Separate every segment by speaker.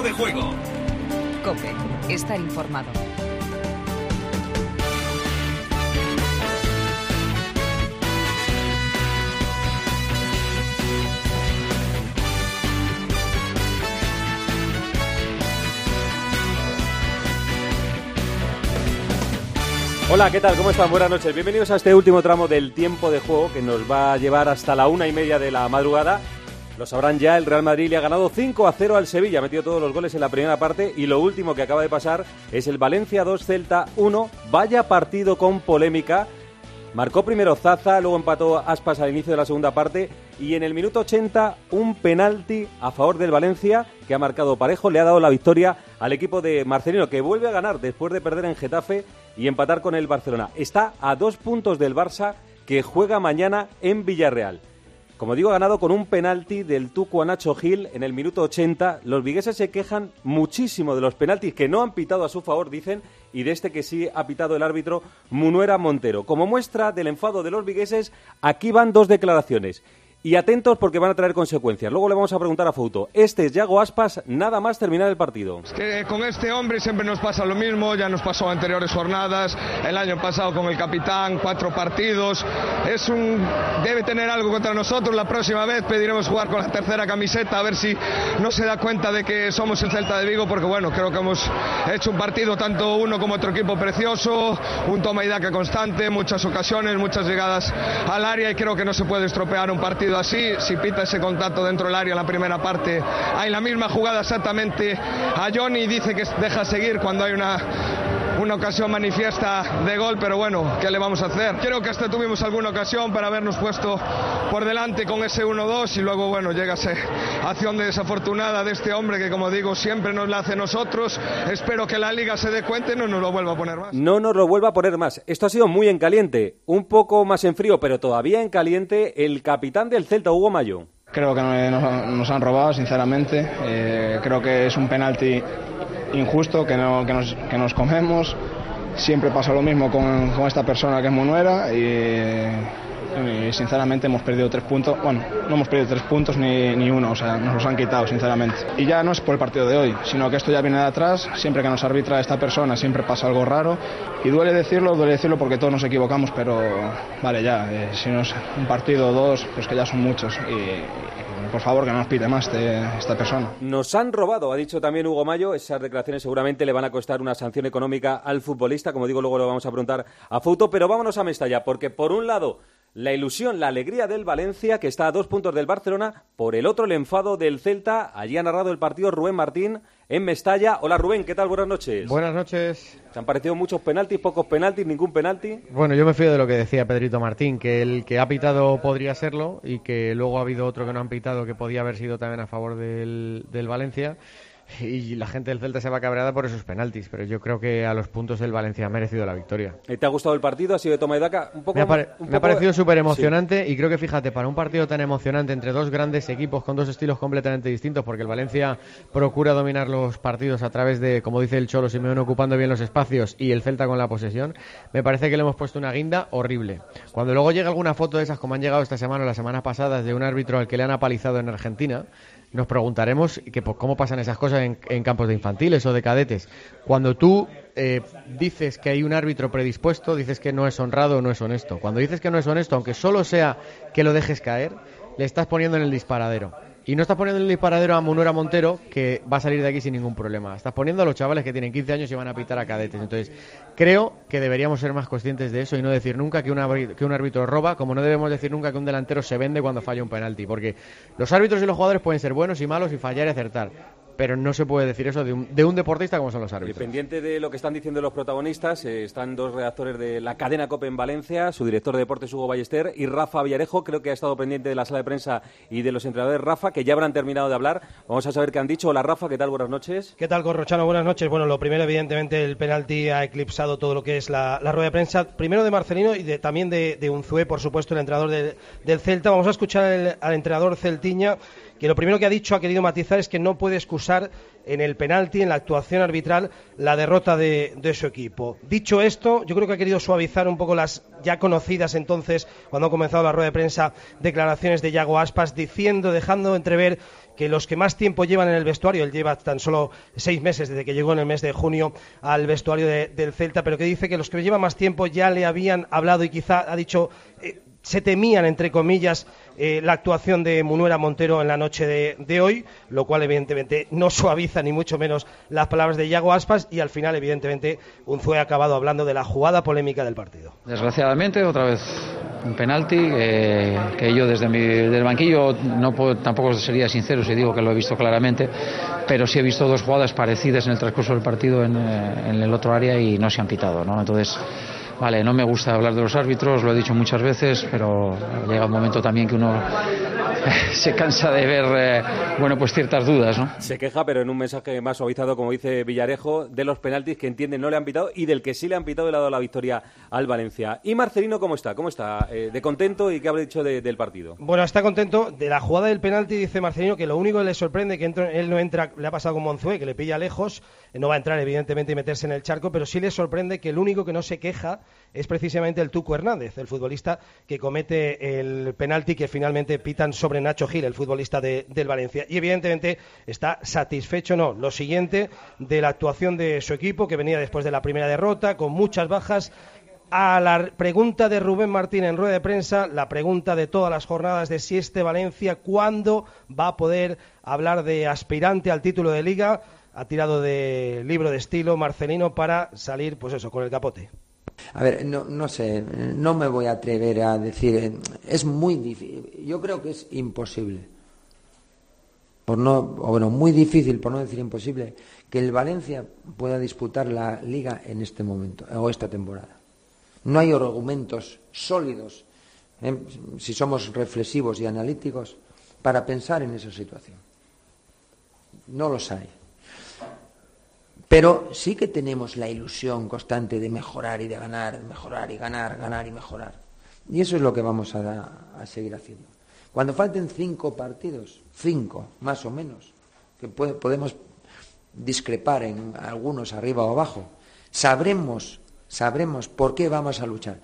Speaker 1: Tiempo de Juego.
Speaker 2: COPE. Estar informado.
Speaker 3: Hola, ¿qué tal? ¿Cómo están? Buenas noches. Bienvenidos a este último tramo del Tiempo de Juego que nos va a llevar hasta la 1:30 de la madrugada. Lo sabrán ya, el Real Madrid le ha ganado 5-0 al Sevilla, ha metido todos los goles en la primera parte y lo último que acaba de pasar es el Valencia 2, Celta 1. Vaya partido con polémica. Marcó primero Zaza, luego empató Aspas al inicio de la segunda parte y en el minuto 80 un penalti a favor del Valencia que ha marcado Parejo, le ha dado la victoria al equipo de Marcelino, que vuelve a ganar después de perder en Getafe y empatar con el Barcelona. Está a 2 puntos del Barça, que juega mañana en Villarreal. Como digo, ha ganado con un penalti del Tucu a Nacho Gil en el minuto 80. Los vigueses se quejan muchísimo de los penaltis que no han pitado a su favor, dicen, y de este que sí ha pitado el árbitro Munuera Montero. Como muestra del enfado de los vigueses, aquí van 2 declaraciones. Y atentos porque van a traer consecuencias. Luego le vamos a preguntar a Fouto. Este es Yago Aspas, nada más terminar el partido.
Speaker 4: Es que con este hombre siempre nos pasa lo mismo, ya nos pasó anteriores jornadas, el año pasado con el capitán, 4 partidos. Debe tener algo contra nosotros. La próxima vez pediremos jugar con la tercera camiseta, a ver si no se da cuenta de que somos el Celta de Vigo, porque bueno, creo que hemos hecho un partido, tanto uno como otro equipo, precioso, un toma y daca constante, muchas ocasiones, muchas llegadas al área, y creo que no se puede estropear un partido así. Si pita ese contacto dentro del área en la primera parte, hay la misma jugada exactamente a Johnny, dice que deja seguir cuando hay una ocasión manifiesta de gol, pero bueno, ¿qué le vamos a hacer? Creo que hasta tuvimos alguna ocasión para habernos puesto por delante con ese 1-2 y luego bueno, llega esa acción desafortunada de este hombre que, como digo, siempre nos la hace nosotros. Espero que la Liga se dé cuenta y no nos lo vuelva a poner más.
Speaker 3: No nos lo vuelva a poner más. Esto ha sido muy en caliente, un poco más en frío, pero todavía en caliente, el capitán del Celta, Hugo Mayo.
Speaker 5: Creo que nos han robado, sinceramente. Creo que es un penalti injusto que nos comemos. Siempre pasa lo mismo con esta persona que es Munuera y sinceramente hemos perdido 3 puntos. Bueno, no hemos perdido 3 puntos ni uno, o sea, nos los han quitado, sinceramente. Y ya no es por el partido de hoy, sino que esto ya viene de atrás. Siempre que nos arbitra esta persona siempre pasa algo raro y duele decirlo porque todos nos equivocamos, pero vale ya, si no es un partido o 2, pues que ya son muchos y por favor que no nos pite más esta persona.
Speaker 3: Nos han robado, ha dicho también Hugo Mayo. Esas declaraciones seguramente le van a costar una sanción económica al futbolista, como digo, luego lo vamos a preguntar a Fouto, pero vámonos a Mestalla, porque por un lado la ilusión, la alegría del Valencia, que está a 2 puntos del Barcelona, por el otro el enfado del Celta. Allí ha narrado el partido Rubén Martín en Mestalla. Hola Rubén, ¿qué tal? Buenas noches.
Speaker 6: Buenas noches.
Speaker 3: ¿Te han parecido muchos penaltis, pocos penaltis, ningún penalti?
Speaker 6: Bueno, yo me fío de lo que decía Pedrito Martín, que el que ha pitado podría serlo y que luego ha habido otro que no han pitado que podía haber sido también a favor del Valencia. Y la gente del Celta se va cabreada por esos penaltis, pero yo creo que a los puntos el Valencia ha merecido la victoria.
Speaker 3: ¿Te ha gustado el partido? ¿Ha sido de toma y daca?
Speaker 6: Me ha parecido súper emocionante, sí. Y creo que, fíjate, para un partido tan emocionante entre 2 grandes equipos con 2 estilos completamente distintos, porque el Valencia procura dominar los partidos a través de, como dice el Cholo Simeone, ocupando bien los espacios, y el Celta con la posesión, me parece que le hemos puesto una guinda horrible. Cuando luego llega alguna foto de esas, como han llegado esta semana o la semana pasada, de un árbitro al que le han apalizado en Argentina, nos preguntaremos cómo pasan esas cosas en campos de infantiles o de cadetes. Cuando tú dices que hay un árbitro predispuesto, dices que no es honrado o no es honesto. Cuando dices que no es honesto, aunque solo sea que lo dejes caer, le estás poniendo en el disparadero. Y no estás poniendo en el disparadero a Munuera Montero, que va a salir de aquí sin ningún problema. Estás poniendo a los chavales que tienen 15 años y van a pitar a cadetes. Entonces, creo que deberíamos ser más conscientes de eso y no decir nunca que un árbitro roba, como no debemos decir nunca que un delantero se vende cuando falla un penalti. Porque los árbitros y los jugadores pueden ser buenos y malos y fallar y acertar, pero no se puede decir eso de un deportista como son los árbitros.
Speaker 3: Dependiente de lo que están diciendo los protagonistas, están 2 redactores de la cadena COPE en Valencia, su director de deportes Hugo Ballester y Rafa Villarejo. Creo que ha estado pendiente de la sala de prensa y de los entrenadores. Rafa, que ya habrán terminado de hablar. Vamos a saber qué han dicho. Hola Rafa, ¿qué tal? Buenas noches.
Speaker 7: ¿Qué tal, Corrochano? Buenas noches. Bueno, lo primero, evidentemente, el penalti ha eclipsado todo lo que es la rueda de prensa, primero de Marcelino y también de Unzué, por supuesto, el entrenador del Celta. Vamos a escuchar al entrenador celtiña, que lo primero que ha querido matizar es que no puede excusar en el penalti, en la actuación arbitral, la derrota de su equipo. Dicho esto, yo creo que ha querido suavizar un poco las ya conocidas entonces, cuando ha comenzado la rueda de prensa, declaraciones de Yago Aspas, dejando entrever que los que más tiempo llevan en el vestuario, él lleva tan solo 6 meses desde que llegó en el mes de junio al vestuario del Celta, pero que dice que los que llevan más tiempo ya le habían hablado y quizá ha dicho se temían, entre comillas, la actuación de Munuera Montero en la noche de hoy, lo cual evidentemente no suaviza ni mucho menos las palabras de Yago Aspas, y al final evidentemente Unzué ha acabado hablando de la jugada polémica del partido.
Speaker 1: Desgraciadamente otra vez un penalti que yo desde el banquillo tampoco sería sincero si digo que lo he visto claramente, pero sí he visto 2 jugadas parecidas en el transcurso del partido en el otro área y no se han pitado, ¿no? Entonces, vale, no me gusta hablar de los árbitros, lo he dicho muchas veces, pero llega un momento también que uno se cansa de ver, pues ciertas dudas, ¿no?
Speaker 3: Se queja, pero en un mensaje más suavizado, como dice Villarejo, de los penaltis que entienden no le han pitado y del que sí le han pitado y le ha dado la victoria al Valencia. ¿Y Marcelino cómo está? ¿Cómo está? ¿De contento y qué habrá dicho del partido?
Speaker 7: Bueno, está contento. De la jugada del penalti dice Marcelino que lo único que le sorprende que él no entra, le ha pasado con Monzué, que le pilla lejos, no va a entrar evidentemente y meterse en el charco, pero sí le sorprende que el único que no se queja es precisamente el Tuco Hernández, el futbolista que comete el penalti que finalmente pitan sobre Nacho Gil, el futbolista del Valencia. Y evidentemente está satisfecho, lo siguiente, de la actuación de su equipo, que venía después de la primera derrota, con muchas bajas. A la pregunta de Rubén Martín en rueda de prensa, la pregunta de todas las jornadas de si este Valencia, ¿cuándo va a poder hablar de aspirante al título de Liga? Ha tirado de libro de estilo Marcelino para salir, pues eso, con el capote.
Speaker 8: A ver, no sé, no me voy a atrever a decir, es muy difícil, yo creo que es imposible, muy difícil, por no decir imposible, que el Valencia pueda disputar la Liga en este momento, o esta temporada. No hay argumentos sólidos, si somos reflexivos y analíticos, para pensar en esa situación. No los hay. Pero sí que tenemos la ilusión constante de mejorar y de ganar, mejorar y ganar, ganar y mejorar. Y eso es lo que vamos a seguir haciendo. Cuando falten 5 partidos, 5 más o menos, que podemos discrepar en algunos arriba o abajo, sabremos por qué vamos a luchar.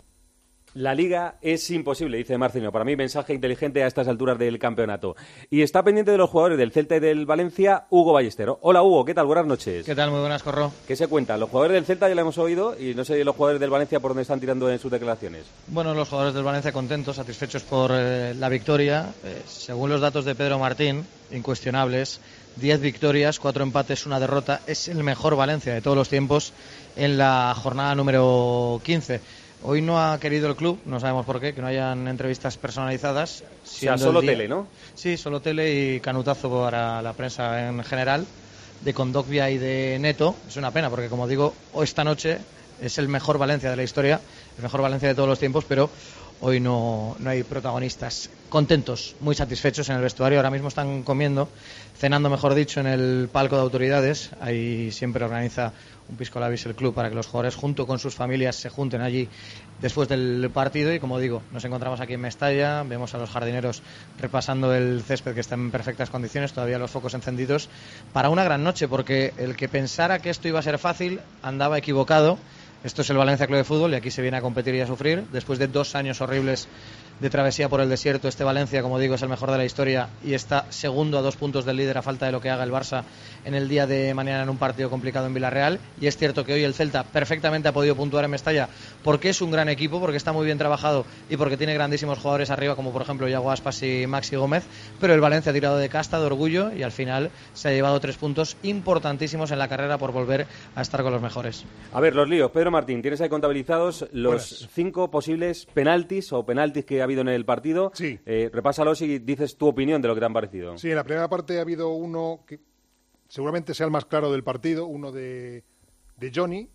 Speaker 3: La Liga es imposible, dice Marcelino. Para mí, mensaje inteligente a estas alturas del campeonato. Y está pendiente de los jugadores del Celta y del Valencia, Hugo Ballestero. Hola, Hugo, ¿qué tal? Buenas noches.
Speaker 9: ¿Qué tal? Muy buenas, Corro.
Speaker 3: ¿Qué se cuentan? Los jugadores del Celta ya lo hemos oído y no sé los jugadores del Valencia por dónde están tirando en sus declaraciones.
Speaker 9: Bueno, los jugadores del Valencia contentos, satisfechos por la victoria. Según los datos de Pedro Martín, incuestionables, 10 victorias, 4 empates, 1 derrota. Es el mejor Valencia de todos los tiempos en la jornada número 15. Hoy no ha querido el club, no sabemos por qué, que no hayan entrevistas personalizadas.
Speaker 3: O sea, solo tele, ¿no?
Speaker 9: Sí, solo tele y canutazo para la prensa en general, de Kondogbia y de Neto. Es una pena porque, como digo, esta noche es el mejor Valencia de la historia, el mejor Valencia de todos los tiempos, pero hoy no hay protagonistas. Contentos, muy satisfechos en el vestuario. Ahora mismo están cenando, mejor dicho, en el palco de autoridades. Ahí siempre organiza un pisco labis el club para que los jugadores junto con sus familias se junten allí después del partido. Y como digo, nos encontramos aquí en Mestalla, vemos a los jardineros repasando el césped, que está en perfectas condiciones, todavía los focos encendidos, para una gran noche, porque el que pensara que esto iba a ser fácil andaba equivocado. Esto es el Valencia Club de Fútbol y aquí se viene a competir y a sufrir. Después de 2 años horribles de travesía por el desierto, este Valencia, como digo, es el mejor de la historia y está segundo a 2 puntos del líder a falta de lo que haga el Barça en el día de mañana en un partido complicado en Villarreal. Y es cierto que hoy el Celta perfectamente ha podido puntuar en Mestalla porque es un gran equipo, porque está muy bien trabajado y porque tiene grandísimos jugadores arriba, como por ejemplo Yago Aspas y Maxi Gómez, pero el Valencia ha tirado de casta, de orgullo, y al final se ha llevado 3 puntos importantísimos en la carrera por volver a estar con los mejores.
Speaker 3: A ver, los líos. Pedro Martín, tienes ahí contabilizados los 5 posibles penaltis que ha habido en el partido.
Speaker 10: Sí.
Speaker 3: Repásalos y dices tu opinión de lo que te han parecido.
Speaker 10: Sí, en la primera parte ha habido uno que seguramente sea el más claro del partido, uno de Johnny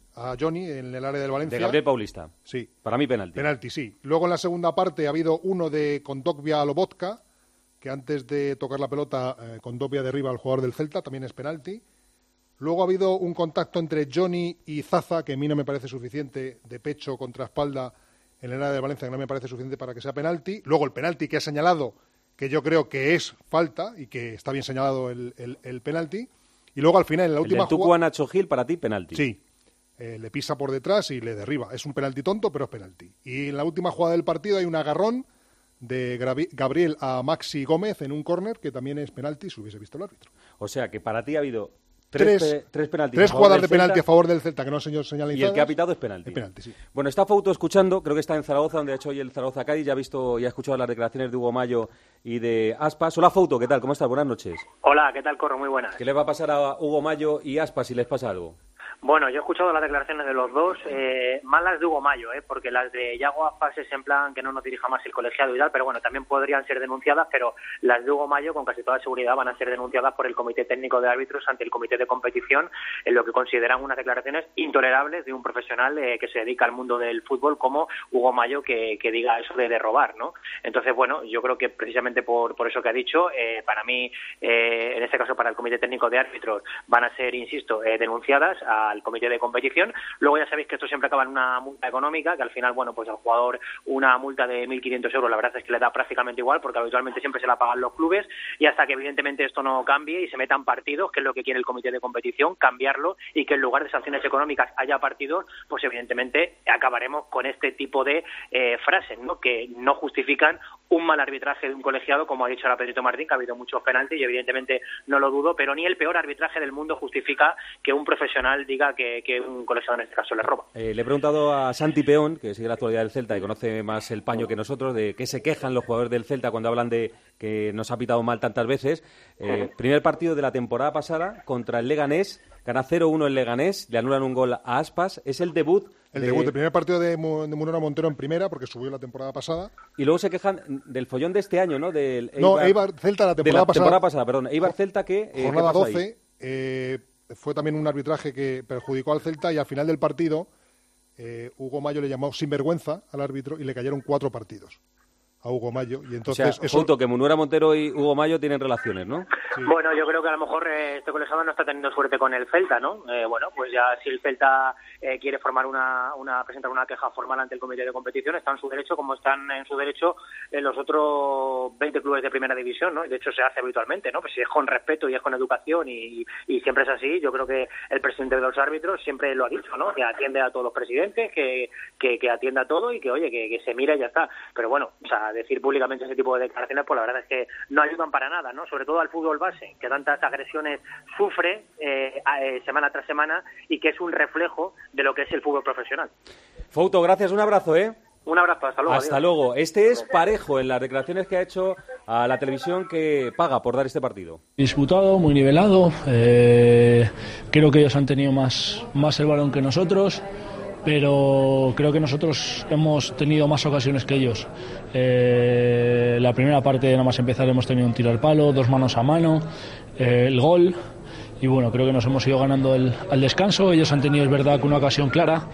Speaker 10: en el área del Valencia.
Speaker 3: De Gabriel Paulista.
Speaker 10: Sí.
Speaker 3: Para mí penalti.
Speaker 10: Penalti, sí. Luego en la segunda parte ha habido uno de Kondogbia a Lobotka, que antes de tocar la pelota Kondogbia derriba al jugador del Celta, también es penalti. Luego ha habido un contacto entre Johnny y Zaza, que a mí no me parece suficiente, de pecho contra espalda en el área de Valencia, que no me parece suficiente para que sea penalti. Luego el penalti que ha señalado, que yo creo que es falta y que está bien señalado el penalti. Y luego al final, en la última
Speaker 3: jugada... Tucu a Nacho Gil, para ti, penalti.
Speaker 10: Sí. Le pisa por detrás y le derriba. Es un penalti tonto, pero es penalti. Y en la última jugada del partido hay un agarrón de Gabriel a Maxi Gómez en un córner, que también es penalti, si hubiese visto el árbitro.
Speaker 3: O sea, que para ti ha habido tres penaltis.
Speaker 10: Tres jugadas de penalti a favor del Celta que no han señalizadas.
Speaker 3: Y el que ha pitado es penalti.
Speaker 10: Es penalti, sí.
Speaker 3: Bueno, está Fouto escuchando, creo que está en Zaragoza, donde ha hecho hoy el Zaragoza-Cádiz. Ya ha escuchado las declaraciones de Hugo Mayo y de Aspas. Hola, Fouto, ¿qué tal? ¿Cómo estás? Buenas noches.
Speaker 11: Hola, ¿qué tal, Corro? Muy buenas.
Speaker 3: ¿Qué le va a pasar a Hugo Mayo y Aspas si les pasa algo?
Speaker 11: Bueno, yo he escuchado las declaraciones de los dos, más las de Hugo Mayo, porque las de Yago Aspas es en plan que no nos dirija más el colegiado y tal, pero bueno, también podrían ser denunciadas, pero las de Hugo Mayo con casi toda seguridad van a ser denunciadas por el Comité Técnico de Árbitros ante el Comité de Competición, en lo que consideran unas declaraciones intolerables de un profesional que se dedica al mundo del fútbol como Hugo Mayo que diga eso de robar, ¿no? Entonces, bueno, yo creo que precisamente por eso que ha dicho, para mí, en este caso para el Comité Técnico de Árbitros, van a ser, insisto, denunciadas al Comité de Competición. Luego ya sabéis que esto siempre acaba en una multa económica, que al final, bueno, pues al jugador una multa de 1.500 euros, la verdad es que le da prácticamente igual, porque habitualmente siempre se la pagan los clubes, y hasta que evidentemente esto no cambie y se metan partidos, que es lo que quiere el Comité de Competición, cambiarlo, y que en lugar de sanciones económicas haya partidos, pues evidentemente acabaremos con este tipo de frases, ¿no?, que no justifican un mal arbitraje de un colegiado, como ha dicho ahora Pedrito Martín, que ha habido muchos penaltis y evidentemente no lo dudo, pero ni el peor arbitraje del mundo justifica que un profesional diga que un colegiado en este caso le roba.
Speaker 3: Le he preguntado a Santi Peón, que sigue la actualidad del Celta y conoce más el paño que nosotros, de qué se quejan los jugadores del Celta cuando hablan de que nos ha pitado mal tantas veces. Primer partido de la temporada pasada contra el Leganés, gana 0-1 el Leganés, le anulan un gol a Aspas, es el debut.
Speaker 10: El primer partido de Munera Montero en primera, porque subió la temporada pasada.
Speaker 3: Y luego se quejan del follón de este año, ¿no? Del
Speaker 10: Eibar-Celta la temporada pasada.
Speaker 3: Eibar-Celta que...
Speaker 10: jornada 12, fue también un arbitraje que perjudicó al Celta y al final del partido Hugo Mayo le llamó sinvergüenza al árbitro y le cayeron 4 partidos a Hugo Mayo. Y entonces,
Speaker 3: punto que Munuera Montero y Hugo Mayo tienen relaciones, ¿no?
Speaker 11: Sí. Bueno, yo creo que a lo mejor este colegiado no está teniendo suerte con el Celta, ¿no? Bueno, pues ya si el Celta quiere formar presentar una queja formal ante el Comité de Competición, está en su derecho, como están en su derecho los otros 20 clubes de primera división, ¿no? Y de hecho se hace habitualmente, ¿no? Pues si es con respeto y es con educación y siempre es así, yo creo que el presidente de los árbitros siempre lo ha dicho, ¿no? Que atiende a todos los presidentes, que atienda a todo y que, oye, que se mire y ya está. Pero bueno, o sea, decir públicamente ese tipo de declaraciones, pues la verdad es que no ayudan para nada, ¿no? Sobre todo al fútbol base, que tantas agresiones sufre semana tras semana y que es un reflejo de lo que es el fútbol profesional.
Speaker 3: Fouto, gracias, un abrazo, ¿eh?
Speaker 11: Un abrazo, hasta luego.
Speaker 3: Hasta luego. Este es Parejo en las declaraciones que ha hecho a la televisión que paga por dar este partido.
Speaker 12: Disputado, muy nivelado. Creo que ellos han tenido más el balón que nosotros, pero creo que nosotros hemos tenido más ocasiones que ellos. La primera parte, nada más empezar, hemos tenido un tiro al palo, 2 manos a mano, el gol. Y bueno, creo que nos hemos ido ganando al descanso. Ellos han tenido, es verdad, que una ocasión clara.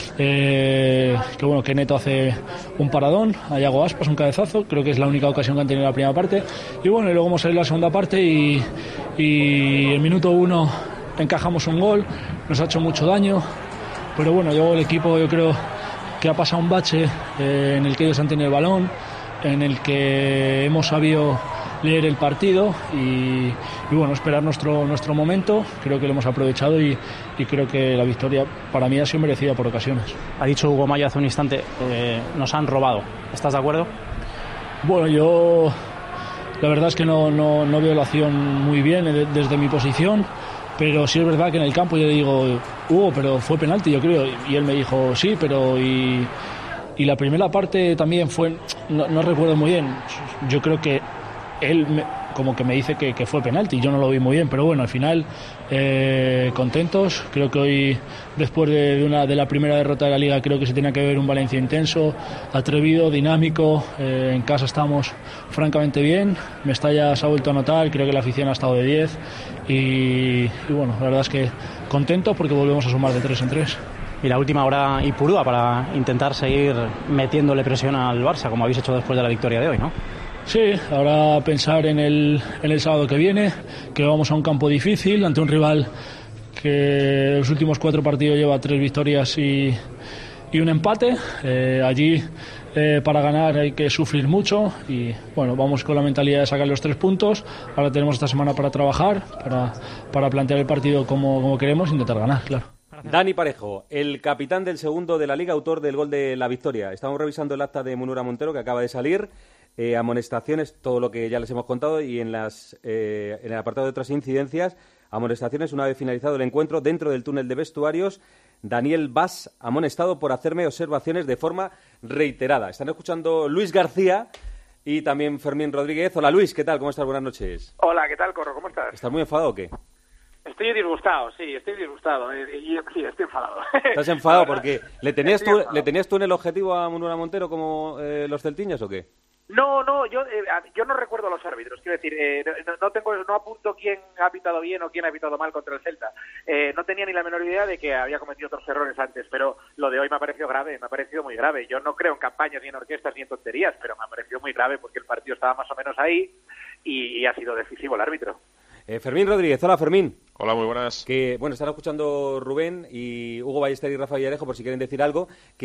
Speaker 12: Que Neto hace un paradón, a Yago Aspas, un cabezazo. Creo que es la única ocasión que han tenido en la primera parte. Y bueno, y luego hemos salido a la segunda parte y en minuto 1 encajamos un gol. Nos ha hecho mucho daño. Pero bueno, luego el equipo, yo creo que ha pasado un bache en el que ellos han tenido el balón, en el que hemos sabido leer el partido y bueno, esperar nuestro momento. Creo que lo hemos aprovechado y creo que la victoria para mí ha sido merecida por ocasiones.
Speaker 13: Ha dicho Hugo Mayo hace un instante, nos han robado. ¿Estás de acuerdo?
Speaker 12: Bueno, yo la verdad es que no veo la acción muy bien desde mi posición, pero sí es verdad que en el campo yo le digo, Hugo, pero fue penalti, yo creo, y él me dijo, sí, pero y la primera parte también fue, no recuerdo muy bien, yo creo que él como que me dice que fue penalti, yo no lo vi muy bien, pero bueno, al final contentos. Creo que hoy, después de la primera derrota de la Liga, creo que se tenía que ver un Valencia intenso, atrevido, dinámico. En casa estamos francamente bien, Mestalla se ha vuelto a notar, creo que la afición ha estado de 10 y bueno, la verdad es que contento porque volvemos a sumar de 3 en 3.
Speaker 13: Y la última hora Ipurúa para intentar seguir metiéndole presión al Barça, como habéis hecho después de la victoria de hoy, ¿no?
Speaker 12: Sí, ahora pensar en el sábado que viene, que vamos a un campo difícil, ante un rival que los últimos 4 partidos lleva 3 victorias y un empate. Allí para ganar hay que sufrir mucho y bueno, vamos con la mentalidad de sacar los 3 puntos. Ahora tenemos esta semana para trabajar, para plantear el partido como queremos e intentar ganar, claro.
Speaker 3: Dani Parejo, el capitán del segundo de la Liga, autor del gol de la victoria. Estamos revisando el acta de Munura Montero que acaba de salir. Amonestaciones, todo lo que ya les hemos contado, y en el apartado de otras incidencias, amonestaciones una vez finalizado el encuentro dentro del túnel de vestuarios. Daniel Bas, amonestado por hacerme observaciones de forma reiterada. Están escuchando Luis García y también Fermín Rodríguez. Hola Luis, ¿qué tal? ¿Cómo estás? Buenas noches.
Speaker 14: Hola, ¿qué tal, Corro? ¿Cómo estás?
Speaker 3: ¿Estás muy enfadado o qué?
Speaker 14: Estoy disgustado, sí, estoy disgustado. Sí, estoy enfadado.
Speaker 3: ¿Estás enfadado porque le tenías tú en el objetivo a Munura Montero como los celtiñas o qué?
Speaker 14: No, yo no recuerdo a los árbitros, quiero decir, no apunto quién ha pitado bien o quién ha pitado mal contra el Celta. No tenía ni la menor idea de que había cometido otros errores antes, pero lo de hoy me ha parecido grave, me ha parecido muy grave. Yo no creo en campañas, ni en orquestas, ni en tonterías, pero me ha parecido muy grave porque el partido estaba más o menos ahí y ha sido decisivo el árbitro.
Speaker 3: Fermín Rodríguez, hola Fermín.
Speaker 15: Hola, muy buenas.
Speaker 3: Están escuchando Rubén y Hugo Ballester y Rafa Villarejo, por si quieren decir algo,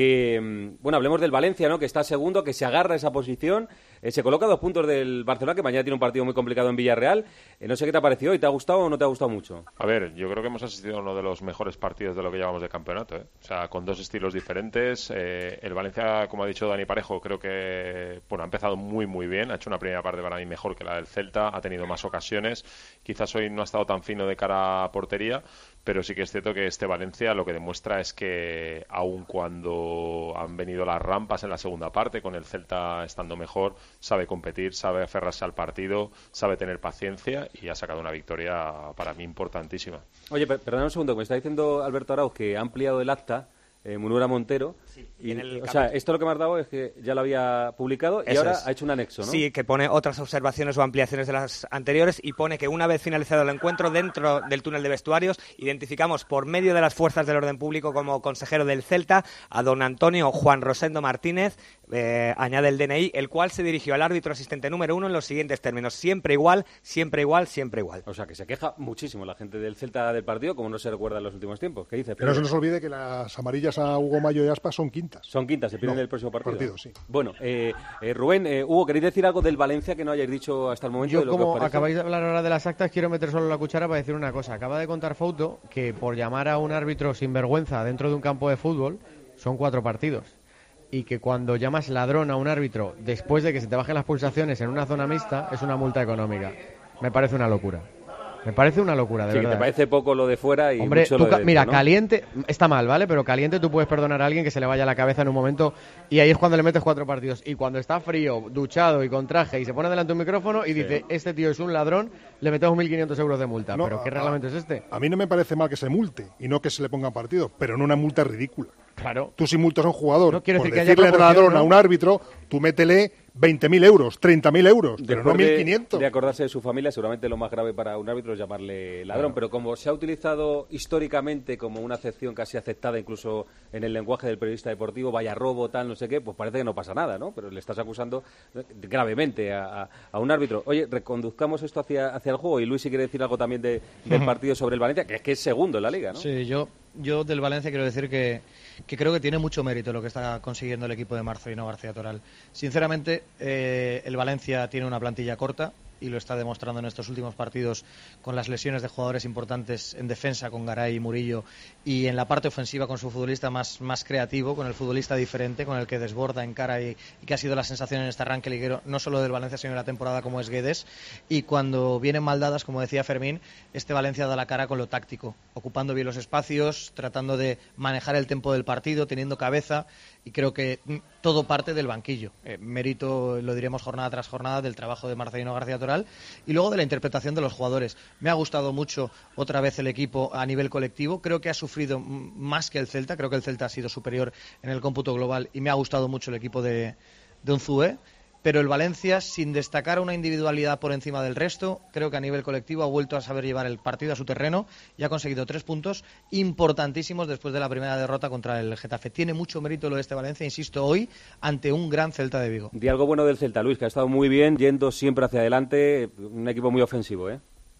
Speaker 3: hablemos del Valencia, ¿no? Que está segundo, que se agarra a esa posición, se coloca a 2 puntos del Barcelona, que mañana tiene un partido muy complicado en Villarreal. No sé qué te ha parecido hoy, ¿te ha gustado o no te ha gustado mucho?
Speaker 15: A ver, yo creo que hemos asistido a uno de los mejores partidos de lo que llevamos de campeonato, ¿eh? O sea, con 2 estilos diferentes. El Valencia, como ha dicho Dani Parejo, creo que ha empezado muy, muy bien, ha hecho una primera parte para mí mejor que la del Celta, ha tenido más ocasiones, quizás hoy no ha estado tan fino de cara a portería, pero sí que es cierto que este Valencia lo que demuestra es que aun cuando han venido las rampas en la segunda parte, con el Celta estando mejor, sabe competir, sabe aferrarse al partido, sabe tener paciencia y ha sacado una victoria para mí importantísima.
Speaker 3: Oye, perdón un segundo, me está diciendo Alberto Arauz que ha ampliado el acta Munura Montero. Sí, esto lo que me has dado es que ya lo había publicado y ahora ha hecho un anexo, ¿no?
Speaker 16: Sí, que pone otras observaciones o ampliaciones de las anteriores y pone que una vez finalizado el encuentro, dentro del túnel de vestuarios, identificamos por medio de las fuerzas del orden público como consejero del Celta a don Antonio Juan Rosendo Martínez, añade el DNI, el cual se dirigió al árbitro asistente número 1 en los siguientes términos: siempre igual, siempre igual, siempre igual.
Speaker 3: O sea, que se queja muchísimo la gente del Celta del partido, como no se recuerda en los últimos tiempos. ¿Qué dice?
Speaker 10: Pero no se nos olvide que las amarillas a Hugo Mayo y Aspas son quintas.
Speaker 3: Son quintas, se pierden el próximo partido.
Speaker 10: Sí.
Speaker 3: Bueno, Rubén, Hugo, ¿queréis decir algo del Valencia que no hayáis dicho hasta el momento?
Speaker 6: Yo, como acabáis de hablar ahora de las actas, quiero meter solo la cuchara para decir una cosa. Acaba de contar Fouto que por llamar a un árbitro sinvergüenza dentro de un campo de fútbol son 4 partidos. Y que cuando llamas ladrón a un árbitro después de que se te bajen las pulsaciones en una zona mixta es una multa económica. Me parece una locura. Me parece una locura, de verdad.
Speaker 3: Que te parece poco lo de fuera y
Speaker 6: hombre,
Speaker 3: mucho lo de dentro,
Speaker 6: mira,
Speaker 3: ¿no?
Speaker 6: Caliente, está mal, ¿vale? Pero caliente tú puedes perdonar a alguien que se le vaya la cabeza en un momento y ahí es cuando le metes 4 partidos. Y cuando está frío, duchado y con traje y se pone delante de un micrófono y dice, este tío es un ladrón, le metemos 1.500 euros de multa. No, ¿pero qué reglamento es este?
Speaker 10: A mí no me parece mal que se multe y no que se le pongan partidos, pero no una multa ridícula.
Speaker 6: Claro.
Speaker 10: Tú si multas a un jugador
Speaker 6: no quiero
Speaker 10: por
Speaker 6: decir
Speaker 10: decirle
Speaker 6: que haya
Speaker 10: ladrón,
Speaker 6: ¿no?
Speaker 10: a un árbitro, tú métele 20.000 euros, 30.000 euros, pero no 1.500.
Speaker 3: De acordarse de su familia, seguramente lo más grave para un árbitro es llamarle ladrón, pero como se ha utilizado históricamente como una acepción casi aceptada incluso en el lenguaje del periodista deportivo, vaya robo, tal, no sé qué, pues parece que no pasa nada, ¿no? Pero le estás acusando gravemente a un árbitro. Oye, reconduzcamos esto hacia el juego, y Luis, si quiere decir algo también del partido sobre el Valencia, que es segundo en la Liga, ¿no?
Speaker 9: Sí, yo del Valencia quiero decir que creo que tiene mucho mérito lo que está consiguiendo el equipo de Marcelino García Toral. Sinceramente, el Valencia tiene una plantilla corta y lo está demostrando en estos últimos partidos con las lesiones de jugadores importantes en defensa con Garay y Murillo, y en la parte ofensiva con su futbolista más creativo, con el futbolista diferente, con el que desborda, encara y que ha sido la sensación en este arranque liguero, no solo del Valencia sino de la temporada, como es Guedes. Y cuando vienen mal dadas, como decía Fermín, este Valencia da la cara con lo táctico, ocupando bien los espacios, tratando de manejar el tempo del partido, teniendo cabeza, y creo que todo parte del banquillo. Mérito, lo diremos jornada tras jornada, del trabajo de Marcelino García Toral y luego de la interpretación de los jugadores. Me ha gustado mucho otra vez el equipo a nivel colectivo. Creo que ha sufrido más que el Celta. Creo que el Celta ha sido superior en el cómputo global y me ha gustado mucho el equipo de Unzué. Pero el Valencia, sin destacar una individualidad por encima del resto, creo que a nivel colectivo ha vuelto a saber llevar el partido a su terreno y ha conseguido 3 puntos importantísimos después de la primera derrota contra el Getafe. Tiene mucho mérito lo de este Valencia, insisto, hoy ante un gran Celta de Vigo.
Speaker 3: Di algo bueno del Celta, Luis, que ha estado muy bien, yendo siempre hacia adelante, un equipo muy ofensivo, ¿eh?
Speaker 14: Sí,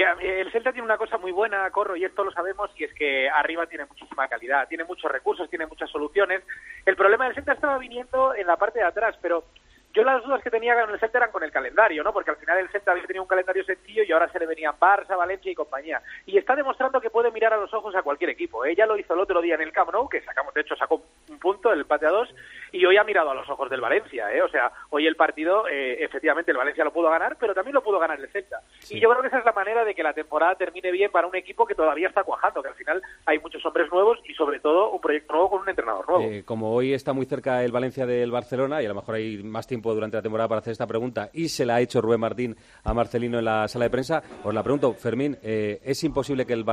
Speaker 14: el Celta tiene una cosa muy buena, Corro, y esto lo sabemos, y es que arriba tiene muchísima calidad, tiene muchos recursos, tiene muchas soluciones. El problema del Celta estaba viniendo en la parte de atrás, pero yo las dudas que tenía con el Celta eran con el calendario, ¿no? Porque al final el Celta había tenido un calendario sencillo y ahora se le venían Barça, Valencia y compañía. Y está demostrando que puede mirar a los ojos a cualquier equipo. Ya lo hizo el otro día en el Camp Nou, que sacó un punto, el empate a 2, y hoy ha mirado a los ojos del Valencia, O sea, hoy el partido, efectivamente, el Valencia lo pudo ganar, pero también lo pudo ganar el Celta. Sí. Y yo creo que esa es la manera de que la temporada termine bien para un equipo que todavía está cuajando, que al final hay muchos hombres nuevos y, sobre todo, un proyecto nuevo con un entrenador nuevo.
Speaker 3: Como hoy está muy cerca el Valencia del Barcelona, y a lo mejor hay más tiempo durante la temporada para hacer esta pregunta, y se la ha hecho Rubén Martín a Marcelino en la sala de prensa, os la pregunto, Fermín, ¿es imposible que el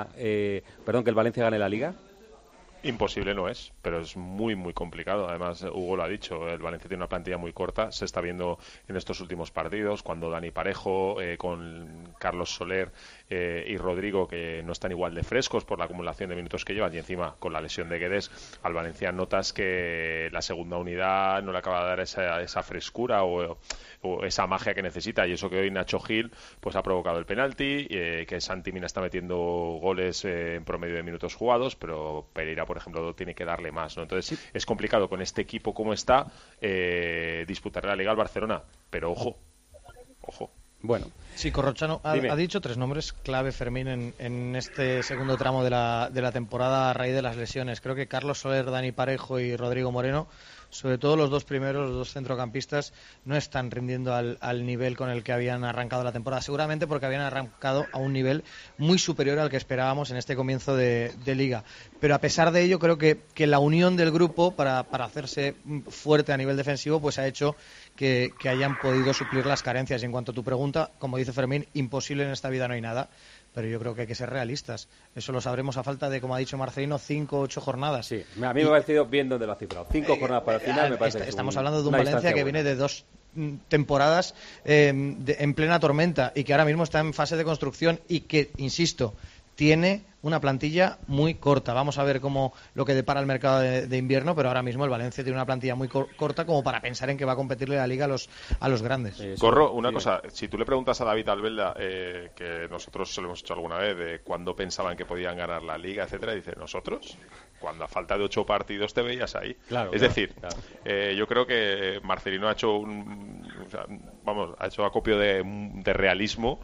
Speaker 3: Valencia gane la Liga?
Speaker 15: Imposible no es, pero es muy, muy complicado. Además, Hugo lo ha dicho, el Valencia tiene una plantilla muy corta. Se está viendo en estos últimos partidos, cuando Dani Parejo, con Carlos Soler y Rodrigo, que no están igual de frescos por la acumulación de minutos que llevan, y encima con la lesión de Guedes, al Valencia notas que la segunda unidad no le acaba de dar esa frescura o esa magia que necesita, y eso que hoy Nacho Gil pues ha provocado el penalti, que Santi Mina está metiendo goles en promedio de minutos jugados, pero Pereira, por ejemplo, tiene que darle más, ¿no? Entonces es complicado con este equipo como está disputar la Liga al Barcelona, pero ojo.
Speaker 3: Bueno.
Speaker 9: Sí, Corrochano ha dicho 3 nombres clave, Fermín, en este segundo tramo de la temporada a raíz de las lesiones. Creo que Carlos Soler, Dani Parejo y Rodrigo Moreno, sobre todo los dos primeros, los dos centrocampistas, no están rindiendo al nivel con el que habían arrancado la temporada, seguramente porque habían arrancado a un nivel muy superior al que esperábamos en este comienzo de Liga. Pero a pesar de ello, creo que la unión del grupo para hacerse fuerte a nivel defensivo pues ha hecho que hayan podido suplir las carencias. Y en cuanto a tu pregunta, como dice Fermín, imposible en esta vida no hay nada, pero yo creo que hay que ser realistas. Eso lo sabremos a falta de, como ha dicho Marcelino, 5 o 8 jornadas.
Speaker 3: Sí, a mí me ha parecido bien donde lo ha cifrado. 5 jornadas para el final me parece.
Speaker 9: Estamos hablando de un Valencia que viene de 2 temporadas en plena tormenta y que ahora mismo está en fase de construcción y que, insisto, tiene una plantilla muy corta. Vamos a ver cómo lo que depara el mercado de invierno, pero ahora mismo el Valencia tiene una plantilla muy corta como para pensar en que va a competirle la Liga a los grandes.
Speaker 15: Corro, una cosa, si tú le preguntas a David Albelda, que nosotros se lo hemos hecho alguna vez, de cuándo pensaban que podían ganar la Liga, etcétera, dice, ¿nosotros? Cuando a falta de 8 partidos te veías ahí.
Speaker 3: Claro,
Speaker 15: es decir, yo creo que Marcelino ha hecho ha hecho acopio de realismo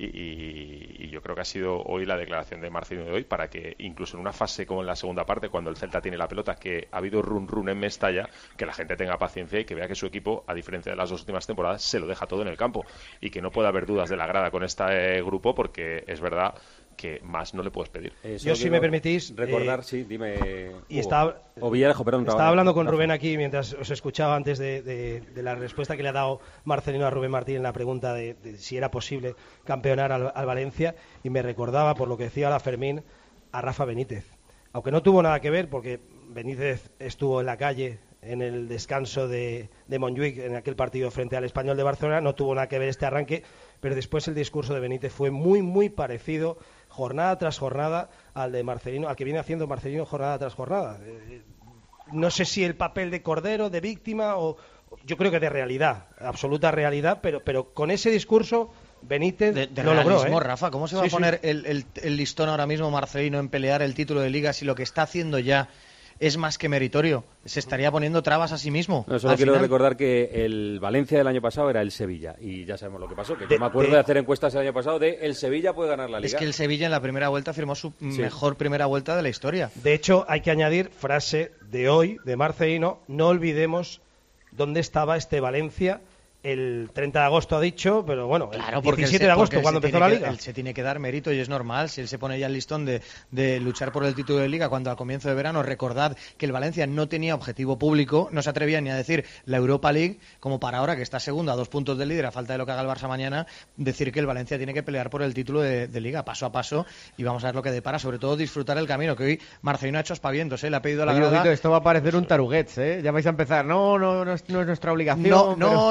Speaker 15: y yo creo que ha sido hoy la declaración de Marcelino de hoy para que incluso en una fase como en la segunda parte, cuando el Celta tiene la pelota, que ha habido run en Mestalla, que la gente tenga paciencia y que vea que su equipo, a diferencia de las 2 últimas temporadas, se lo deja todo en el campo y que no puede haber dudas de la grada con este grupo, porque es verdad que más no le puedes pedir.
Speaker 7: Yo, si me permitís
Speaker 3: recordar, sí, dime.
Speaker 7: Y estaba hablando con Rubén aquí mientras os escuchaba antes de la respuesta que le ha dado Marcelino a Rubén Martín en la pregunta de si era posible campeonar al Valencia, y me recordaba, por lo que decía ahora Fermín, a Rafa Benítez, aunque no tuvo nada que ver porque Benítez estuvo en la calle en el descanso de Montjuic en aquel partido frente al Español de Barcelona, no tuvo nada que ver este arranque, pero después el discurso de Benítez fue muy, muy parecido, jornada tras jornada, al de Marcelino, al que viene haciendo Marcelino jornada tras jornada. No sé si el papel de cordero, de víctima, o yo creo que de realidad, absoluta realidad, pero con ese discurso Benítez
Speaker 9: de
Speaker 7: lo logró,
Speaker 9: realismo, Rafa, ¿cómo se va a poner el listón ahora mismo Marcelino en pelear el título de Liga si lo que está haciendo ya es más que meritorio? Se estaría poniendo trabas a sí mismo.
Speaker 3: No, solo quiero recordar que el Valencia del año pasado era el Sevilla, y ya sabemos lo que pasó, que yo me acuerdo de hacer encuestas el año pasado de el Sevilla puede ganar la Liga.
Speaker 9: Es que el Sevilla en la primera vuelta firmó su mejor primera vuelta de la historia.
Speaker 7: De hecho, hay que añadir frase de hoy, de Marcelino: no olvidemos dónde estaba este Valencia el 30 de agosto, ha dicho, pero bueno,
Speaker 9: claro,
Speaker 7: el 17 de agosto, cuando empezó la Liga.
Speaker 9: Él se tiene que dar mérito y es normal. Si él se pone ya el listón de luchar por el título de Liga, cuando al comienzo de verano, recordad que el Valencia no tenía objetivo público, no se atrevía ni a decir la Europa League, como para ahora que está segundo a 2 puntos del líder, a falta de lo que haga el Barça mañana, decir que el Valencia tiene que pelear por el título de Liga, paso a paso, y vamos a ver lo que depara, sobre todo disfrutar el camino, que hoy Marcelino ha hecho aspavientos, le ha pedido a la grada.
Speaker 6: Esto va a parecer un taruguets, ya vais a empezar, no es nuestra obligación.
Speaker 9: No,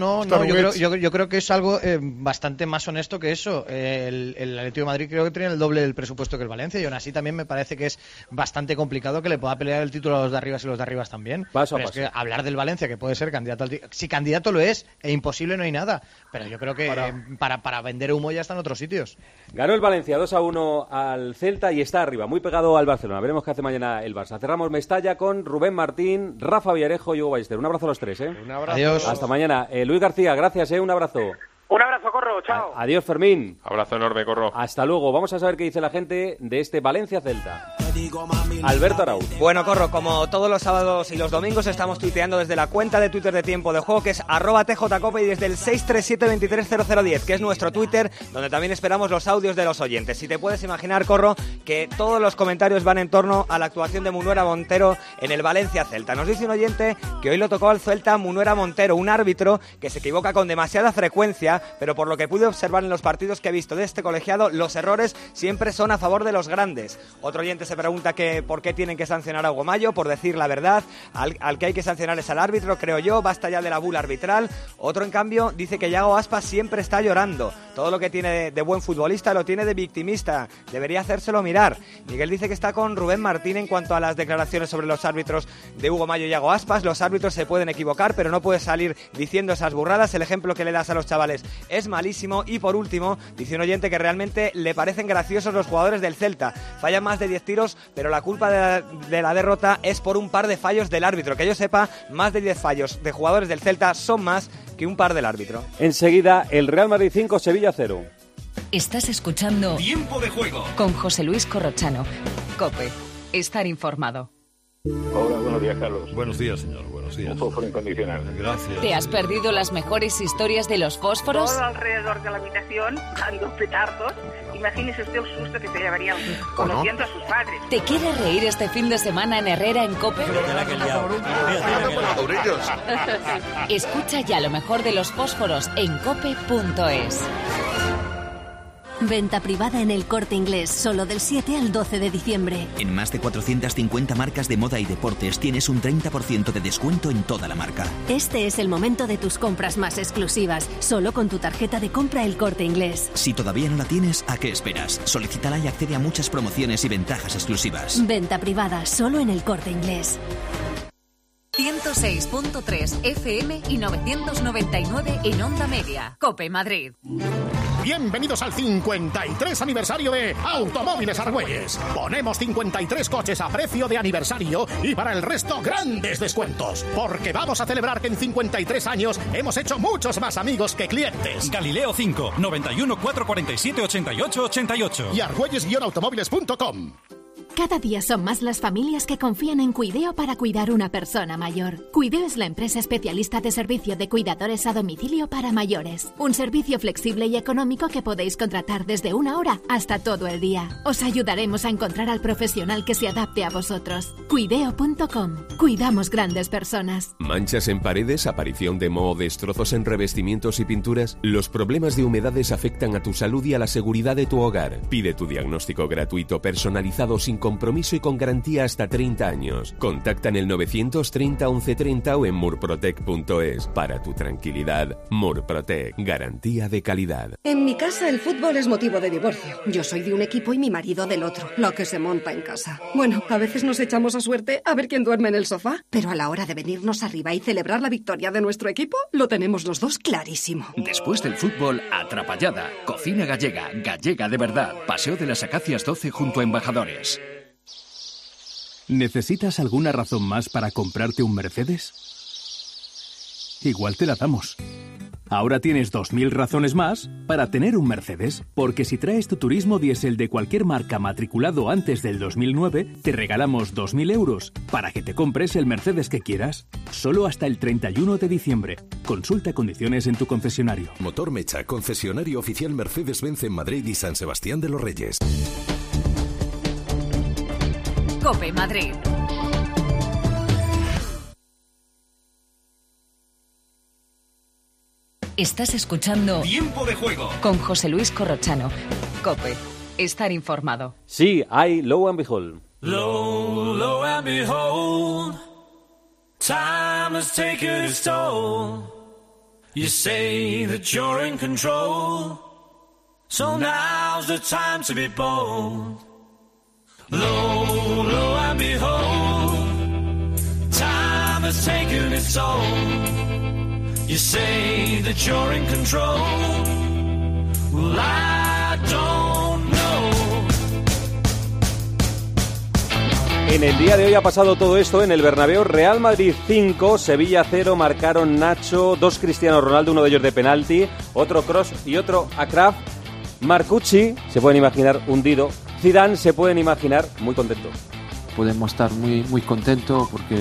Speaker 9: No, yo creo que es algo bastante más honesto que eso. El Atlético de Madrid creo que tiene el doble del presupuesto que el Valencia, y aún así también me parece que es bastante complicado que le pueda pelear el título a los de arriba y los de arriba también.
Speaker 3: Paso a
Speaker 9: Pero
Speaker 3: paso.
Speaker 9: es que hablar del Valencia, que puede ser candidato al título, si candidato lo es, e imposible no hay nada. Pero yo creo que para vender humo ya está en otros sitios.
Speaker 3: Ganó el Valencia 2-1 al Celta y está arriba, muy pegado al Barcelona. Veremos qué hace mañana el Barça. Cerramos Mestalla con Rubén Martín, Rafa Villarejo y Hugo Ballester. Un abrazo a los tres, ¿eh?
Speaker 6: Un abrazo.
Speaker 9: Adiós.
Speaker 3: Hasta mañana. Luis García, gracias, un abrazo.
Speaker 14: Un abrazo, Corro, chao.
Speaker 3: Adiós, Fermín.
Speaker 15: Abrazo enorme, Corro.
Speaker 3: Hasta luego. Vamos a saber qué dice la gente de este Valencia-Celta. Alberto Araúz.
Speaker 16: Bueno, Corro, como todos los sábados y los domingos estamos tuiteando desde la cuenta de Twitter de Tiempo de Juego, que es @tjcope, y desde el 637230010, que es nuestro Twitter, donde también esperamos los audios de los oyentes. Si te puedes imaginar, Corro, que todos los comentarios van en torno a la actuación de Munuera Montero en el Valencia-Celta. Nos dice un oyente que hoy lo tocó al Celta Munuera Montero, un árbitro que se equivoca con demasiada frecuencia, pero por lo que pude observar en los partidos que he visto de este colegiado, los errores siempre son a favor de los grandes. Otro oyente se pregunta que por qué tienen que sancionar a Hugo Mayo, por decir la verdad. Al que hay que sancionar es al árbitro, creo yo, basta ya de la bula arbitral. Otro, en cambio, dice que Yago Aspas siempre está llorando. Todo lo que tiene de buen futbolista lo tiene de victimista. Debería hacérselo mirar. Miguel dice que está con Rubén Martín en cuanto a las declaraciones sobre los árbitros de Hugo Mayo y Yago Aspas. Los árbitros se pueden equivocar, pero no puedes salir diciendo esas burradas. El ejemplo que le das a los chavales es malísimo. Y por último, dice un oyente que realmente le parecen graciosos los jugadores del Celta. Fallan más de 10 tiros, pero la culpa de la derrota es por un par de fallos del árbitro. Que yo sepa, más de 10 fallos de jugadores del Celta son más que un par del árbitro.
Speaker 3: Enseguida, el Real Madrid 5, Sevilla 0.
Speaker 2: Estás escuchando
Speaker 17: Tiempo de Juego
Speaker 2: con José Luis Corrochano. COPE. Estar informado.
Speaker 18: Hola, buenos días, Carlos.
Speaker 17: Buenos días, señor, buenos días.
Speaker 18: Un fósforo incondicional.
Speaker 17: Gracias.
Speaker 2: ¿Te has perdido las mejores historias de los fósforos?
Speaker 19: Todo alrededor de la habitación, dando petardos. Imagínese usted el susto que se llevarían conociendo a sus padres.
Speaker 2: ¿Te quieres reír este fin de semana en Herrera en COPE? Escucha ya lo mejor de los fósforos en cope.es.
Speaker 20: Venta privada en El Corte Inglés, solo del 7 al 12 de diciembre.
Speaker 21: En más de 450 marcas de moda y deportes tienes un 30% de descuento en toda la marca.
Speaker 20: Este es el momento de tus compras más exclusivas, solo con tu tarjeta de compra El Corte Inglés.
Speaker 21: Si todavía no la tienes, ¿a qué esperas? Solicítala y accede a muchas promociones y ventajas exclusivas.
Speaker 20: Venta privada, solo en El Corte Inglés.
Speaker 2: 106.3 FM y 999 en Onda Media. COPE Madrid.
Speaker 22: Bienvenidos al 53 aniversario de Automóviles Argüelles. Ponemos 53 coches a precio de aniversario y para el resto grandes descuentos. Porque vamos a celebrar que en 53 años hemos hecho muchos más amigos que clientes.
Speaker 17: Galileo 5, 91 447 88 88.
Speaker 22: Y argüelles-automóviles.com.
Speaker 23: Cada día son más las familias que confían en Cuideo para cuidar una persona mayor. Cuideo es la empresa especialista de servicio de cuidadores a domicilio para mayores. Un servicio flexible y económico que podéis contratar desde 1 hora hasta todo el día. Os ayudaremos a encontrar al profesional que se adapte a vosotros. Cuideo.com. Cuidamos grandes personas.
Speaker 24: ¿Manchas en paredes, aparición de moho, destrozos en revestimientos y pinturas? Los problemas de humedades afectan a tu salud y a la seguridad de tu hogar. Pide tu diagnóstico gratuito, personalizado, sin compromiso y con garantía hasta 30 años. Contacta en el 930 1130 o en murprotec.es. Para tu tranquilidad, Murprotec, garantía de calidad.
Speaker 25: En mi casa el fútbol es motivo de divorcio. Yo soy de un equipo y mi marido del otro. Lo que se monta en casa. Bueno, a veces nos echamos a suerte a ver quién duerme en el sofá, pero a la hora de venirnos arriba y celebrar la victoria de nuestro equipo, lo tenemos los dos clarísimo.
Speaker 26: Después del fútbol, Atrapallada. Cocina gallega, gallega de verdad. Paseo de las Acacias 12 junto a Embajadores.
Speaker 27: ¿Necesitas alguna razón más para comprarte un Mercedes? Igual te la damos. Ahora tienes 2000 razones más para tener un Mercedes, porque si traes tu turismo diésel de cualquier marca matriculado antes del 2009, te regalamos 2000 euros para que te compres el Mercedes que quieras. Solo hasta el 31 de diciembre. Consulta condiciones en tu concesionario.
Speaker 28: Motor Mecha, concesionario oficial Mercedes-Benz en Madrid y San Sebastián de los Reyes.
Speaker 2: COPE Madrid. Estás escuchando
Speaker 17: Tiempo de Juego
Speaker 2: con José Luis Corrochano. COPE. Estar informado.
Speaker 3: Sí, hay Low and Behold.
Speaker 29: Low and behold, time has taken its toll. You say that you're in control, so now's the time to be bold. Lo, lo and behold, time has taken its toll. You say that you're in control, well I don't know.
Speaker 3: En el día de hoy ha pasado todo esto en el Bernabéu. Real Madrid 5, Sevilla 0, marcaron Nacho, 2 Cristiano Ronaldo, uno de ellos de penalti, otro Kroos y otro Akraf. Marcucci, se pueden imaginar hundido. Zidane, se pueden imaginar muy contento.
Speaker 1: Podemos estar muy contentos porque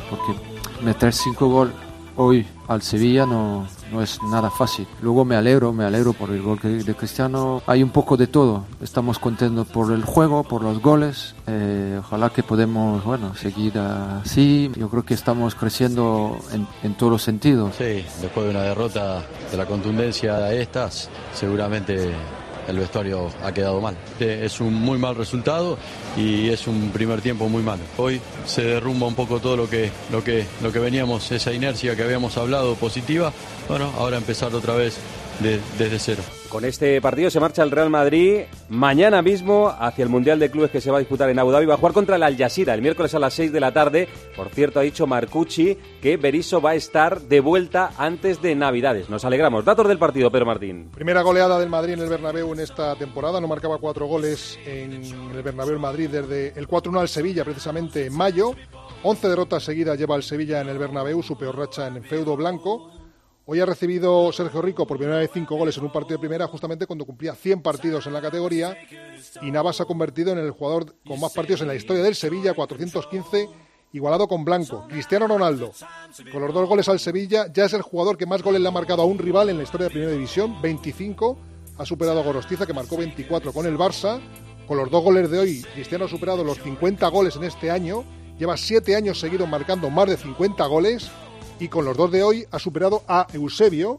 Speaker 1: meter 5 goles hoy al Sevilla no es nada fácil. Luego me alegro por el gol de Cristiano. Hay un poco de todo. Estamos contentos por el juego, por los goles. Ojalá que podemos seguir así. Yo creo que estamos creciendo en todos los sentidos.
Speaker 4: Sí, después de una derrota de la contundencia de estas, seguramente el vestuario ha quedado mal. Es un muy mal resultado y es un primer tiempo muy malo. Hoy se derrumba un poco todo lo que veníamos, esa inercia que habíamos hablado positiva. Bueno, ahora empezar otra vez desde cero.
Speaker 3: Con este partido se marcha el Real Madrid mañana mismo hacia el Mundial de Clubes que se va a disputar en Abu Dhabi. Va a jugar contra el Al Jazeera el miércoles a las 6 de la tarde. Por cierto, ha dicho Marcucci que Berizzo va a estar de vuelta antes de Navidades. Nos alegramos. Datos del partido, Pedro Martín.
Speaker 5: Primera goleada del Madrid en el Bernabéu en esta temporada. No marcaba 4 goles en el Bernabéu Madrid desde el 4-1 al Sevilla, precisamente en mayo. 11 derrotas seguidas lleva el Sevilla en el Bernabéu, su peor racha en el feudo blanco. Hoy ha recibido Sergio Rico por primera vez 5 goles en un partido de primera, justamente cuando cumplía 100 partidos en la categoría, y Navas se ha convertido en el jugador con más partidos en la historia del Sevilla, 415, igualado con Blanco. Cristiano Ronaldo, con los 2 goles al Sevilla, ya es el jugador que más goles le ha marcado a un rival en la historia de Primera División, 25, ha superado a Gorostiza, que marcó 24 con el Barça. Con los 2 goles de hoy, Cristiano ha superado los 50 goles en este año, lleva 7 años seguidos marcando más de 50 goles, y con los 2 de hoy ha superado a Eusebio,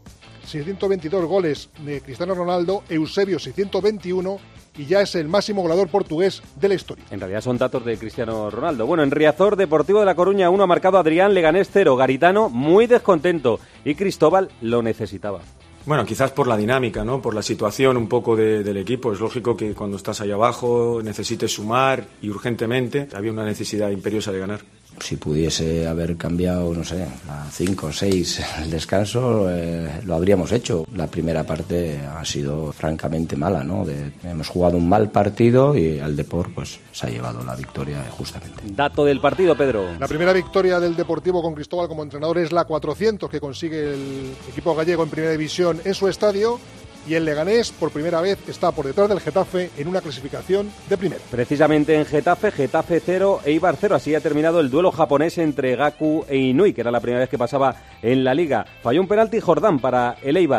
Speaker 5: 622 goles de Cristiano Ronaldo, Eusebio 621, y ya es el máximo goleador portugués de la historia.
Speaker 3: En realidad son datos de Cristiano Ronaldo. Bueno, en Riazor, Deportivo de La Coruña 1 ha marcado Adrián, Leganés 0, Garitano muy descontento y Cristóbal lo necesitaba.
Speaker 7: Bueno, quizás por la dinámica, ¿no? Por la situación un poco del equipo. Es lógico que cuando estás ahí abajo necesites sumar y urgentemente. Había una necesidad imperiosa de ganar.
Speaker 8: Si pudiese haber cambiado, no sé, a 5 o 6 el descanso, lo habríamos hecho. La primera parte ha sido francamente mala, ¿no? Hemos jugado un mal partido y el Depor pues se ha llevado la victoria justamente.
Speaker 3: Dato del partido, Pedro.
Speaker 5: La primera victoria del Deportivo con Cristóbal como entrenador es la 400 que consigue el equipo gallego en Primera División en su estadio. Y el Leganés, por primera vez, está por detrás del Getafe en una clasificación de primera.
Speaker 3: Precisamente en Getafe 0, Eibar 0. Así ha terminado el duelo japonés entre Gaku e Inui, que era la primera vez que pasaba en la Liga. Falló un penalti Jordán para el Eibar.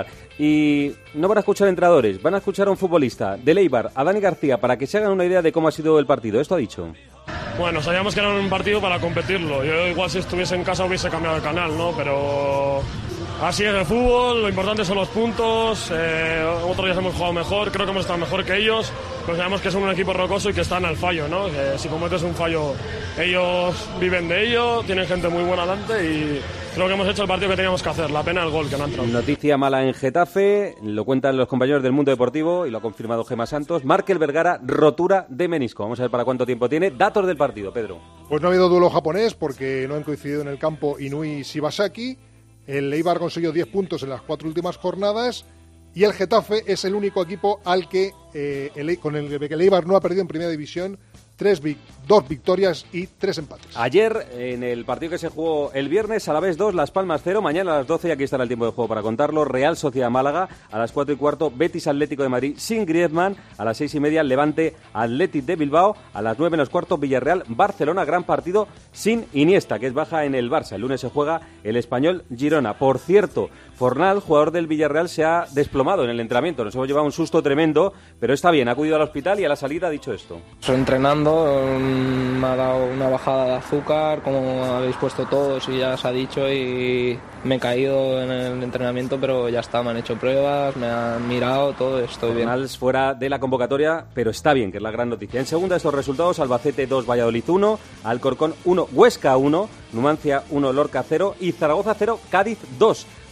Speaker 3: Y no van a escuchar entrenadores, van a escuchar a un futbolista del Eibar, a Dani García, para que se hagan una idea de cómo ha sido el partido. Esto ha dicho.
Speaker 10: Bueno, sabíamos que era un partido para competirlo. Yo igual si estuviese en casa hubiese cambiado el canal, ¿no? Pero así es el fútbol, lo importante son los puntos. Otros días hemos jugado mejor, creo que hemos estado mejor que ellos. Pero sabemos que son un equipo rocoso y que están al fallo, ¿no? Que si cometes un fallo, ellos viven de ello, tienen gente muy buena delante y creo que hemos hecho el partido que teníamos que hacer. La pena el gol que no ha entrado.
Speaker 3: Noticia mala en Getafe, lo cuentan los compañeros del Mundo Deportivo y lo ha confirmado Gemma Santos. Markel Vergara, rotura de menisco. Vamos a ver para cuánto tiempo tiene. Datos del partido, Pedro.
Speaker 5: Pues no ha habido duelo japonés porque no han coincidido en el campo Inui y Shibasaki. El Eibar consiguió 10 puntos en las 4 últimas jornadas y el Getafe es el único equipo al que con el que el Eibar no ha perdido en Primera División. 2 victorias y 3 empates.
Speaker 3: Ayer, en el partido que se jugó el viernes, Alavés 2, Las Palmas 0. Mañana a las 12, y aquí estará el tiempo de juego para contarlo, Real Sociedad Málaga. A las 4:15, Betis Atlético de Madrid sin Griezmann. A las 6:30, Levante Athletic de Bilbao. A las 9:15, Villarreal Barcelona. Gran partido sin Iniesta, que es baja en el Barça. El lunes se juega el Español Girona. Por cierto, Fornal, jugador del Villarreal, se ha desplomado en el entrenamiento. Nos hemos llevado un susto tremendo, pero está bien. Ha acudido al hospital y a la salida ha dicho esto.
Speaker 11: Estoy entrenando, me ha dado una bajada de azúcar, como habéis puesto todos y ya os ha dicho, y me he caído en el entrenamiento, pero ya está, me han hecho pruebas, me han mirado, todo, estoy bien.
Speaker 3: Fornal fuera de la convocatoria, pero está bien, que es la gran noticia. En segunda, estos resultados: Albacete 2, Valladolid 1, Alcorcón 1, Huesca 1, Numancia 1, Lorca 0 y Zaragoza 0, Cádiz 2.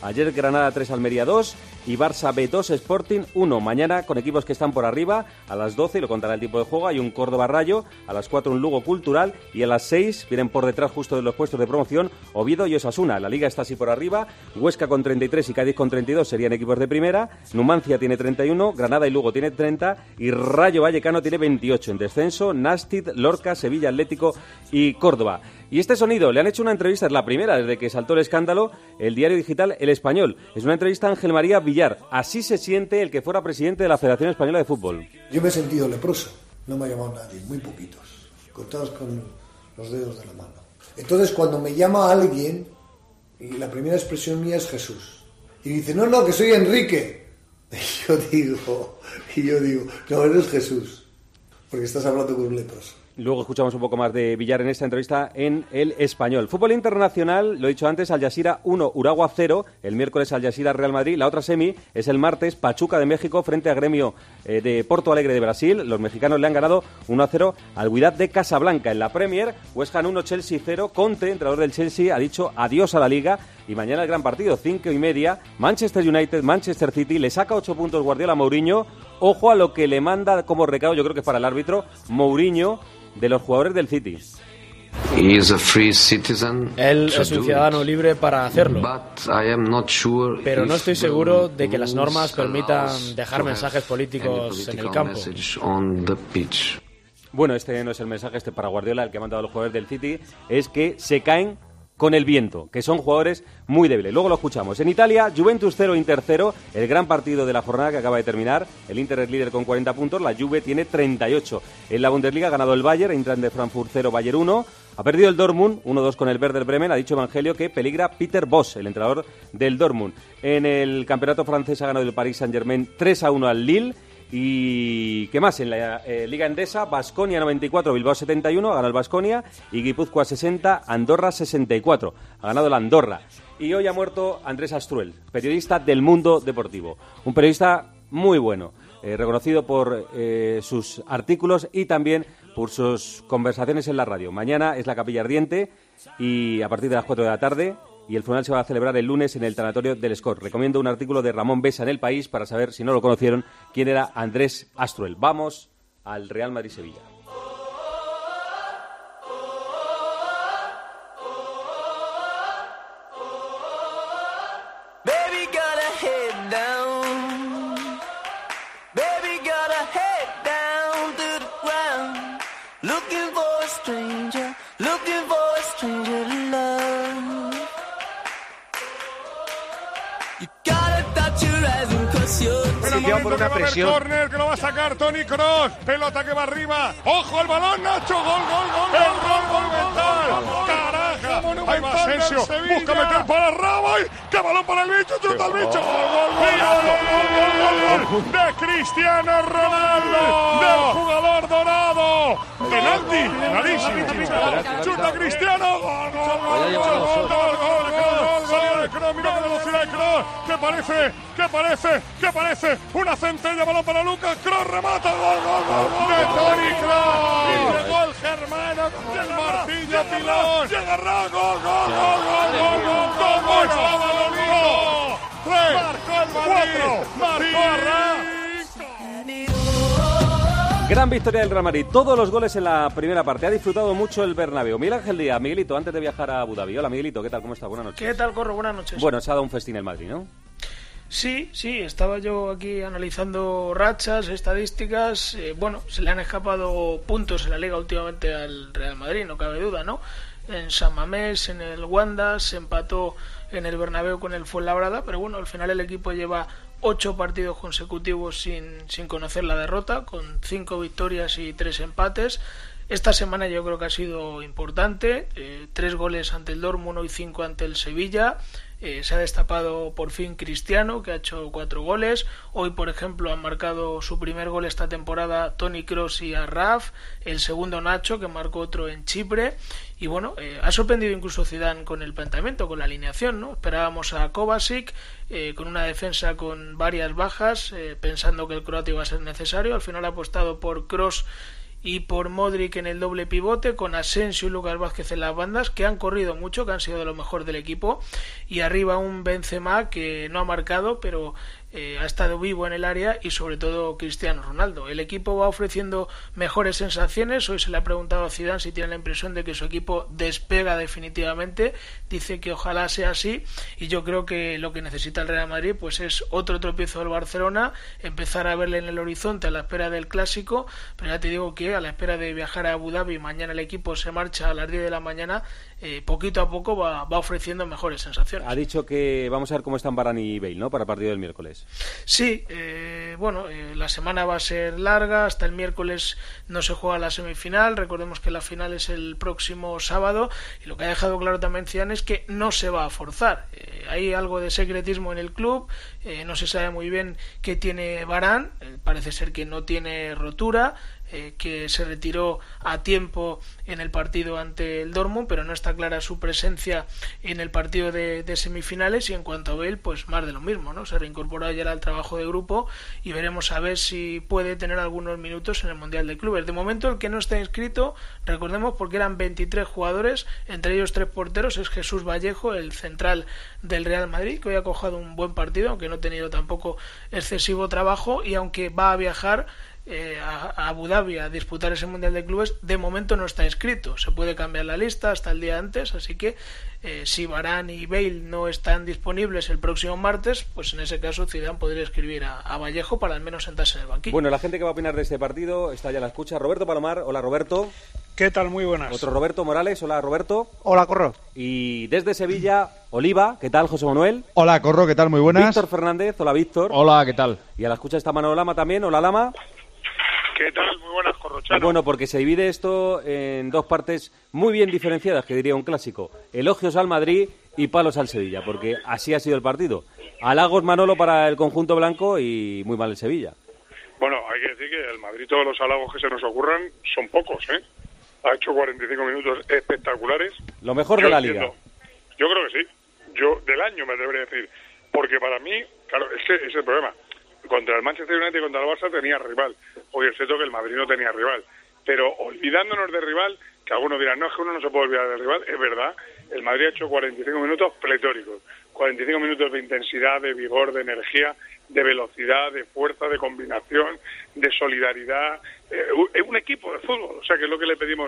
Speaker 3: Ayer Granada 3, Almería 2 y Barça B 2, Sporting 1. Mañana con equipos que están por arriba, a las 12, y lo contará el tiempo de juego, hay un Córdoba Rayo, a las 4 un Lugo Cultural y a las 6 vienen por detrás justo de los puestos de promoción Oviedo y Osasuna. La Liga está así por arriba, Huesca con 33 y Cádiz con 32 serían equipos de primera, Numancia tiene 31, Granada y Lugo tiene 30 y Rayo Vallecano tiene 28. En descenso, Nàstic, Lorca, Sevilla Atlético y Córdoba. Y este sonido, le han hecho una entrevista, es la primera desde que saltó el escándalo, el diario digital El Español. Es una entrevista a Ángel María Villar. Así se siente el que fuera presidente de la Federación Española de Fútbol.
Speaker 6: Yo me he sentido leproso, no me ha llamado nadie, muy poquitos, contados con los dedos de la mano. Entonces cuando me llama alguien, y la primera expresión mía es Jesús, y dice, no, que soy Enrique. Y yo digo, no, eres Jesús, porque estás hablando con un leproso.
Speaker 3: Luego escuchamos un poco más de Villar en esta entrevista en El Español. Fútbol internacional, lo he dicho antes, Al Jazeera 1, Uragua 0. El miércoles Al Jazeera Real Madrid. La otra semi es el martes, Pachuca de México frente a Gremio de Porto Alegre de Brasil. Los mexicanos le han ganado 1-0 al Wydad de Casablanca. En la Premier, West Ham 1, Chelsea 0. Conte, entrenador del Chelsea, ha dicho adiós a la Liga. Y mañana el gran partido, 5:30, Manchester United, Manchester City. Le saca 8 puntos Guardiola a Mourinho. Ojo a lo que le manda como recado, yo creo que es para el árbitro, Mourinho, de los jugadores del City.
Speaker 9: Él es un ciudadano libre para hacerlo, pero no estoy seguro de que las normas permitan dejar mensajes políticos en el campo.
Speaker 3: Bueno, este no es el mensaje, para Guardiola, el que ha mandado a los jugadores del City, es que se caen con el viento, que son jugadores muy débiles. Luego lo escuchamos. En Italia, Juventus 0, Inter 0, el gran partido de la jornada que acaba de terminar. El Inter es líder con 40 puntos, la Juve tiene 38. En la Bundesliga ha ganado el Bayern, Eintracht de Frankfurt 0, Bayern 1. Ha perdido el Dortmund, 1-2 con el Werder Bremen. Ha dicho Evangelio que peligra Peter Bosz, el entrenador del Dortmund. En el campeonato francés ha ganado el Paris Saint-Germain 3-1 al Lille. Y ¿qué más? En la Liga Endesa, Baskonia 94, Bilbao 71, ha ganado el Baskonia, y Guipúzcoa 60, Andorra 64, ha ganado la Andorra. Y hoy ha muerto Andrés Astruel, periodista del Mundo Deportivo, un periodista muy bueno, reconocido por sus artículos y también por sus conversaciones en la radio. Mañana es la Capilla Ardiente y a partir de las 4 de la tarde, y el funeral se va a celebrar el lunes en el tanatorio del Escort. Recomiendo un artículo de Ramón Besa en El País para saber, si no lo conocieron, quién era Andrés Astruel. Vamos al Real Madrid-Sevilla.
Speaker 12: Por una presión. Córner que lo va a sacar Toni Kroos. Pelota que va arriba. ¡Ojo al balón, Nacho! ¡Gol! ¡Gol monumental! ¡Caraja! Ahí va Asensio. Busca meter para Ramos. ¡Qué balón para el bicho! ¡Chuta el bicho! ¡Gol! ¡De Cristiano Ronaldo! ¡Del jugador dorado! ¡Penalti! ¡Clarísimo! ¡Chuta Cristiano! ¡Gol! ¡Salida de Kroos! ¡Mira qué velocidad de Kroos! ¿Qué parece? Una centella, balón para Lucas, Kroos remata, gol de Toni Kroos, gol germano, del Martillo Pilón, llega Ramos, gol, Manolito, 3, marcó el Madrid, marcó Arra.
Speaker 3: Gran victoria del Real Madrid, todos los goles en la primera parte, ha disfrutado mucho el Bernabéu. Miguel Ángel Díaz, Miguelito, antes de viajar a Abu Dhabi. Hola Miguelito, ¿qué tal? ¿Cómo estás? Buenas noches.
Speaker 13: ¿Qué tal, Corro? Buenas noches.
Speaker 3: Bueno, se ha dado un festín el Madrid, ¿no?
Speaker 13: Sí, estaba yo aquí analizando rachas, estadísticas. Bueno, se le han escapado puntos en la Liga últimamente al Real Madrid, no cabe duda, ¿no? En San Mamés, en el Wanda, se empató en el Bernabéu con el Fuenlabrada, pero bueno, al final el equipo lleva 8 partidos consecutivos sin conocer la derrota, con 5 victorias y 3 empates. Esta semana yo creo que ha sido importante, 3 goles ante el Dortmund y 5 ante el Sevilla. Se ha destapado por fin Cristiano, que ha hecho 4 goles. Hoy, por ejemplo, han marcado su primer gol esta temporada Toni Kroos y Arraf, el segundo Nacho, que marcó otro en Chipre. Y bueno, ha sorprendido incluso Zidane con el planteamiento, con la alineación, ¿no? Esperábamos a Kovacic con una defensa con varias bajas, pensando que el croata iba a ser necesario. Al final ha apostado por Kroos y por Modric en el doble pivote, con Asensio y Lucas Vázquez en las bandas, que han corrido mucho, que han sido de lo mejor del equipo, y arriba un Benzema que no ha marcado, pero ha estado vivo en el área, y sobre todo Cristiano Ronaldo. El equipo va ofreciendo mejores sensaciones. Hoy se le ha preguntado a Zidane si tiene la impresión de que su equipo despega definitivamente. Dice que ojalá sea así, y yo creo que lo que necesita el Real Madrid pues es otro tropiezo del Barcelona, empezar a verle en el horizonte a la espera del Clásico, pero ya te digo que a la espera de viajar a Abu Dhabi, mañana el equipo se marcha a las 10 de la mañana, poquito a poco va ofreciendo mejores sensaciones.
Speaker 3: Ha dicho que vamos a ver cómo están Varane y Bale, ¿no?, para el partido del miércoles.
Speaker 13: Sí, la semana va a ser larga, hasta el miércoles no se juega la semifinal, recordemos que la final es el próximo sábado, y lo que ha dejado claro también Zidane es que no se va a forzar. Hay algo de secretismo en el club, no se sabe muy bien qué tiene Varane, parece ser que no tiene rotura, que se retiró a tiempo en el partido ante el Dortmund, pero no está clara su presencia en el partido de semifinales. Y en cuanto a Bale, pues más de lo mismo, ¿no? Se reincorporó ayer al trabajo de grupo y veremos a ver si puede tener algunos minutos en el Mundial de Clubes. De momento el que no está inscrito, recordemos, porque eran 23 jugadores, entre ellos 3 porteros, es Jesús Vallejo, el central del Real Madrid, que hoy ha cojado un buen partido, aunque no ha tenido tampoco excesivo trabajo, y aunque va a viajar a Abu Dhabi a disputar ese Mundial de Clubes, de momento no está inscrito. Se puede cambiar la lista hasta el día antes, así que si Varane y Bale no están disponibles el próximo martes, pues en ese caso Zidane podría escribir a Vallejo para al menos sentarse en el banquillo.
Speaker 3: Bueno, la gente que va a opinar de este partido está ya a la escucha. Roberto Palomar, hola Roberto.
Speaker 14: ¿Qué tal? Muy buenas.
Speaker 3: Otro Roberto Morales, hola Roberto.
Speaker 14: Hola Corro.
Speaker 3: Y desde Sevilla, Oliva, ¿qué tal José Manuel?
Speaker 14: Hola Corro, ¿qué tal? Muy buenas.
Speaker 3: Víctor Fernández, hola Víctor.
Speaker 14: Hola, ¿qué tal?
Speaker 3: Y a la escucha está Manolo Lama también, hola Lama.
Speaker 12: ¿Qué tal? Muy buenas, Corrochano.
Speaker 3: Bueno, porque se divide esto en dos partes muy bien diferenciadas, que diría un clásico. Elogios al Madrid y palos al Sevilla, porque así ha sido el partido. Halagos, Manolo, para el conjunto blanco y muy mal el Sevilla.
Speaker 12: Bueno, hay que decir que el Madrid, todos los halagos que se nos ocurran son pocos, ¿eh? Ha hecho 45 minutos espectaculares.
Speaker 3: Lo mejor de la liga.
Speaker 12: Yo creo que sí. Yo del año me debería decir. Porque para mí, claro, es que ese es el problema. Contra el Manchester United y contra el Barça tenía rival. Hoy es cierto que el Madrid no tenía rival. Pero olvidándonos del rival, que algunos dirán, no, es que uno no se puede olvidar del rival, es verdad, el Madrid ha hecho 45 minutos pletóricos. 45 minutos de intensidad, de vigor, de energía, de velocidad, de fuerza, de combinación, de solidaridad. Es un equipo de fútbol, o sea, que es lo que le pedimos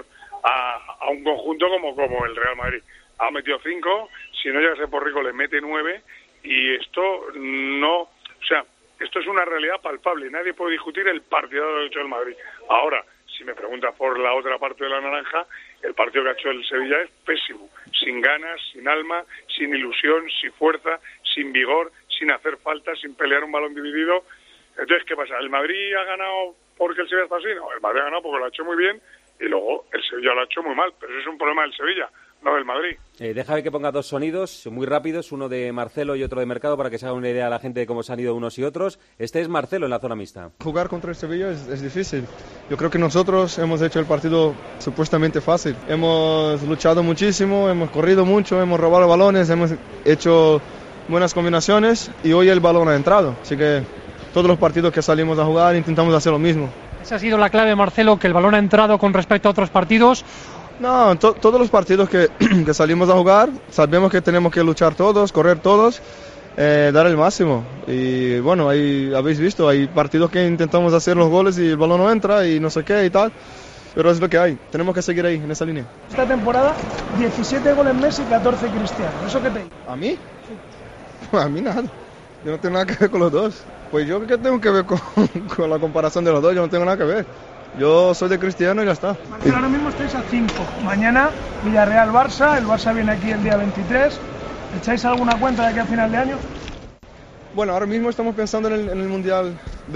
Speaker 12: a un conjunto como el Real Madrid. Ha metido 5, si no llegase por rico le mete 9, y esto no... O sea, esto es una realidad palpable, nadie puede discutir el partido que ha hecho el Madrid. Ahora, si me preguntas por la otra parte de la naranja, el partido que ha hecho el Sevilla es pésimo, sin ganas, sin alma, sin ilusión, sin fuerza, sin vigor, sin hacer falta, sin pelear un balón dividido. Entonces, ¿qué pasa? ¿El Madrid ha ganado porque el Sevilla está así? No, el Madrid ha ganado porque lo ha hecho muy bien y luego el Sevilla lo ha hecho muy mal, pero eso es un problema del Sevilla, no del Madrid.
Speaker 3: Déjame que ponga dos sonidos muy rápidos, uno de Marcelo y otro de Mercado, para que se haga una idea a la gente de cómo se han ido unos y otros. Este es Marcelo en la zona mixta.
Speaker 15: Jugar contra el Sevilla es difícil. Yo creo que nosotros hemos hecho el partido supuestamente fácil. Hemos luchado muchísimo, hemos corrido mucho, hemos robado balones, hemos hecho buenas combinaciones y hoy el balón ha entrado. Así que todos los partidos que salimos a jugar intentamos hacer lo mismo.
Speaker 16: ¿Esa ha sido la clave, Marcelo, que el balón ha entrado con respecto a otros partidos?
Speaker 15: No, todos los partidos que salimos a jugar, sabemos que tenemos que luchar todos, correr todos, dar el máximo. Y bueno, ahí habéis visto, hay partidos que intentamos hacer los goles y el balón no entra y no sé qué y tal. Pero es lo que hay, tenemos que seguir ahí, en esa línea.
Speaker 13: Esta temporada, 17 goles Messi, 14 Cristiano. ¿Eso qué te dice?
Speaker 15: ¿A mí? Sí. A mí nada. Yo no tengo nada que ver con los dos. Pues yo qué tengo que ver con la comparación de los dos, yo no tengo nada que ver. Yo soy de Cristiano y ya está.
Speaker 13: Marcelo, ahora mismo estáis a 5. Mañana Villarreal-Barça, el Barça viene aquí el día 23. ¿Echáis alguna cuenta de aquí a final de año?
Speaker 15: Bueno, ahora mismo estamos pensando en el Mundial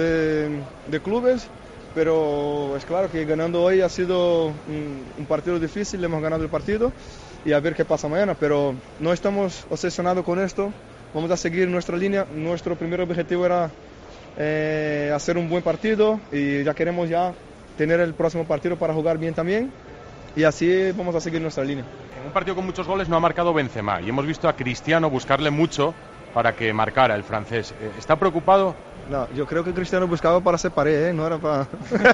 Speaker 15: de Clubes, pero es claro que ganando hoy ha sido un partido difícil, hemos ganado el partido y a ver qué pasa mañana, pero no estamos obsesionados con esto, vamos a seguir nuestra línea. Nuestro primer objetivo era hacer un buen partido y ya queremos tener el próximo partido para jugar bien también y así vamos a seguir nuestra línea.
Speaker 18: En un partido con muchos goles no ha marcado Benzema y hemos visto a Cristiano buscarle mucho para que marcara el francés. ¿Está preocupado
Speaker 15: No, yo creo que Cristiano buscaba para hacer pared, no era para...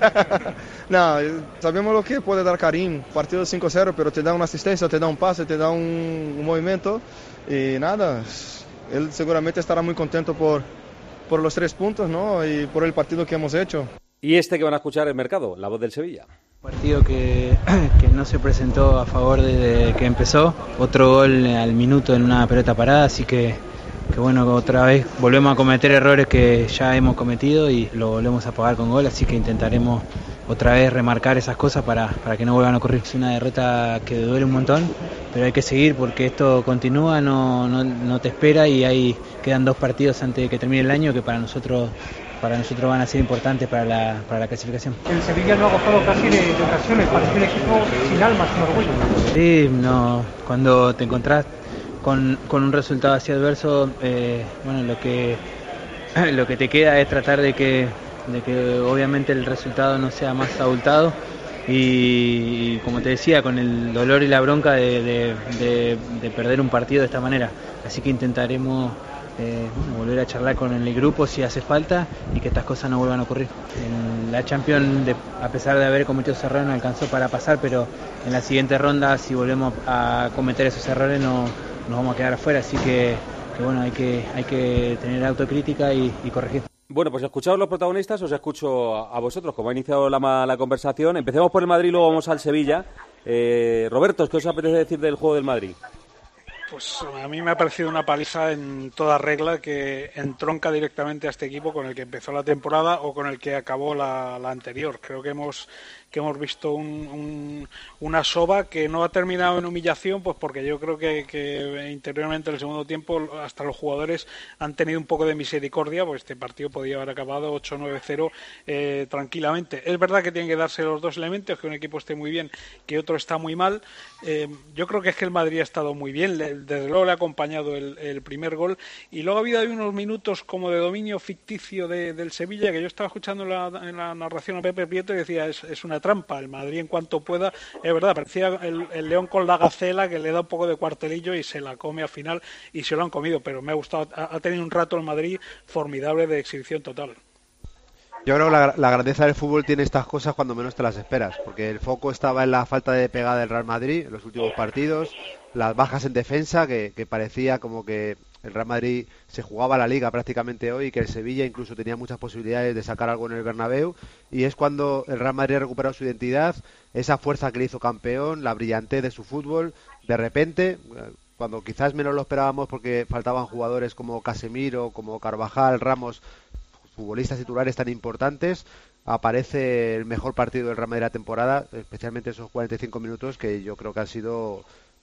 Speaker 15: No, sabemos lo que puede dar Karim, partido 5-0, pero te da una asistencia, te da un pase, te da un movimiento y nada, él seguramente estará muy contento por los 3 puntos, ¿no? Y por el partido que hemos hecho.
Speaker 3: Y este que van a escuchar es Mercado, la voz del Sevilla.
Speaker 19: Partido que no se presentó a favor desde que empezó, otro gol al minuto en una pelota parada, así que bueno, otra vez volvemos a cometer errores que ya hemos cometido y lo volvemos a pagar con gol, así que intentaremos otra vez remarcar esas cosas para que no vuelvan a ocurrir. Es una derrota que duele un montón, pero hay que seguir porque esto continúa, no te espera y quedan 2 partidos antes de que termine el año que para nosotros van a ser importantes para la clasificación.
Speaker 16: El Sevilla no ha gozado casi de ocasiones, parece un equipo sin alma, sin orgullo.
Speaker 19: Sí, no, cuando te encontrás con un resultado así adverso, bueno, lo que te queda es tratar de que obviamente el resultado no sea más abultado y como te decía, con el dolor y la bronca de perder un partido de esta manera. Así que intentaremos volver a charlar con el grupo si hace falta y que estas cosas no vuelvan a ocurrir. En la Champions, a pesar de haber cometido esos errores, no alcanzó para pasar, pero en la siguiente ronda, si volvemos a cometer esos errores, nos vamos a quedar afuera. Así que bueno, hay que tener autocrítica y corregir.
Speaker 3: Bueno, pues escuchaos los protagonistas, os escucho a vosotros, como ha iniciado la conversación. Empecemos por el Madrid, luego vamos al Sevilla. Roberto, ¿qué os apetece decir del juego del Madrid?
Speaker 14: Pues a mí me ha parecido una paliza en toda regla que entronca directamente a este equipo con el que empezó la temporada o con el que acabó la anterior. Creo que hemos visto una soba que no ha terminado en humillación, pues porque yo creo que interiormente en el segundo tiempo hasta los jugadores han tenido un poco de misericordia, pues este partido podía haber acabado 8-9-0 tranquilamente. Es verdad que tienen que darse los 2 elementos, que un equipo esté muy bien, que otro está muy mal. Yo creo que es que el Madrid ha estado muy bien, desde luego le ha acompañado el primer gol y luego ha habido ahí unos minutos como de dominio ficticio del Sevilla, que yo estaba escuchando en la narración a Pepe Prieto y decía, es una trampa, el Madrid en cuanto pueda, es verdad, parecía el león con la gacela que le da un poco de cuartelillo y se la come al final y se lo han comido, pero me ha gustado, ha tenido un rato el Madrid formidable de exhibición total.
Speaker 20: Yo creo que la grandeza del fútbol tiene estas cosas cuando menos te las esperas, porque el foco estaba en la falta de pegada del Real Madrid en los últimos partidos, las bajas en defensa, que parecía como que el Real Madrid se jugaba la Liga prácticamente hoy y que el Sevilla incluso tenía muchas posibilidades de sacar algo en el Bernabéu, y es cuando el Real Madrid ha recuperado su identidad, esa fuerza que le hizo campeón, la brillantez de su fútbol, de repente, cuando quizás menos lo esperábamos porque faltaban jugadores como Casemiro, como Carvajal, Ramos, futbolistas titulares tan importantes, aparece el mejor partido del Real Madrid de la temporada, especialmente esos 45 minutos que yo creo que ha sido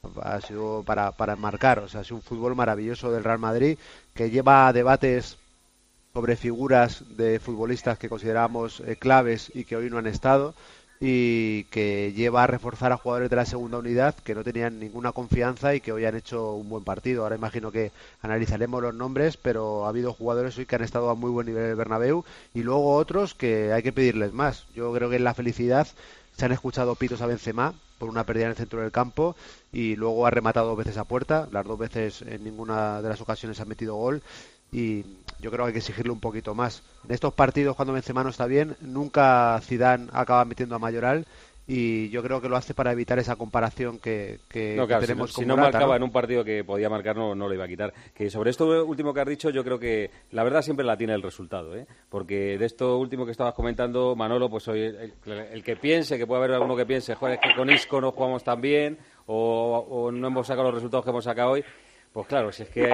Speaker 20: para enmarcar. O sea, ha sido un fútbol maravilloso del Real Madrid que lleva debates sobre figuras de futbolistas que consideramos claves y que hoy no han estado, y que lleva a reforzar a jugadores de la segunda unidad que no tenían ninguna confianza y que hoy han hecho un buen partido. Ahora imagino que analizaremos los nombres, pero ha habido jugadores hoy que han estado a muy buen nivel en el Bernabéu y luego otros que hay que pedirles más. Yo creo que en la felicidad se han escuchado pitos a Benzema por una pérdida en el centro del campo y luego ha rematado 2 veces a puerta, las 2 veces en ninguna de las ocasiones ha metido gol, y yo creo que hay que exigirle un poquito más. En estos partidos, cuando Benzema no está bien, nunca Zidane acaba metiendo a Mayoral, y yo creo que lo hace para evitar esa comparación que tenemos con Morata. Si no marcaba en un partido que podía marcar, no lo iba a quitar. Que sobre esto último que has dicho, yo creo que la verdad siempre la tiene el resultado, ¿eh? Porque de esto último que estabas comentando, Manolo, pues hoy el que piense, que puede haber alguno que piense, joder, es que con Isco no jugamos tan bien, o no hemos sacado los resultados que hemos sacado hoy, pues claro, si es que...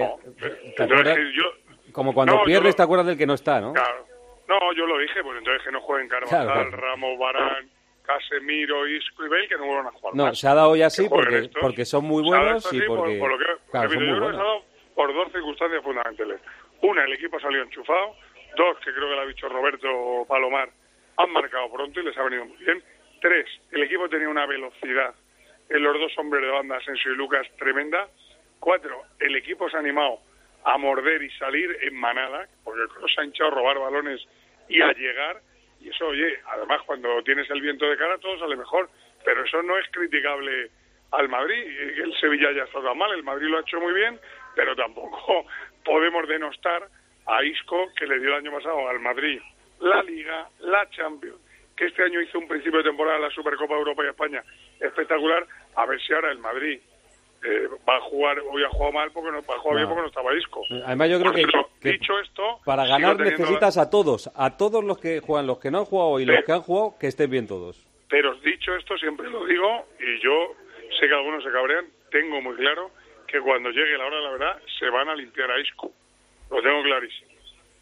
Speaker 20: como cuando pierdes, te acuerdas del que no está, ¿no?
Speaker 12: Claro. No, yo lo dije, pues entonces que no jueguen Carvajal, claro. Ramos, Varane, Casemiro, Isco y Bale, que no vuelvan a jugar más.
Speaker 3: No, se ha dado hoy así porque son muy buenos y porque...
Speaker 12: Por lo que, claro, son muy buenos. Se ha dado por 2 circunstancias fundamentales. Una, el equipo salió enchufado. 2, que creo que lo ha dicho Roberto Palomar, han marcado pronto y les ha venido muy bien. 3, el equipo tenía una velocidad en los 2 hombres de banda, Asensio y Lucas, tremenda. 4, el equipo se ha animado a morder y salir en manada, porque el Kroos ha hinchado a robar balones y a llegar, y eso, oye, además cuando tienes el viento de cara todo sale mejor, pero eso no es criticable al Madrid. El Sevilla ya está tan mal, el Madrid lo ha hecho muy bien, pero tampoco podemos denostar a Isco, que le dio el año pasado al Madrid la Liga, la Champions, que este año hizo un principio de temporada en la Supercopa de Europa y España espectacular. A ver si ahora el Madrid va a jugar, hoy ha jugado mal porque no va a jugar bien porque no estaba Isco.
Speaker 3: Además yo creo que
Speaker 12: dicho esto,
Speaker 3: para ganar necesitas a todos los que juegan, los que no han jugado y los que han jugado, que estén bien todos.
Speaker 12: Pero dicho esto, siempre lo digo, y yo sé que algunos se cabrean, tengo muy claro que cuando llegue la hora de la verdad se van a limpiar a Isco. Lo tengo clarísimo.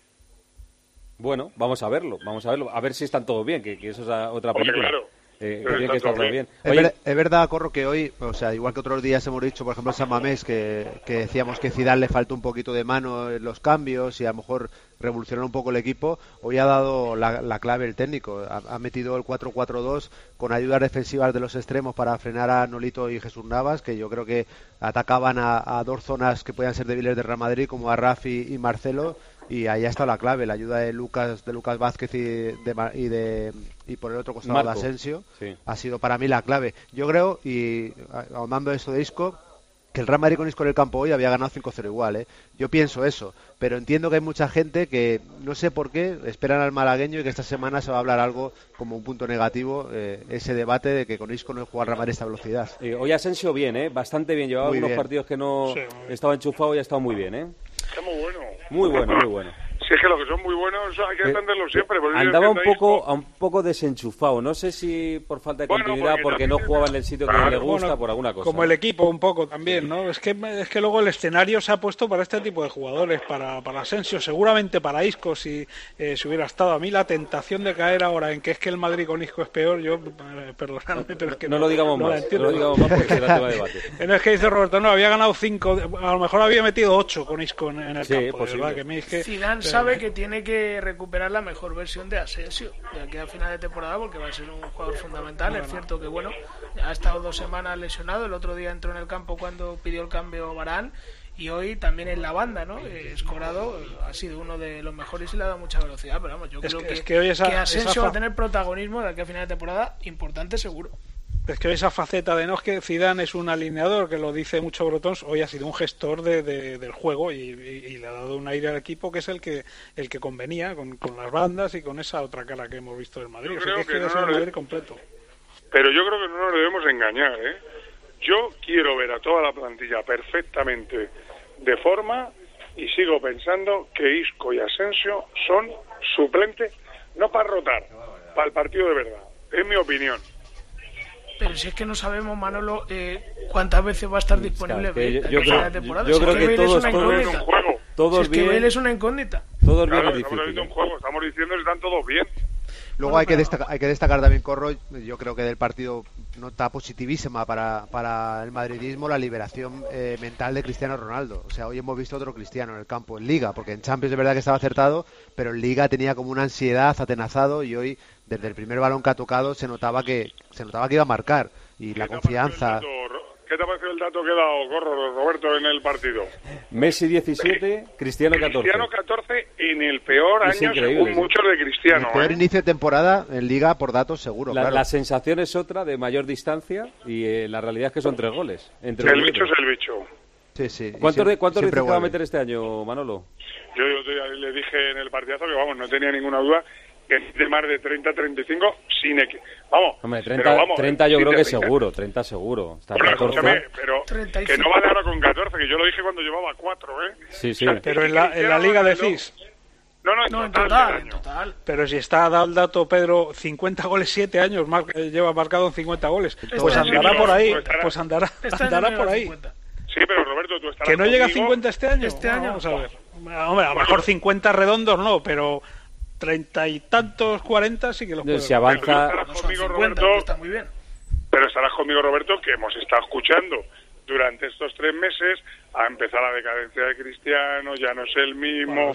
Speaker 3: Bueno, vamos a verlo, a ver si están todos bien, que eso es otra película.
Speaker 12: Claro.
Speaker 3: Tiene que estar todo bien.
Speaker 20: Es verdad, Corro, que hoy, o sea, igual que otros días hemos dicho, por ejemplo, en San Mamés, que decíamos que Zidane le faltó un poquito de mano en los cambios y a lo mejor revolucionar un poco el equipo. Hoy ha dado la clave el técnico. Ha metido el 4-4-2 con ayudas defensivas de los extremos para frenar a Nolito y Jesús Navas, que yo creo que atacaban a dos zonas que podían ser débiles de Real Madrid, como a Rafi y Marcelo. Y ahí ha estado la clave, la ayuda de Lucas Vázquez y por el otro costado de Asensio, sí. Ha sido para mí la clave. Yo creo, y ahondando eso de Isco, que el Real Madrid con Isco en el campo hoy había ganado 5-0 igual, Yo pienso eso, pero entiendo que hay mucha gente que, no sé por qué, esperan al malagueño y que esta semana se va a hablar algo como un punto negativo, ese debate de que con Isco no juega el Real Madrid a esta velocidad.
Speaker 3: Hoy Asensio bien, bastante bien, llevaba unos partidos que no estaba enchufado y ha estado muy bien,
Speaker 12: Está muy bueno.
Speaker 3: Muy bueno.
Speaker 12: Si es que los que son muy buenos hay que entenderlos siempre.
Speaker 3: Andaba un poco desenchufado. No sé si por falta de continuidad, porque no jugaba en el sitio que le gusta, por alguna cosa.
Speaker 14: Como el equipo un poco también, ¿no? Es que luego el escenario se ha puesto para este tipo de jugadores, para Asensio, seguramente para Isco, si hubiera estado. A mí la tentación de caer ahora en que es que el Madrid con Isco es peor, yo, perdonadme, pero es que
Speaker 3: no lo digamos más, porque será tema de debate.
Speaker 14: No, es que dice Roberto, no, había ganado 5, a lo mejor había metido 8 con Isco en el campo, de verdad, que me es que...
Speaker 13: Zidane sabe que tiene que recuperar la mejor versión de Asensio de aquí a final de temporada, porque va a ser un jugador fundamental. Es cierto que ha estado 2 semanas lesionado, el otro día entró en el campo cuando pidió el cambio Varane, y hoy también en la banda, ¿no? Escorado ha sido uno de los mejores y le ha dado mucha velocidad, pero vamos, yo creo que Asensio va a tener protagonismo de aquí a final de temporada importante seguro.
Speaker 14: Es que esa faceta de no es que Zidane es un alineador, que lo dice mucho Brotons, hoy ha sido un gestor del juego y le ha dado un aire al equipo que es el que convenía con las bandas y con esa otra cara que hemos visto del Madrid.
Speaker 12: Yo creo que
Speaker 14: es el Madrid completo.
Speaker 12: Pero yo creo que no nos debemos engañar, Yo quiero ver a toda la plantilla perfectamente de forma y sigo pensando que Isco y Asensio son suplentes, no para rotar, para el partido de verdad. Es mi opinión.
Speaker 13: Pero si es que no sabemos, Manolo, cuántas veces va a estar disponible Bale
Speaker 3: la
Speaker 13: temporada.
Speaker 3: Yo creo que
Speaker 12: todos
Speaker 13: es que Bale es una incógnita.
Speaker 3: Todos bien
Speaker 12: claro,
Speaker 3: es difícil.
Speaker 12: Estamos diciendo que están todos bien.
Speaker 20: Luego hay que destacar también, Corro, yo creo que del partido nota positivísima para el madridismo la liberación mental de Cristiano Ronaldo. O sea, hoy hemos visto otro Cristiano en el campo, en Liga, porque en Champions es verdad que estaba acertado, pero en Liga tenía como una ansiedad, atenazado, y hoy desde el primer balón que ha tocado se notaba que iba a marcar, y la confianza.
Speaker 12: ¿Qué te ha parecido el dato que ha dado Roberto en el partido?
Speaker 3: Messi 17, Cristiano 14.
Speaker 12: Cristiano 14 en el peor año, según muchos de Cristiano.
Speaker 20: El peor inicio de temporada en Liga por datos, seguro. Claro.
Speaker 3: La sensación es otra, de mayor distancia, y la realidad es que son 3 goles.
Speaker 12: El bicho es el bicho.
Speaker 20: Sí.
Speaker 3: ¿Cuántos dices que va a meter este año, Manolo?
Speaker 12: Yo le dije en el partidazo que, no tenía ninguna duda que de más de 30-35 sin equipo.
Speaker 3: Hombre, 30 yo creo que seguro, 30 seguro. Está 14.
Speaker 12: Pero 35. Que no vale ahora con 14, que yo lo dije cuando llevaba 4,
Speaker 3: Sí.
Speaker 12: O sea,
Speaker 14: pero en la Liga decís.
Speaker 12: No, en total.
Speaker 14: Pero si está dado el dato, Pedro, 50 goles, 7 años, lleva marcado en 50 goles. Pues andará por ahí, andará por ahí.
Speaker 12: 50. Sí, pero Roberto, tú estarás
Speaker 14: ¿Que no llega a 50 este año?
Speaker 13: Este año.
Speaker 14: Vamos a ver. Hombre, a lo mejor 50 redondos no, pero 30 y tantos, 40 sí que los puedo.
Speaker 3: Si avanza...
Speaker 12: Pero estarás conmigo, Roberto,
Speaker 13: está muy bien.
Speaker 12: Pero estarás conmigo, Roberto, que hemos estado escuchando durante estos 3 meses a empezar la decadencia de Cristiano, ya no es el mismo,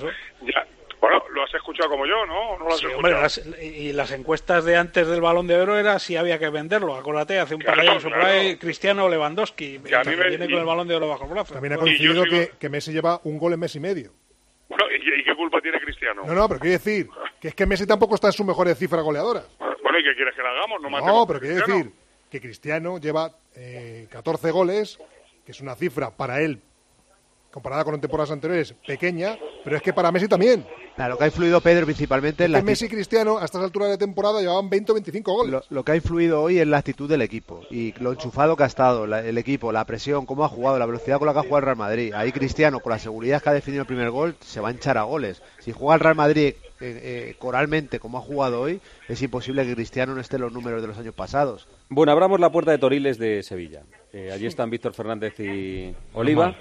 Speaker 12: lo has escuchado como yo, ¿no? ¿No lo has escuchado?
Speaker 14: Hombre, y las encuestas de antes del Balón de Oro era si había que venderlo. Acuérdate, hace un par de años por ahí, Cristiano o Lewandowski, viene con el Balón de Oro bajo el brazo.
Speaker 5: También ha coincidido que Messi lleva un gol en mes y medio.
Speaker 12: Bueno, ¿y qué culpa tiene Cristiano?
Speaker 5: No, pero quiero decir que es que Messi tampoco está en sus mejores cifras goleadoras.
Speaker 12: Bueno, ¿y qué quieres que le hagamos?
Speaker 5: No, pero quiero decir que Cristiano lleva 14 goles, que es una cifra para él comparada con temporadas anteriores, pequeña, pero es que para Messi también.
Speaker 20: Lo que ha influido, Pedro, principalmente...
Speaker 5: Messi y Cristiano, a estas alturas de temporada, llevaban 20 o 25 goles.
Speaker 20: Lo que ha influido hoy es la actitud del equipo y lo enchufado que ha estado el equipo, la presión, cómo ha jugado, la velocidad con la que ha jugado el Real Madrid. Ahí Cristiano, con la seguridad que ha definido el primer gol, se va a hinchar a goles. Si juega el Real Madrid coralmente como ha jugado hoy, es imposible que Cristiano no esté en los números de los años pasados.
Speaker 3: Bueno, abramos la puerta de Toriles de Sevilla. Allí están Víctor Fernández y Oliva.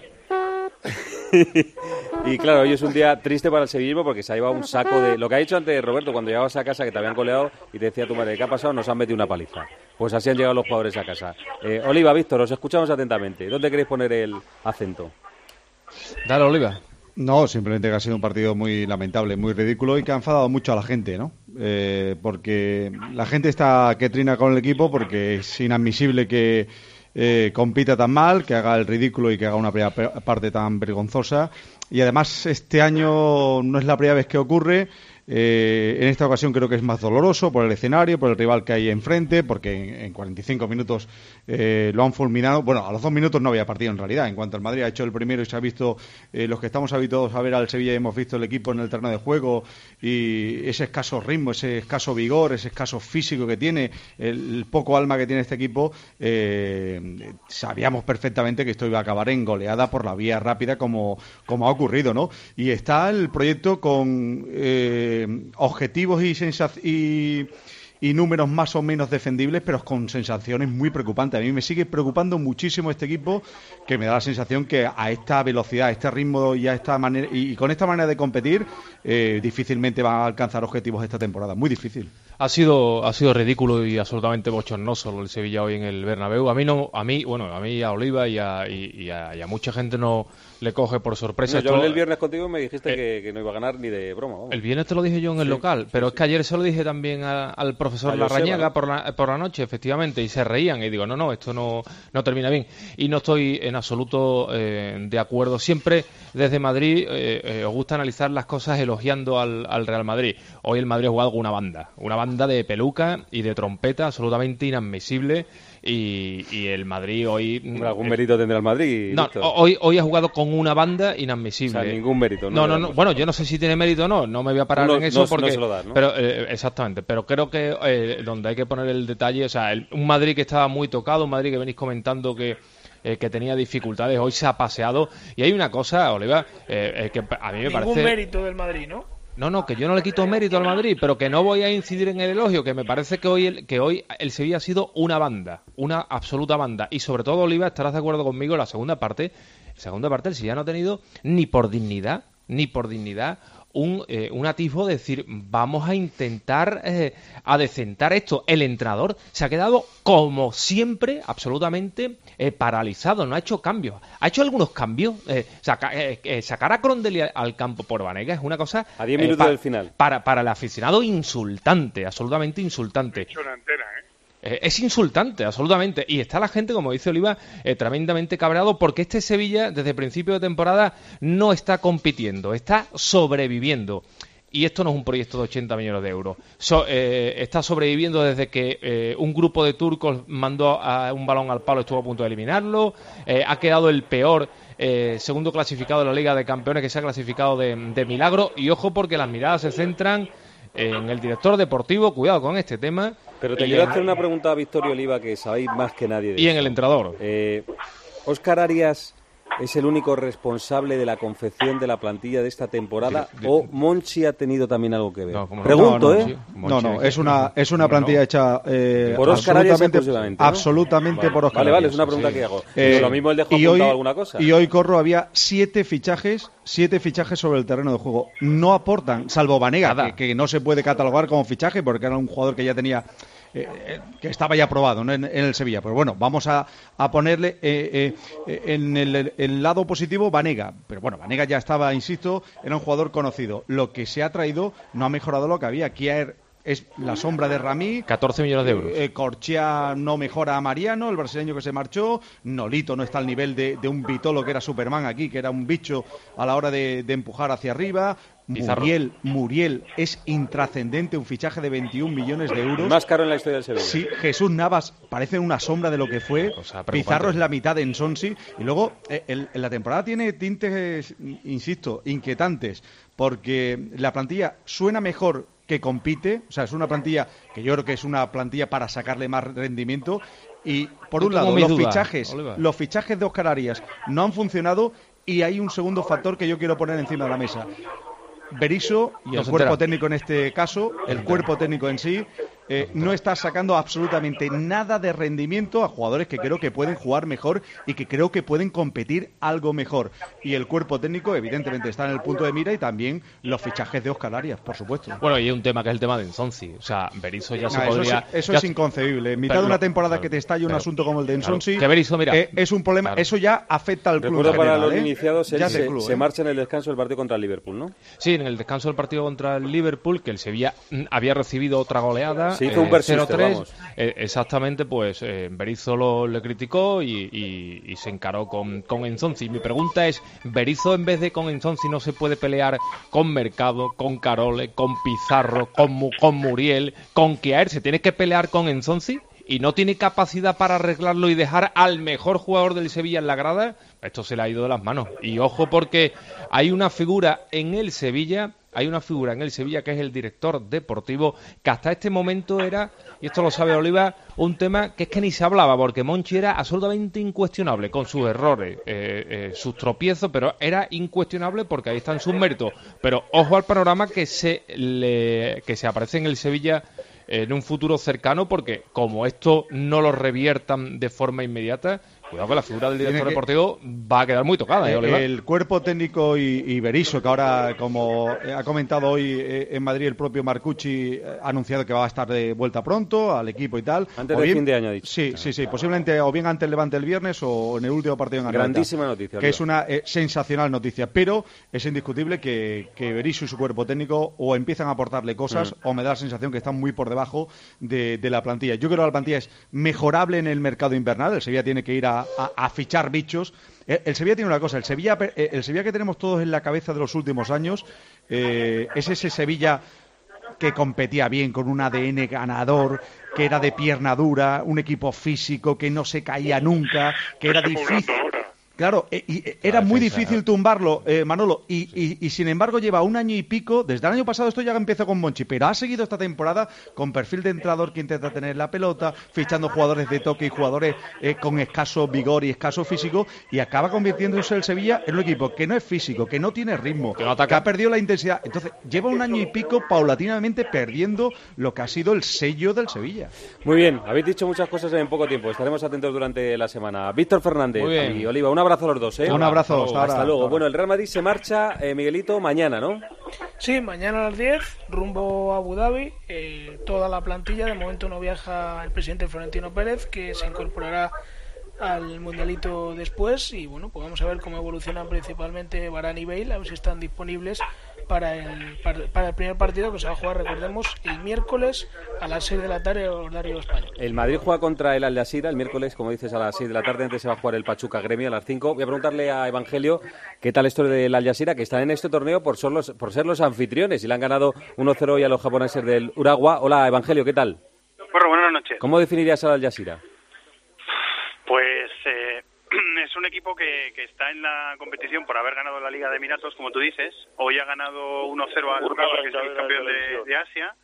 Speaker 3: Y claro, hoy es un día triste para el sevillismo porque se ha llevado un saco de... Lo que ha dicho antes Roberto, cuando llegabas a casa que te habían goleado y te decía tu madre, ¿qué ha pasado? Nos han metido una paliza. Pues así han llegado los jugadores a casa. Oliva, Víctor, os escuchamos atentamente. ¿Dónde queréis poner el acento?
Speaker 17: Dale, Oliva.
Speaker 21: No, simplemente que ha sido un partido muy lamentable, muy ridículo y que ha enfadado mucho a la gente, ¿no? Porque la gente está que trina con el equipo porque es inadmisible que compita tan mal, que haga el ridículo y que haga una primera parte tan vergonzosa. Y además este año no es la primera vez que ocurre. En esta ocasión creo que es más doloroso por el escenario, por el rival que hay enfrente, porque en 45 minutos lo han fulminado. Bueno, a los 2 minutos no había partido en realidad. En cuanto al Madrid ha hecho el primero y se ha visto, los que estamos habituados a ver al Sevilla, hemos visto el equipo en el terreno de juego y ese escaso ritmo, ese escaso vigor, ese escaso físico que tiene, el poco alma que tiene este equipo. Sabíamos perfectamente que esto iba a acabar en goleada por la vía rápida como ha ocurrido, ¿no? Y está el proyecto con objetivos y números más o menos defendibles, pero con sensaciones muy preocupantes. A mí me sigue preocupando muchísimo este equipo, que me da la sensación que a esta velocidad, a este ritmo y a esta manera y con esta manera de competir, difícilmente va a alcanzar objetivos esta temporada. Muy difícil.
Speaker 17: Ha sido ridículo y absolutamente bochornoso el Sevilla hoy en el Bernabéu. A mí, a Oliva y a mucha gente no le coge por sorpresa.
Speaker 3: No, yo hablé el viernes contigo y me dijiste que no iba a ganar ni de broma. Vamos.
Speaker 17: El viernes te lo dije yo en el local, pero es que ayer se lo dije también al profesor Larrañaga por la noche, efectivamente, y se reían y digo, no, esto no termina bien. Y no estoy en absoluto de acuerdo. Siempre desde Madrid os gusta analizar las cosas elogiando al Real Madrid. Hoy el Madrid ha jugado con una banda de peluca y de trompeta absolutamente inadmisible y el Madrid hoy...
Speaker 3: ¿Algún mérito tendrá el Madrid?
Speaker 17: No, hoy ha jugado con una banda inadmisible.
Speaker 3: O sea, ningún mérito.
Speaker 17: No. Bueno, yo no sé si tiene mérito o no me voy a parar en eso porque...
Speaker 3: No se lo da, ¿no?
Speaker 17: Pero, exactamente, pero creo que donde hay que poner el detalle, o sea, un Madrid que estaba muy tocado, un Madrid que venís comentando que tenía dificultades, hoy se ha paseado y hay una cosa, Oliva, que a mí me parece...
Speaker 13: Ningún mérito del Madrid, ¿no?
Speaker 17: No, que yo no le quito mérito al Madrid, pero que no voy a incidir en el elogio, que me parece que hoy el Sevilla ha sido una banda, una absoluta banda. Y sobre todo, Oliva, estarás de acuerdo conmigo, la segunda parte el Sevilla no ha tenido ni por dignidad un atisbo de decir, vamos a intentar adecentar esto. El entrenador se ha quedado, como siempre, absolutamente paralizado, no ha hecho cambios. Ha hecho algunos cambios. Sacar a Crondelli al campo por Banega es una cosa...
Speaker 3: A 10 minutos del final.
Speaker 17: Para el aficionado insultante, absolutamente insultante.
Speaker 12: Hecho una entera,
Speaker 17: Es insultante, absolutamente. Y está la gente, como dice Oliva, tremendamente cabreado porque este Sevilla, desde principio de temporada, no está compitiendo, está sobreviviendo. Y esto no es un proyecto de 80 millones de euros. Está sobreviviendo desde que un grupo de turcos mandó un balón al palo, estuvo a punto de eliminarlo. Ha quedado el peor segundo clasificado de la Liga de Campeones, que se ha clasificado de milagro. Y ojo, porque las miradas se centran en el director deportivo, cuidado con este tema.
Speaker 3: Pero te quiero hacer una pregunta a Victorio Oliva, que sabéis más que nadie de
Speaker 17: y esto. En el entrenador.
Speaker 3: ¿Óscar Arias es el único responsable de la confección de la plantilla de esta temporada o Monchi ha tenido también algo que ver? Pregunto, ¿eh?
Speaker 21: No, es una plantilla hecha
Speaker 3: por Óscar Arias
Speaker 21: absolutamente por Óscar Arias.
Speaker 3: Vale, es una pregunta que hago. Lo mismo él dejó apuntado alguna cosa.
Speaker 21: Y hoy, Corro, había 7 fichajes sobre el terreno de juego. No aportan, salvo Banega, que no se puede catalogar como fichaje porque era un jugador que ya tenía... que estaba ya aprobado, ¿no? en el Sevilla. Pues bueno, vamos a ponerle en el lado positivo Banega. Pero bueno, Banega ya estaba, insisto, era un jugador conocido. Lo que se ha traído no ha mejorado lo que había. Kier es la sombra de Ramí.
Speaker 17: 14 millones de euros.
Speaker 21: Corchia no mejora a Mariano, el brasileño que se marchó. Nolito no está al nivel de un Vitolo, que era Superman aquí, que era un bicho a la hora de empujar hacia arriba. Muriel es intrascendente, un fichaje de 21 millones de euros.
Speaker 3: Más caro en la historia del Sevilla.
Speaker 21: Sí, Jesús Navas parece una sombra de lo que fue. Pizarro es la mitad de Ensonsi. Y luego, en la temporada tiene tintes, insisto, inquietantes, porque la plantilla suena mejor que compite. O sea, es una plantilla que yo creo que es una plantilla para sacarle más rendimiento. Y, por un lado, los fichajes de Óscar Arias no han funcionado. Y hay un segundo factor que yo quiero poner encima de la mesa. Berizzo y el cuerpo técnico en este caso, el cuerpo técnico en sí, no está sacando absolutamente nada de rendimiento a jugadores que creo que pueden jugar mejor y que creo que pueden competir algo mejor. Y el cuerpo técnico evidentemente está en el punto de mira y también los fichajes de Óscar Arias, por supuesto.
Speaker 17: Bueno, y hay un tema que es el tema de Ensonsi. O sea, Berizzo ya se podría...
Speaker 21: Eso es inconcebible. En mitad de una temporada que te estalle un asunto como el de Ensonsi,
Speaker 17: que Berizzo, mira,
Speaker 21: es un problema. Eso ya afecta al club.
Speaker 3: Recuerdo para los iniciados, se marcha en el descanso del partido contra el Liverpool, ¿no?
Speaker 17: Sí, en el descanso del partido contra el Liverpool, que el Sevilla había recibido otra goleada.
Speaker 3: Sí, hizo un persiste,
Speaker 17: 0-3. Exactamente, pues Berizzo le criticó y se encaró con Ensonsi. Mi pregunta es, ¿Berizzo en vez de con Ensonsi no se puede pelear con Mercado, con Carole, con Pizarro, con Muriel, con Kjaer? ¿Se tiene que pelear con Ensonsi? ¿Y no tiene capacidad para arreglarlo y dejar al mejor jugador del Sevilla en la grada? Esto se le ha ido de las manos. Y ojo, porque hay una figura en el Sevilla que es el director deportivo, que hasta este momento era, y esto lo sabe Oliva, un tema que es que ni se hablaba, porque Monchi era absolutamente incuestionable con sus errores, sus tropiezos, pero era incuestionable porque ahí están sus méritos. Pero ojo al panorama que se aparece en el Sevilla en un futuro cercano, porque como esto no lo reviertan de forma inmediata, cuidado que la figura del director deportivo va a quedar muy tocada.
Speaker 21: El cuerpo técnico y Berizzo, que ahora, como ha comentado hoy en Madrid el propio Marcucci, ha anunciado que va a estar de vuelta pronto al equipo y tal.
Speaker 3: Antes del fin de año, ha dicho.
Speaker 21: Sí, posiblemente o bien ante el Levante el viernes o en el último partido en Anoeta.
Speaker 3: Grandísima noticia.
Speaker 21: Que es una sensacional noticia, pero es indiscutible que Berizzo y su cuerpo técnico o empiezan a aportarle cosas o me da la sensación que están muy por debajo de la plantilla. Yo creo que la plantilla es mejorable en el mercado invernal. El Sevilla tiene que ir a fichar bichos. El Sevilla tiene una cosa, el Sevilla que tenemos todos en la cabeza de los últimos años es ese Sevilla que competía bien, con un ADN ganador, que era de pierna dura, un equipo físico, que no se caía nunca, que era difícil. Claro, y era muy difícil tumbarlo, Manolo, y sin embargo lleva un año y pico, desde el año pasado esto ya empieza con Monchi, pero ha seguido esta temporada con perfil de entrenador que intenta tener la pelota, fichando jugadores de toque y jugadores con escaso vigor y escaso físico, y acaba convirtiéndose el Sevilla en un equipo que no es físico, que no tiene ritmo, que ha perdido la intensidad. Entonces lleva un año y pico paulatinamente perdiendo lo que ha sido el sello del Sevilla.
Speaker 3: Muy bien, habéis dicho muchas cosas en poco tiempo, estaremos atentos durante la semana. Víctor Fernández y Oliva, un abrazo a los dos.
Speaker 21: Un abrazo,
Speaker 3: hasta luego. Bueno, el Real Madrid se marcha, Miguelito, mañana, ¿no?
Speaker 13: Sí, mañana a las 10, rumbo a Abu Dhabi. Toda la plantilla, de momento no viaja el presidente Florentino Pérez, que se incorporará al Mundialito después. Y bueno, pues vamos a ver cómo evolucionan principalmente Varane y Bale, a ver si están disponibles para el primer partido que se va a jugar, recordemos, el miércoles a las 6 de la tarde, horario español.
Speaker 3: El Madrid juega contra el Al-Jazeera el miércoles, como dices, a las 6 de la tarde. Antes se va a jugar el Pachuca Gremio a las 5. Voy a preguntarle a Evangelio qué tal esto del Al-Jazeera, que están en este torneo por ser los anfitriones y le han ganado 1-0 hoy a los japoneses del Urawa. Hola, Evangelio, ¿qué tal?
Speaker 2: Bueno, buenas noches.
Speaker 3: ¿Cómo definirías al Al-Jazeera?
Speaker 2: Pues es un equipo que está en la competición por haber ganado la Liga de Emiratos, como tú dices. Hoy ha ganado 1-0 al Urawa, que es el campeón de Asia.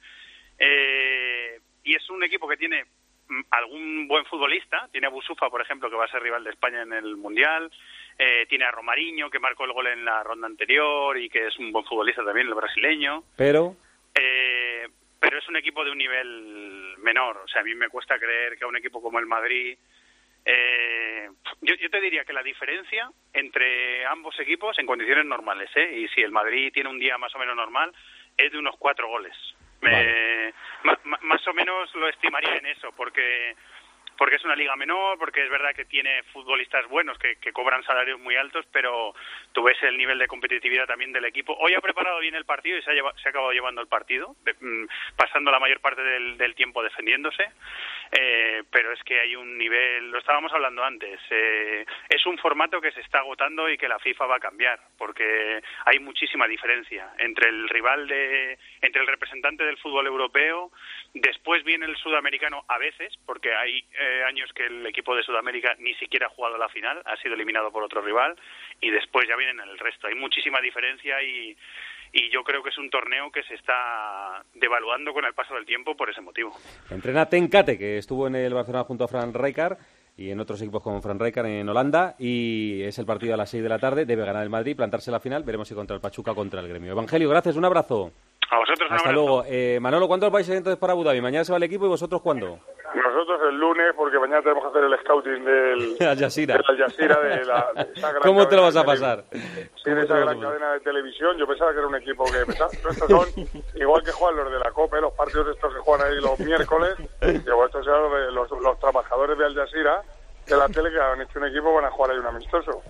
Speaker 2: Y es un equipo que tiene algún buen futbolista. Tiene a Boussoufa, por ejemplo, que va a ser rival de España en el Mundial. Tiene a Romarinho, que marcó el gol en la ronda anterior y que es un buen futbolista también, el brasileño.
Speaker 3: Pero
Speaker 2: es un equipo de un nivel menor. O sea, a mí me cuesta creer que a un equipo como el Madrid... yo te diría que la diferencia entre ambos equipos en condiciones normales, y si el Madrid tiene un día más o menos normal, es de unos 4 goles. Vale. Más o menos lo estimaría en eso, porque porque es una liga menor, porque es verdad que tiene futbolistas buenos que cobran salarios muy altos, pero tú ves el nivel de competitividad también del equipo. Hoy ha preparado bien el partido y se ha acabado llevando el partido, pasando la mayor parte del tiempo defendiéndose, pero es que hay un nivel, lo estábamos hablando antes, es un formato que se está agotando y que la FIFA va a cambiar, porque hay muchísima diferencia entre el rival entre el representante del fútbol europeo, después viene el sudamericano a veces, porque hay años que el equipo de Sudamérica ni siquiera ha jugado la final, ha sido eliminado por otro rival, y después ya vienen el resto. Hay muchísima diferencia y yo creo que es un torneo que se está devaluando con el paso del tiempo por ese motivo.
Speaker 3: Entrena Tenkate, que estuvo en el Barcelona junto a Frank Rijkaard y en otros equipos como Frank Rijkaard en Holanda, y es el partido a las 6 de la tarde, debe ganar el Madrid, plantarse la final, veremos si contra el Pachuca o contra el Gremio. Evangelio, gracias, un abrazo.
Speaker 2: A vosotros,
Speaker 3: hasta luego. Manolo, ¿cuándo vais entonces para Abu Dhabi? ¿Mañana se va el equipo y vosotros cuándo?
Speaker 12: Nosotros el lunes, porque mañana tenemos que hacer el scouting del
Speaker 3: Al Jazeera.
Speaker 12: De esa gran
Speaker 3: ¿Cómo te lo vas a pasar?
Speaker 12: Sí, de esa gran cadena de televisión. Yo pensaba que era un equipo que... Estos son igual que juegan los de la Copa, los partidos estos que juegan ahí los miércoles. Digo, estos eran los trabajadores de Al Jazeera, de la tele, que han hecho un equipo, van a jugar ahí un amistoso.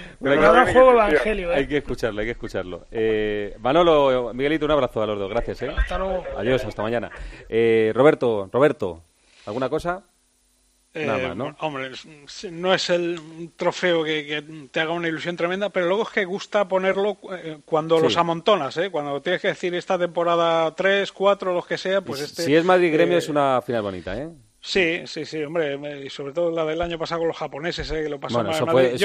Speaker 3: Hay que escucharlo. Manolo, Miguelito, un abrazo a los dos, gracias.
Speaker 13: Hasta luego.
Speaker 3: Adiós, hasta mañana. Roberto, ¿alguna cosa? Nada más, ¿no?
Speaker 14: Hombre, no es el trofeo que te haga una ilusión tremenda, pero luego es que gusta ponerlo cuando los amontonas, cuando tienes que decir esta temporada 3, 4, los que sea, pues
Speaker 3: Si es Madrid-Gremio es una final bonita, ¿eh?
Speaker 14: Sí, hombre, y sobre todo la del año pasado con los japoneses, que lo pasamos
Speaker 3: en Madrid.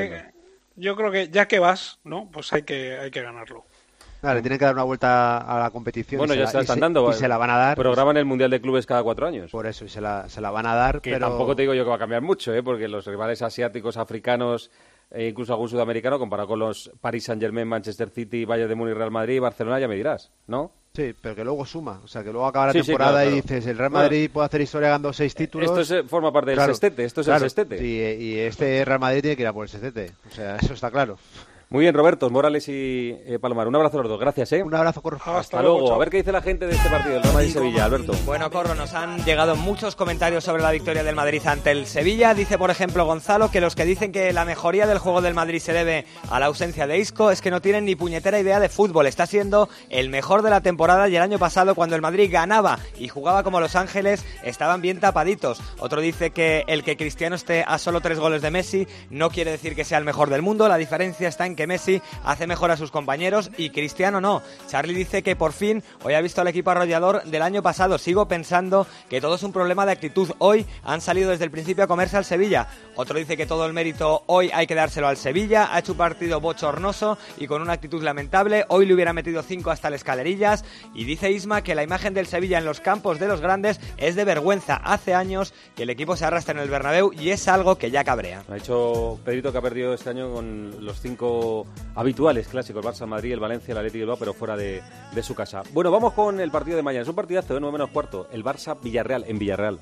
Speaker 14: Yo creo que ya que vas, ¿no? Pues hay que ganarlo.
Speaker 20: Vale, tienen que dar una vuelta a la competición.
Speaker 3: Bueno, ya se la están dando.
Speaker 20: Y se la van a dar.
Speaker 3: Programan el Mundial de Clubes cada 4 años.
Speaker 20: Por eso, y se la van a dar,
Speaker 3: que
Speaker 20: pero...
Speaker 3: tampoco te digo yo que va a cambiar mucho, porque los rivales asiáticos, africanos, e incluso algún sudamericano, comparado con los Paris Saint-Germain, Manchester City, Bayern de Múnich, Real Madrid y Barcelona, ya me dirás, ¿no?
Speaker 20: Sí, pero que luego suma. O sea, que luego acaba la temporada y dices, el Real Madrid puede hacer historia ganando 6 títulos.
Speaker 3: Esto forma parte del sextete, el sextete.
Speaker 20: Y este Real Madrid tiene que ir a por el sextete. O sea, eso está claro.
Speaker 3: Muy bien, Roberto, Morales y Palomar. Un abrazo a los dos, gracias.
Speaker 20: Un abrazo, Corro.
Speaker 3: Hasta luego. Chao. A ver qué dice la gente de este partido, el Real Madrid-Sevilla, Alberto.
Speaker 1: Bueno, Corro, nos han llegado muchos comentarios sobre la victoria del Madrid ante el Sevilla. Dice, por ejemplo, Gonzalo, que los que dicen que la mejoría del juego del Madrid se debe a la ausencia de Isco es que no tienen ni puñetera idea de fútbol. Está siendo el mejor de la temporada y el año pasado, cuando el Madrid ganaba y jugaba como Los Ángeles, estaban bien tapaditos. Otro dice que el que Cristiano esté a solo 3 goles de Messi no quiere decir que sea el mejor del mundo. La diferencia está en que Messi hace mejor a sus compañeros y Cristiano no. Charlie dice que por fin hoy ha visto al equipo arrollador del año pasado. Sigo pensando que todo es un problema de actitud. Hoy han salido desde el principio a comerse al Sevilla. Otro dice que todo el mérito hoy hay que dárselo al Sevilla. Ha hecho un partido bochornoso y con una actitud lamentable. Hoy le hubiera metido 5 hasta las escalerillas. Y dice Isma que la imagen del Sevilla en los campos de los grandes es de vergüenza. Hace años que el equipo se arrastra en el Bernabéu y es algo que ya cabrea.
Speaker 3: Ha dicho Pedrito que ha perdido este año con los 5 habituales clásicos, el Barça, Madrid, el Valencia, el Athletic y el Bilbao, pero fuera de su casa. Bueno, vamos con el partido de mañana. Es un partidazo de 9 menos cuarto. El Barça-Villarreal en Villarreal.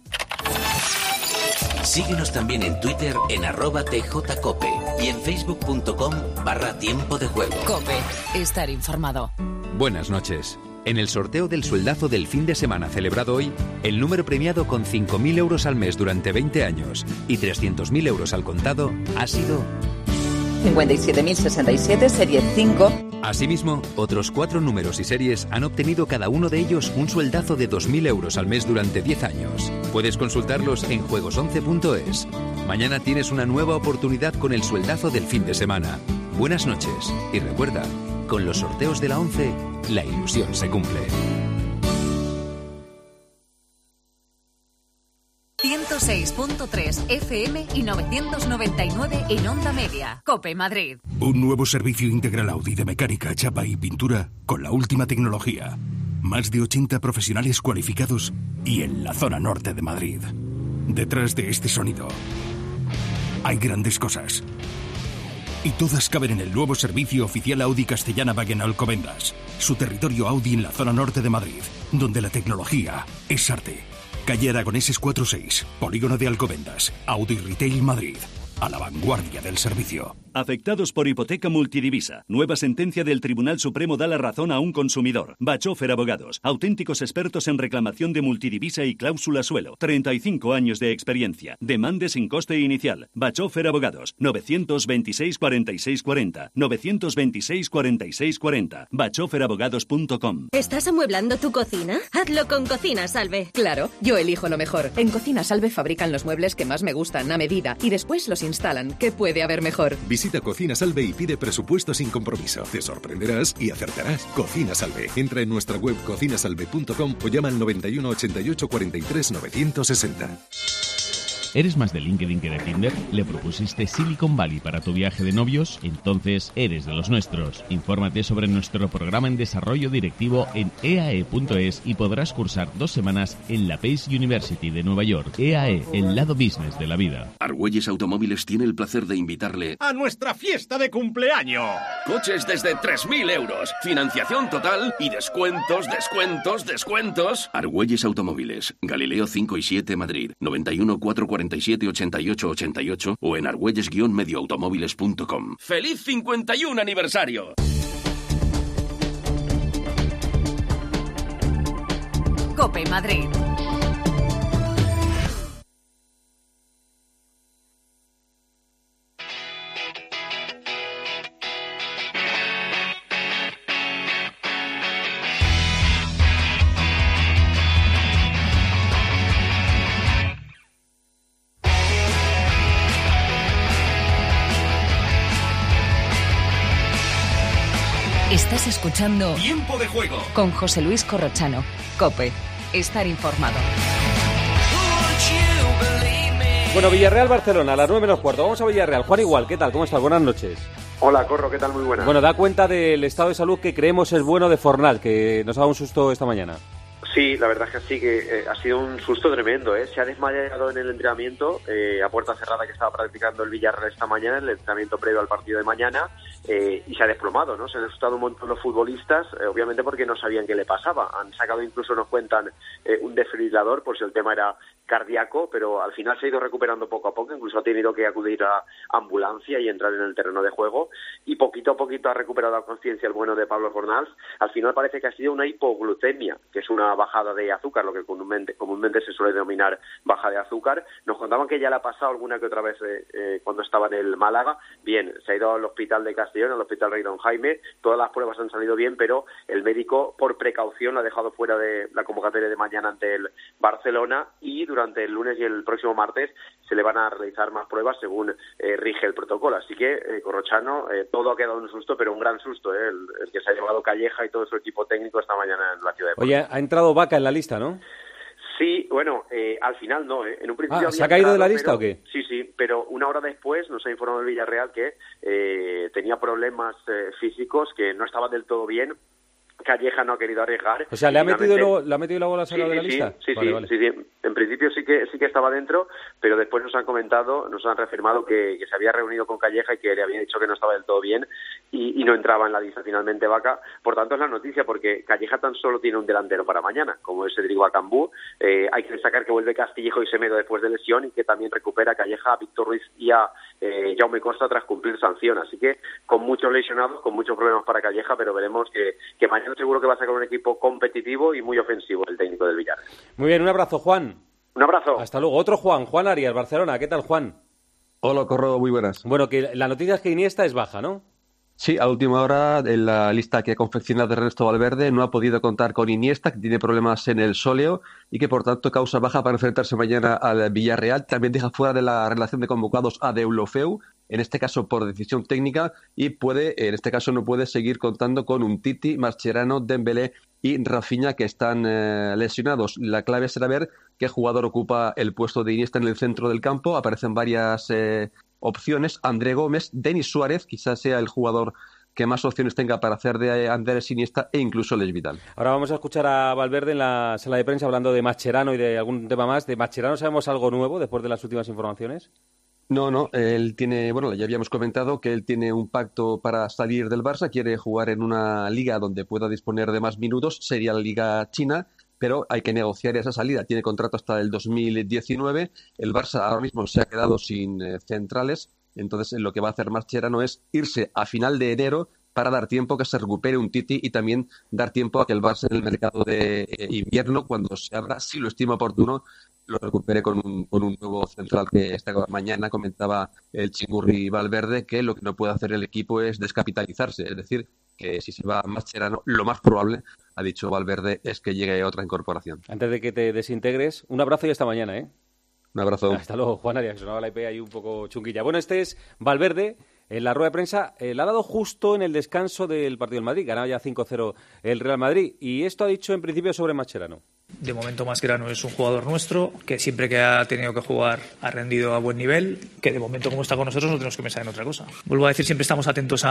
Speaker 22: Síguenos también en Twitter en @tjcope y en facebook.com/tiempo de juego.
Speaker 23: Cope, estar informado.
Speaker 24: Buenas noches. En el sorteo del sueldazo del fin de semana celebrado hoy, el número premiado con 5.000 euros al mes durante 20 años y 300.000 euros al contado ha sido
Speaker 23: 57.067, serie 5.
Speaker 24: Asimismo, otros 4 números y series han obtenido cada uno de ellos un sueldazo de 2.000 euros al mes durante 10 años. Puedes consultarlos en juegos11.es. Mañana tienes una nueva oportunidad con el sueldazo del fin de semana. Buenas noches y recuerda, con los sorteos de la 11, la ilusión se cumple.
Speaker 23: 106.3 FM y 999 en Onda Media. COPE Madrid.
Speaker 25: Un nuevo servicio integral Audi de mecánica, chapa y pintura con la última tecnología. Más de 80 profesionales cualificados y en la zona norte de Madrid. Detrás de este sonido hay grandes cosas. Y todas caben en el nuevo servicio oficial Audi Castellana Wagen Alcobendas. Su territorio Audi en la zona norte de Madrid, donde la tecnología es arte. Calle Aragoneses 46, Polígono de Alcobendas, Audi Retail Madrid, a la vanguardia del servicio.
Speaker 4: Afectados por hipoteca multidivisa. Nueva sentencia del Tribunal Supremo da la razón a un consumidor. Bachofer Abogados. Auténticos expertos en reclamación de multidivisa y cláusula suelo. 35 años de experiencia. Demande sin coste inicial. Bachofer Abogados. 926 46 40. 926 46 40. bachoferabogados.com.
Speaker 7: ¿Estás amueblando tu cocina? Hazlo con Cocina Salve.
Speaker 8: Claro, yo elijo lo mejor. En Cocina Salve fabrican los muebles que más me gustan a medida y después los instalan. ¿Qué puede haber mejor?
Speaker 24: Visita Cocina Salve y pide presupuesto sin compromiso. Te sorprenderás y acertarás. Cocina Salve. Entra en nuestra web cocinasalve.com o llama al 91 88 43 960.
Speaker 10: ¿Eres más de LinkedIn que de Tinder? ¿Le propusiste Silicon Valley para tu viaje de novios? Entonces eres de los nuestros. Infórmate sobre nuestro programa en desarrollo directivo en eae.es y podrás cursar 2 semanas en la Pace University de Nueva York. EAE, el lado business de la vida.
Speaker 11: Argüelles Automóviles tiene el placer de invitarle
Speaker 26: a nuestra fiesta de cumpleaños.
Speaker 11: Coches desde 3.000 euros, financiación total y descuentos. Argüelles Automóviles, Galileo 5 y 7 Madrid, 91 447 88 88 o en argüelles-medioautomóviles.com. ¡Feliz 51 aniversario!
Speaker 23: COPE Madrid. Estás escuchando
Speaker 11: Tiempo de Juego
Speaker 23: con José Luis Corrochano. COPE. Estar informado.
Speaker 3: Bueno, Villarreal-Barcelona, a las 9 menos cuarto. Vamos a Villarreal. Juan Igual, ¿qué tal? ¿Cómo estás? Buenas noches.
Speaker 27: Hola, Corro, ¿qué tal? Muy buenas.
Speaker 3: Bueno, da cuenta del estado de salud que creemos es bueno de Fornal, que nos ha dado un susto esta mañana.
Speaker 27: Sí, la verdad es que sí, que ha sido un susto tremendo, ¿eh? Se ha desmayado en el entrenamiento a puerta cerrada que estaba practicando el Villarreal esta mañana, en el entrenamiento previo al partido de mañana, y se ha desplomado, ¿no? Se han asustado un montón los futbolistas, obviamente porque no sabían qué le pasaba. Han sacado, incluso nos cuentan, un desfibrilador por si el tema era cardíaco, pero al final se ha ido recuperando poco a poco, incluso ha tenido que acudir a ambulancia y entrar en el terreno de juego, y poquito a poquito ha recuperado la conciencia el bueno de Pablo Fornals. Al final parece que ha sido una hipoglucemia, que es una bajada de azúcar, lo que comúnmente se suele denominar baja de azúcar. Nos contaban que ya le ha pasado alguna que otra vez cuando estaba en el Málaga. Bien, se ha ido al hospital de Castellón, al hospital Rey Don Jaime, todas las pruebas han salido bien, pero el médico, por precaución, lo ha dejado fuera de la convocatoria de mañana ante el Barcelona, y durante el lunes y el próximo martes se le van a realizar más pruebas según rige el protocolo. Así que, Corrochano, todo ha quedado un susto, pero un gran susto, el que se ha llevado Calleja y todo su equipo técnico esta mañana en la ciudad de Puerto.
Speaker 3: Oye, ha entrado Vaca en la lista, ¿no?
Speaker 27: Sí, bueno, al final no, En un principio
Speaker 3: ¿se ha caído de la lista o qué?
Speaker 27: Sí, pero una hora después nos ha informado el Villarreal que tenía problemas físicos, que no estaba del todo bien. Calleja no ha querido arriesgar.
Speaker 3: O sea, ¿le ha metido luego la salida de la lista?
Speaker 27: Sí,
Speaker 3: vale.
Speaker 27: Sí. En principio sí que estaba dentro, pero después nos han reafirmado que se había reunido con Calleja y que le había dicho que no estaba del todo bien y no entraba en la lista finalmente Vaca. Por tanto, es la noticia, porque Calleja tan solo tiene un delantero para mañana, como es Cedric Bakambu. Hay que destacar que vuelve Castillejo y Semedo después de lesión, y que también recupera Calleja a Víctor Ruiz y a Jaume Costa tras cumplir sanción. Así que con muchos lesionados, con muchos problemas para Calleja, pero veremos que mañana seguro que va a sacar un equipo competitivo y muy ofensivo el técnico del Villarreal.
Speaker 3: Muy bien, un abrazo, Juan.
Speaker 27: Un abrazo.
Speaker 3: Hasta luego. Otro Juan Arias, Barcelona. ¿Qué tal, Juan?
Speaker 28: Hola, Corro, muy buenas.
Speaker 3: Bueno, que la noticia es que Iniesta es baja, ¿no?
Speaker 28: Sí, a última hora, en la lista que ha confeccionado Ernesto Valverde, no ha podido contar con Iniesta, que tiene problemas en el sóleo y que, por tanto, causa baja para enfrentarse mañana al Villarreal. También deja fuera de la relación de convocados a Deulofeu, en este caso por decisión técnica, y en este caso no puede seguir contando con Umtiti, Mascherano, Dembélé y Rafinha, que están lesionados. La clave será ver qué jugador ocupa el puesto de Iniesta en el centro del campo. Aparecen varias opciones: André Gómez, Denis Suárez, quizás sea el jugador que más opciones tenga para hacer de Andrés Iniesta, e incluso Les Vidal.
Speaker 3: Ahora vamos a escuchar a Valverde en la sala de prensa hablando de Mascherano y de algún tema más. ¿De Mascherano sabemos algo nuevo después de las últimas informaciones?
Speaker 28: No, él tiene, ya habíamos comentado que él tiene un pacto para salir del Barça, quiere jugar en una liga donde pueda disponer de más minutos, sería la Liga China, pero hay que negociar esa salida. Tiene contrato hasta el 2019. El Barça ahora mismo se ha quedado sin centrales. Entonces, lo que va a hacer Mascherano es irse a final de enero para dar tiempo que se recupere un Titi y también dar tiempo a que el Barça en el mercado de invierno, cuando se abra, si lo estima oportuno, lo recupere con un nuevo central, que esta mañana comentaba el Chingurri Valverde que lo que no puede hacer el equipo es descapitalizarse, es decir, que si se va Mascherano, lo más probable, ha dicho Valverde, es que llegue otra incorporación.
Speaker 3: Antes de que te desintegres, un abrazo y hasta mañana, ¿eh?
Speaker 28: Un abrazo.
Speaker 3: Hasta luego, Juan Arias, que sonaba la IP ahí un poco chunguilla. Bueno, este es Valverde. En la rueda de prensa le ha dado justo en el descanso del partido del Madrid. Ganaba ya 5-0 el Real Madrid. Y esto ha dicho en principio sobre Mascherano.
Speaker 5: De momento Mascherano es un jugador nuestro, que siempre que ha tenido que jugar ha rendido a buen nivel, que de momento como está con nosotros no tenemos que pensar en otra cosa. Vuelvo a decir, siempre estamos atentos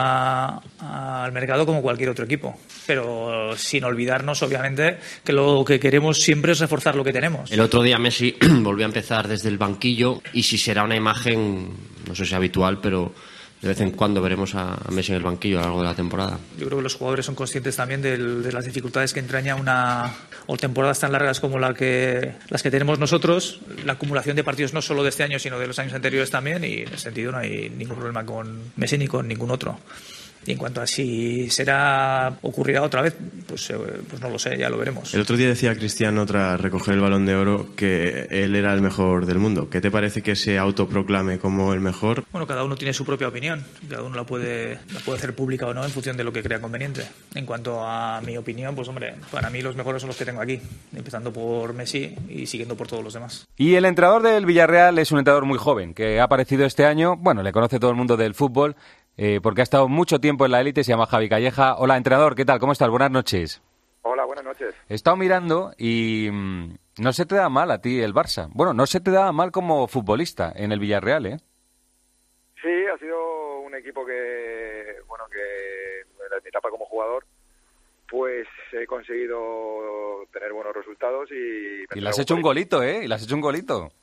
Speaker 5: al mercado como cualquier otro equipo, pero sin olvidarnos obviamente que lo que queremos siempre es reforzar lo que tenemos.
Speaker 6: El otro día Messi volvió a empezar desde el banquillo y si será una imagen, no sé si habitual, pero de vez en cuando veremos a Messi en el banquillo a lo largo de la temporada.
Speaker 5: Yo creo que los jugadores son conscientes también de las dificultades que entraña o temporadas tan largas como las que tenemos nosotros, la acumulación de partidos no solo de este año sino de los años anteriores también, y en ese sentido no hay ningún problema con Messi ni con ningún otro. Y en cuanto a si ocurrirá otra vez, pues no lo sé, ya lo veremos.
Speaker 9: El otro día decía Cristiano, tras recoger el Balón de Oro, que él era el mejor del mundo. ¿Qué te parece que se autoproclame como el mejor?
Speaker 5: Bueno, cada uno tiene su propia opinión. Cada uno la puede hacer pública o no en función de lo que crea conveniente. En cuanto a mi opinión, pues hombre, para mí los mejores son los que tengo aquí, empezando por Messi y siguiendo por todos los demás.
Speaker 3: Y el entrenador del Villarreal es un entrenador muy joven, que ha aparecido este año. Bueno, le conoce todo el mundo del fútbol, porque ha estado mucho tiempo en la élite, se llama Javi Calleja. Hola, entrenador, ¿qué tal? ¿Cómo estás? Buenas noches.
Speaker 15: Hola, buenas noches.
Speaker 3: He estado mirando y no se te da mal a ti el Barça. Bueno, no se te da mal como futbolista en el Villarreal, ¿eh?
Speaker 15: Sí, ha sido un equipo que en mi etapa como jugador, pues he conseguido tener buenos resultados y
Speaker 3: le has hecho un golito, ¿eh? Y le has hecho un golito.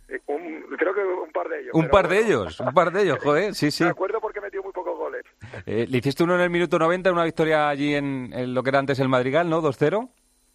Speaker 15: Creo que un par de ellos.
Speaker 3: Un par de ellos, joder, sí.
Speaker 15: Me acuerdo porque metió muy pocos goles.
Speaker 3: Le hiciste uno en el minuto 90, una victoria allí en lo que era antes el Madrigal, ¿no? 2-0.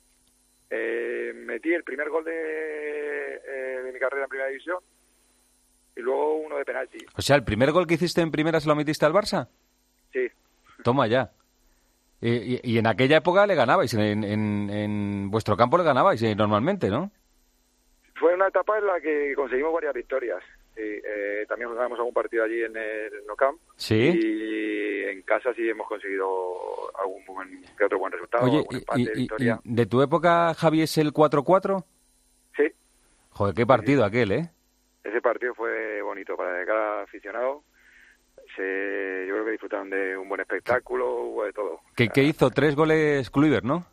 Speaker 15: Metí el primer gol de mi carrera en Primera División y luego uno de penalti.
Speaker 3: O sea, ¿el primer gol que hiciste en Primera se lo metiste al Barça?
Speaker 15: Sí.
Speaker 3: Toma ya. Y en aquella época le ganabais, en vuestro campo le ganabais normalmente, ¿no?
Speaker 15: Fue una etapa en la que conseguimos varias victorias. También ganamos algún partido allí en el Nou Camp.
Speaker 3: Sí.
Speaker 15: Y en casa sí hemos conseguido que otro buen resultado.
Speaker 3: Oye,
Speaker 15: algún empate, victoria.
Speaker 3: ¿y de tu época, Javi, es el 4-4?
Speaker 15: Sí.
Speaker 3: Joder, qué partido aquel, ¿eh?
Speaker 15: Ese partido fue bonito para cada aficionado. Yo creo que disfrutaron de un buen espectáculo, hubo de todo.
Speaker 3: ¿Qué hizo? 3 goles Kluivert, ¿no?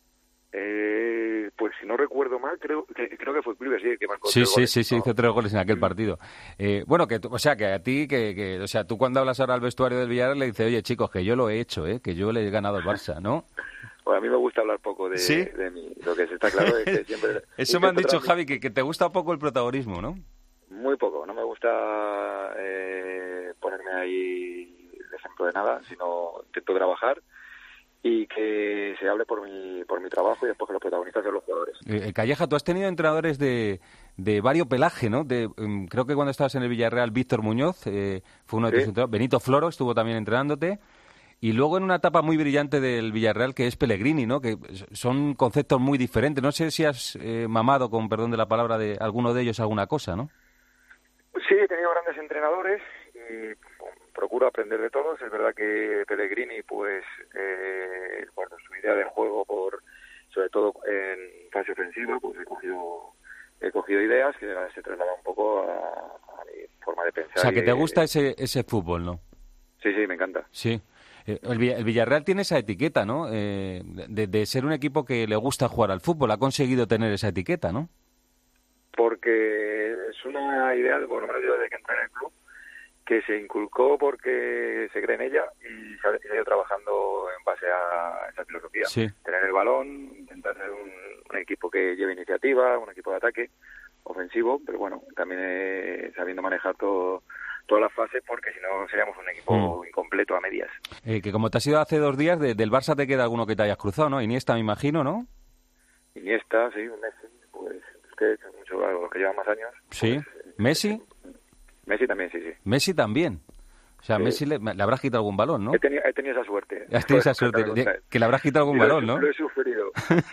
Speaker 15: Pues si no recuerdo mal, creo que fue Kluivert, sí, que marcó
Speaker 3: Sí,
Speaker 15: 3 goles.
Speaker 3: sí, hizo 3 goles en aquel partido. Bueno, que a ti, o sea, tú cuando hablas ahora al vestuario del Villarreal le dices, oye, chicos, que yo lo he hecho, que yo le he ganado al Barça, ¿no?
Speaker 15: Bueno, a mí me gusta hablar poco de mí. Lo que se está claro es que siempre...
Speaker 3: Eso me han dicho, Javi, que te gusta poco el protagonismo, ¿no?
Speaker 15: Muy poco. No me gusta ponerme ahí de ejemplo de nada, sino intento trabajar y que se hable por mi trabajo y después que los protagonistas sean los jugadores.
Speaker 3: Calleja, tú has tenido entrenadores de variopelaje, ¿no? Creo que cuando estabas en el Villarreal, Víctor Muñoz fue uno de tus entrenadores. Benito Floro estuvo también entrenándote. Y luego en una etapa muy brillante del Villarreal, que es Pellegrini, ¿no? Que son conceptos muy diferentes. No sé si has mamado, con perdón de la palabra, de alguno de ellos alguna cosa, ¿no?
Speaker 15: Sí, he tenido grandes entrenadores y procuro aprender de todos. Es verdad que Pellegrini, pues, su idea de juego, sobre todo en fase ofensiva, pues he cogido ideas que se trasladan un poco a mi forma de pensar.
Speaker 3: O sea, que te gusta ese fútbol, ¿no?
Speaker 15: Sí, me encanta.
Speaker 3: Sí. El Villarreal tiene esa etiqueta, ¿no? De ser un equipo que le gusta jugar al fútbol. Ha conseguido tener esa etiqueta, ¿no?
Speaker 15: Porque es una idea, por lo menos yo desde que entré en el club, que se inculcó porque se cree en ella y se ha ido trabajando en base a esa filosofía.
Speaker 3: Sí.
Speaker 15: Tener el balón, intentar ser un equipo que lleve iniciativa, un equipo de ataque ofensivo, pero bueno, también sabiendo manejar todas las fases, porque si no seríamos un equipo incompleto a medias.
Speaker 3: Que como te has ido hace 2 días, del Barça te queda alguno que te hayas cruzado, ¿no? Iniesta, me imagino, ¿no?
Speaker 15: Iniesta, sí, Messi, pues es que mucho, los que llevan más años.
Speaker 3: Sí,
Speaker 15: pues,
Speaker 3: ¿Messi?
Speaker 15: Messi también, sí.
Speaker 3: Messi también. O sea,
Speaker 15: Sí.
Speaker 3: Messi le habrás quitado algún balón, ¿no?
Speaker 15: He tenido esa suerte.
Speaker 3: Has tenido esa suerte que le habrás quitado algún balón, ¿no?
Speaker 15: Lo he sufrido.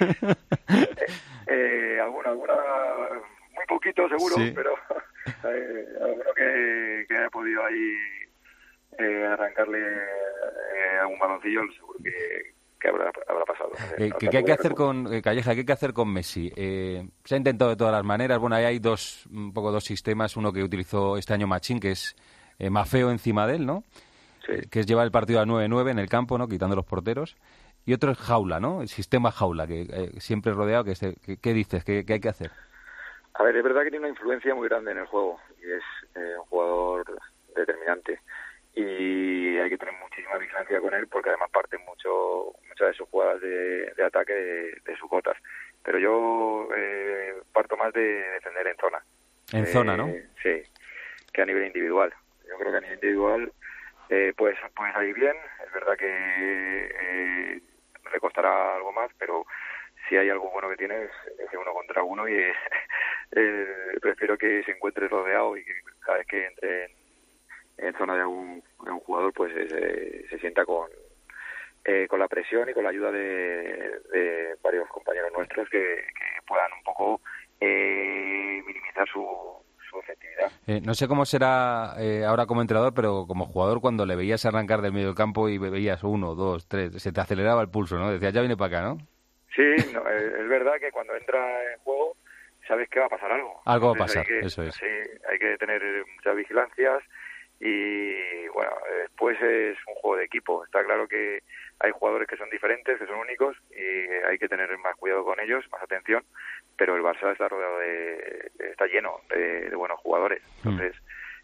Speaker 15: Alguna, muy poquito seguro,
Speaker 3: Sí.
Speaker 15: pero alguno que haya podido ahí arrancarle algún baloncillo, seguro que habrá pasado. No sé, no
Speaker 3: ¿Qué hay que
Speaker 15: tampoco
Speaker 3: hacer con Calleja? ¿Qué hay que hacer con Messi? Se ha intentado de todas las maneras. Bueno, ahí hay dos sistemas. Uno que utilizó este año Machín, que es Mafeo encima de él, ¿no?
Speaker 15: Sí.
Speaker 3: Que es llevar el partido a 9-9 en el campo, ¿no? Quitando los porteros. Y otro es Jaula, ¿no? El sistema Jaula, que siempre rodeado. ¿Qué dices? ¿Qué hay que hacer?
Speaker 15: A ver, es verdad que tiene una influencia muy grande en el juego y es un jugador determinante y hay que tener muchísima vigilancia con él porque además parte muchas de sus jugadas de ataque de sus botas. Pero yo parto más de defender en zona.
Speaker 3: En zona, ¿no?
Speaker 15: Sí, que a nivel individual. Yo creo que a nivel individual puede salir bien. Es verdad que le costará algo más, pero si hay algo bueno que tiene es uno contra uno y prefiero que se encuentre rodeado y que cada vez que entre en zona de un jugador pues se sienta con la presión y con la ayuda de varios compañeros nuestros que puedan un poco minimizar su efectividad.
Speaker 3: No sé cómo será ahora como entrenador, pero como jugador cuando le veías arrancar del medio campo y veías 1, 2, 3, se te aceleraba el pulso, ¿no? Decías, ya viene para acá, ¿no?
Speaker 15: Sí, no, es verdad que cuando entra en juego sabes que va a pasar algo.
Speaker 3: Algo va a
Speaker 15: Entonces
Speaker 3: pasar, eso es.
Speaker 15: Sí, hay que tener muchas vigilancias y bueno, después es un juego de equipo. Está claro que hay jugadores que son diferentes, que son únicos y hay que tener más cuidado con ellos, más atención, pero el Barça está rodeado está lleno de buenos jugadores. Entonces,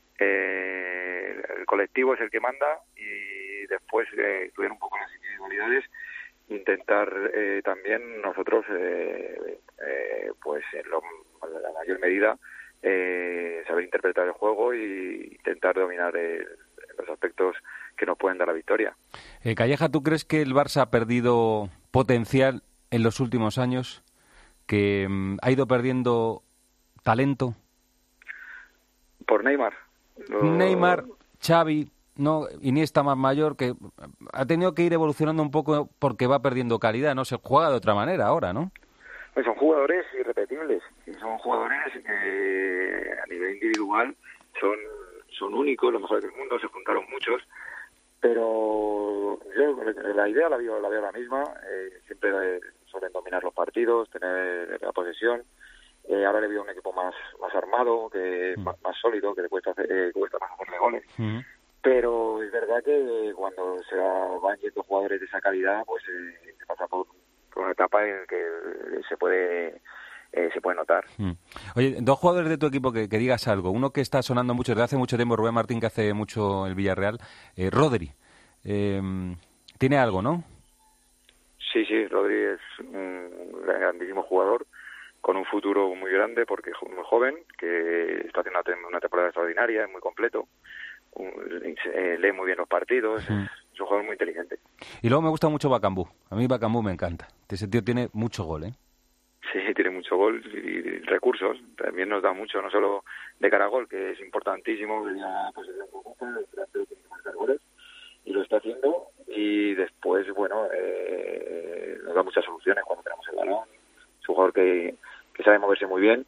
Speaker 15: el colectivo es el que manda y después estudiar un poco las individualidades, intentar también nosotros pues en la mayor medida saber interpretar el juego y intentar dominar los aspectos que nos pueden dar la victoria.
Speaker 3: Calleja, ¿tú crees que el Barça ha perdido potencial en los últimos años? ¿Que ha ido perdiendo talento?
Speaker 15: Por Neymar.
Speaker 3: Neymar, Xavi, no, Iniesta más mayor, que ha tenido que ir evolucionando un poco porque va perdiendo calidad, ¿no? Se juega de otra manera ahora, ¿no?
Speaker 15: Pues son jugadores irrepetibles, y son jugadores que a nivel individual son únicos, los mejores del mundo, se juntaron muchos, pero yo la idea la veo la misma, siempre suelen dominar los partidos, tener la posesión. Ahora le veo un equipo más armado, más sólido, que le cuesta más hacerle goles. Pero es verdad que cuando se van yendo jugadores de esa calidad, pues se pasa por una etapa en que se puede notar.
Speaker 3: Oye, dos jugadores de tu equipo que digas algo. Uno que está sonando mucho desde hace mucho tiempo, Rubén Martín, que hace mucho el Villarreal. Rodri. Tiene algo, ¿no?
Speaker 15: Sí, Rodri es un grandísimo jugador con un futuro muy grande porque es muy joven, que está haciendo una temporada extraordinaria, es muy completo, lee muy bien los partidos, es un jugador muy inteligente.
Speaker 3: Y luego me gusta mucho Bakambu. A mí Bakambu me encanta. Ese tío tiene mucho gol, ¿eh?
Speaker 15: Sí, tiene mucho gol y recursos. También nos da mucho, no solo de cara a gol, que es importantísimo, y lo está haciendo. Y después, bueno, nos da muchas soluciones cuando tenemos el balón. Es un jugador que sabe moverse muy bien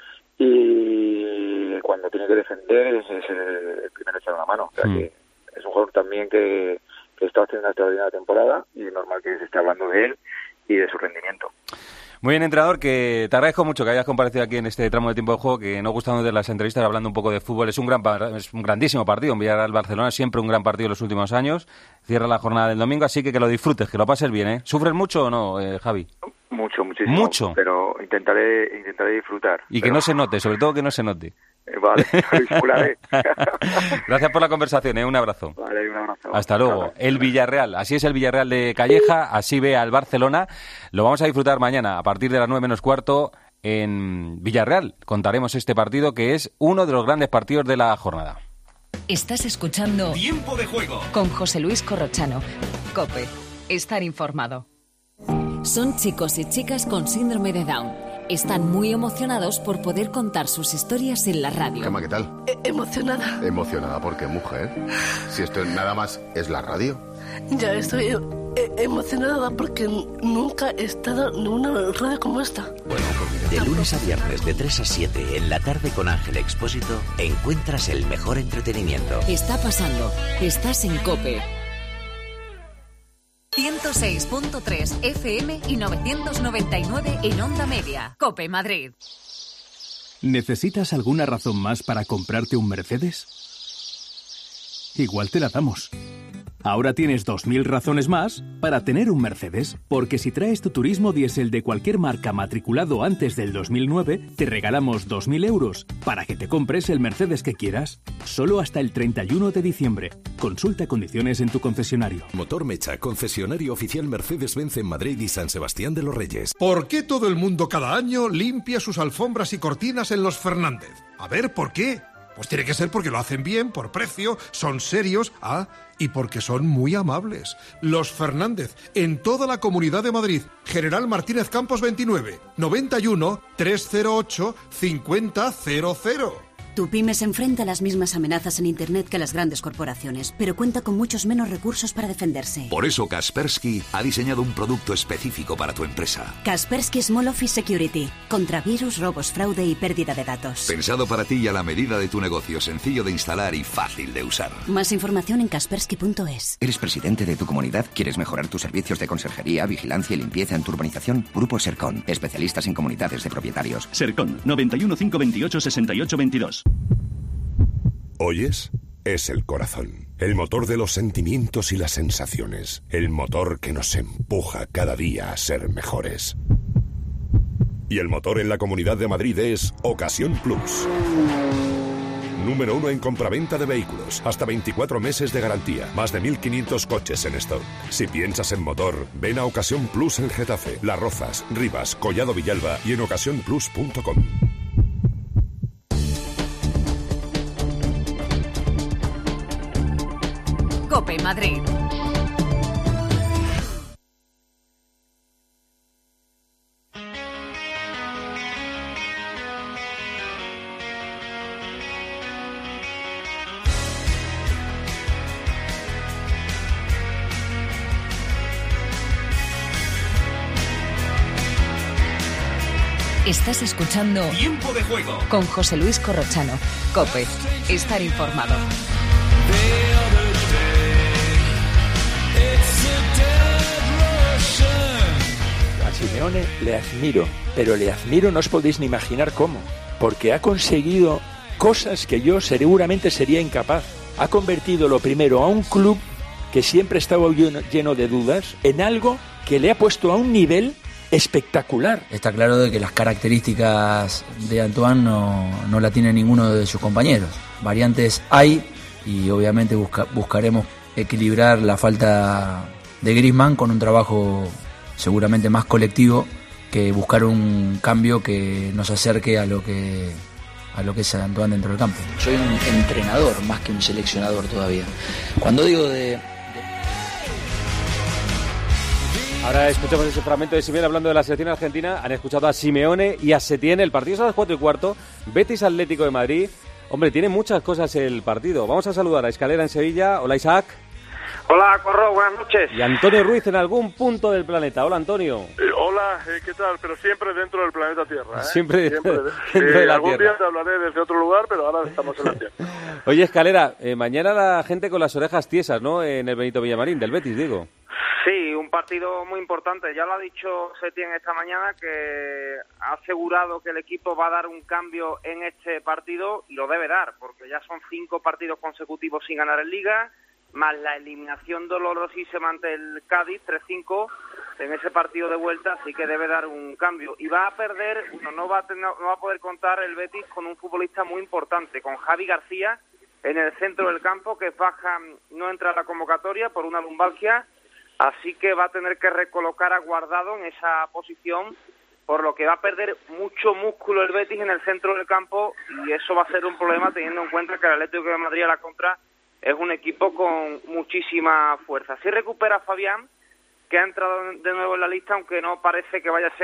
Speaker 15: y cuando tiene que defender es el primero a echar una mano. O sea que es un jugador también que está haciendo una extraordinaria temporada y es normal que se esté hablando de él y de su rendimiento.
Speaker 3: Muy bien, entrenador, que te agradezco mucho que hayas comparecido aquí en este tramo de tiempo de juego, que no gustando de las entrevistas hablando un poco de fútbol. Es un grandísimo partido, en Villarreal-Barcelona, siempre un gran partido en los últimos años. Cierra la jornada del domingo, así que lo disfrutes, que lo pases bien, ¿eh? ¿Sufres mucho o no, Javi?
Speaker 15: Muchísimo.
Speaker 3: Mucho.
Speaker 15: Pero intentaré disfrutar.
Speaker 3: Y que no se note, sobre todo que no se note.
Speaker 15: Vale, disfrutaré.
Speaker 3: Gracias por la conversación, un abrazo.
Speaker 15: Vale, un abrazo.
Speaker 3: Hasta luego. El Villarreal, así es el Villarreal de Calleja, así ve al Barcelona. Lo vamos a disfrutar mañana a partir de las 9:15 en Villarreal. Contaremos este partido que es uno de los grandes partidos de la jornada.
Speaker 23: Estás escuchando
Speaker 26: Tiempo de Juego
Speaker 23: con José Luis Corrochano. COPE. Estar informado.
Speaker 2: Son chicos y chicas con síndrome de Down.
Speaker 23: Están muy emocionados por poder contar sus historias en la radio.
Speaker 2: Gemma, ¿qué tal?
Speaker 12: Emocionada.
Speaker 2: ¿Emocionada por qué, mujer? Si esto nada más es la radio.
Speaker 12: Ya estoy emocionada porque nunca he estado en una radio como esta.
Speaker 2: Bueno, pues
Speaker 22: de lunes a viernes de 3 a 7 en la tarde con Ángel Expósito encuentras el mejor entretenimiento.
Speaker 23: Está pasando. Estás en COPE. 106.3 FM y 999 en Onda Media. COPE Madrid.
Speaker 25: ¿Necesitas alguna razón más para comprarte un Mercedes? Igual te la damos. Ahora tienes 2.000 razones más para tener un Mercedes, porque si traes tu turismo diésel de cualquier marca matriculado antes del 2009, te regalamos 2.000 euros para que te compres el Mercedes que quieras, solo hasta el 31 de diciembre. Consulta condiciones en tu concesionario.
Speaker 13: Motor Mecha, concesionario oficial Mercedes-Benz en Madrid y San Sebastián de los Reyes.
Speaker 16: ¿Por qué todo el mundo cada año limpia sus alfombras y cortinas en los Fernández? A ver, ¿por qué? Pues tiene que ser porque lo hacen bien, por precio, son serios, y porque son muy amables. Los Fernández, en toda la Comunidad de Madrid. General Martínez Campos 29, 91 308 5000.
Speaker 17: Tu pyme se enfrenta a las mismas amenazas en Internet que las grandes corporaciones, pero cuenta con muchos menos recursos para defenderse.
Speaker 13: Por eso Kaspersky ha diseñado un producto específico para tu empresa.
Speaker 17: Kaspersky Small Office Security, contra virus, robos, fraude y pérdida de datos.
Speaker 13: Pensado para ti y a la medida de tu negocio, sencillo de instalar y fácil de usar.
Speaker 17: Más información en kaspersky.es.
Speaker 18: ¿Eres presidente de tu comunidad? ¿Quieres mejorar tus servicios de conserjería, vigilancia y limpieza en tu urbanización? Grupo Sercon, especialistas en comunidades de propietarios.
Speaker 4: Sercon, 91 528 68 22.
Speaker 13: ¿Oyes? Es el corazón, el motor de los sentimientos y las sensaciones, el motor que nos empuja cada día a ser mejores. Y el motor en la Comunidad de Madrid es Ocasión Plus. Número 1 en compraventa de vehículos, hasta 24 meses de garantía, más de 1.500 coches en stock. Si piensas en motor, ven a Ocasión Plus en Getafe, Las Rozas, Rivas, Collado Villalba y en ocasiónplus.com.
Speaker 23: COPE Madrid. Estás escuchando
Speaker 26: Tiempo de Juego
Speaker 23: con José Luis Corrochano. COPE. Estar informado.
Speaker 19: A Simeone le admiro, pero le admiro, no os podéis ni imaginar cómo, porque ha conseguido cosas que yo seguramente sería incapaz. Ha convertido lo primero a un club que siempre estaba lleno de dudas en algo que le ha puesto a un nivel espectacular.
Speaker 21: Está claro de que las características de Antoine no la tiene ninguno de sus compañeros. Variantes hay y obviamente buscaremos equilibrar la falta de Griezmann con un trabajo seguramente más colectivo que buscar un cambio que nos acerque a lo que es Antoine dentro del campo. Soy un entrenador más que un seleccionador todavía. Cuando digo
Speaker 3: Ahora escuchamos ese fragmento de Simeone hablando de la selección argentina. Han escuchado a Simeone y a Setién. El partido es a las 4:15. Betis Atlético de Madrid. Hombre, tiene muchas cosas el partido. Vamos a saludar a Escalera en Sevilla. Hola, Isaac.
Speaker 29: Hola, Corro, buenas noches.
Speaker 3: Y Antonio Ruiz en algún punto del planeta. Hola, Antonio.
Speaker 30: Hola, ¿qué tal? Pero siempre dentro del planeta Tierra, ¿eh?
Speaker 3: Siempre dentro de la
Speaker 30: algún
Speaker 3: Tierra.
Speaker 30: día te hablaré desde otro lugar, pero ahora estamos en la Tierra.
Speaker 3: Oye, Escalera, mañana la gente con las orejas tiesas, ¿no? En el Benito Villamarín, del Betis, digo.
Speaker 27: Sí, un partido muy importante. Ya lo ha dicho Setién esta mañana, que ha asegurado que el equipo va a dar un cambio en este partido y lo debe dar, porque ya son 5 partidos consecutivos sin ganar en Liga, más la eliminación dolorosísima ante el Cádiz, 3-5, en ese partido de vuelta, así que debe dar un cambio. Y va a perder, no va a poder contar el Betis con un futbolista muy importante, con Javi García en el centro del campo, que es baja, no entra a la convocatoria por una lumbalgia, así que va a tener que recolocar a Guardado en esa posición, por lo que va a perder mucho músculo el Betis en el centro del campo, y eso va a ser un problema teniendo en cuenta que el Atlético de Madrid a la contra es un equipo con muchísima fuerza. Sí recupera a Fabián, que ha entrado de nuevo en la lista, aunque no parece que vaya a ser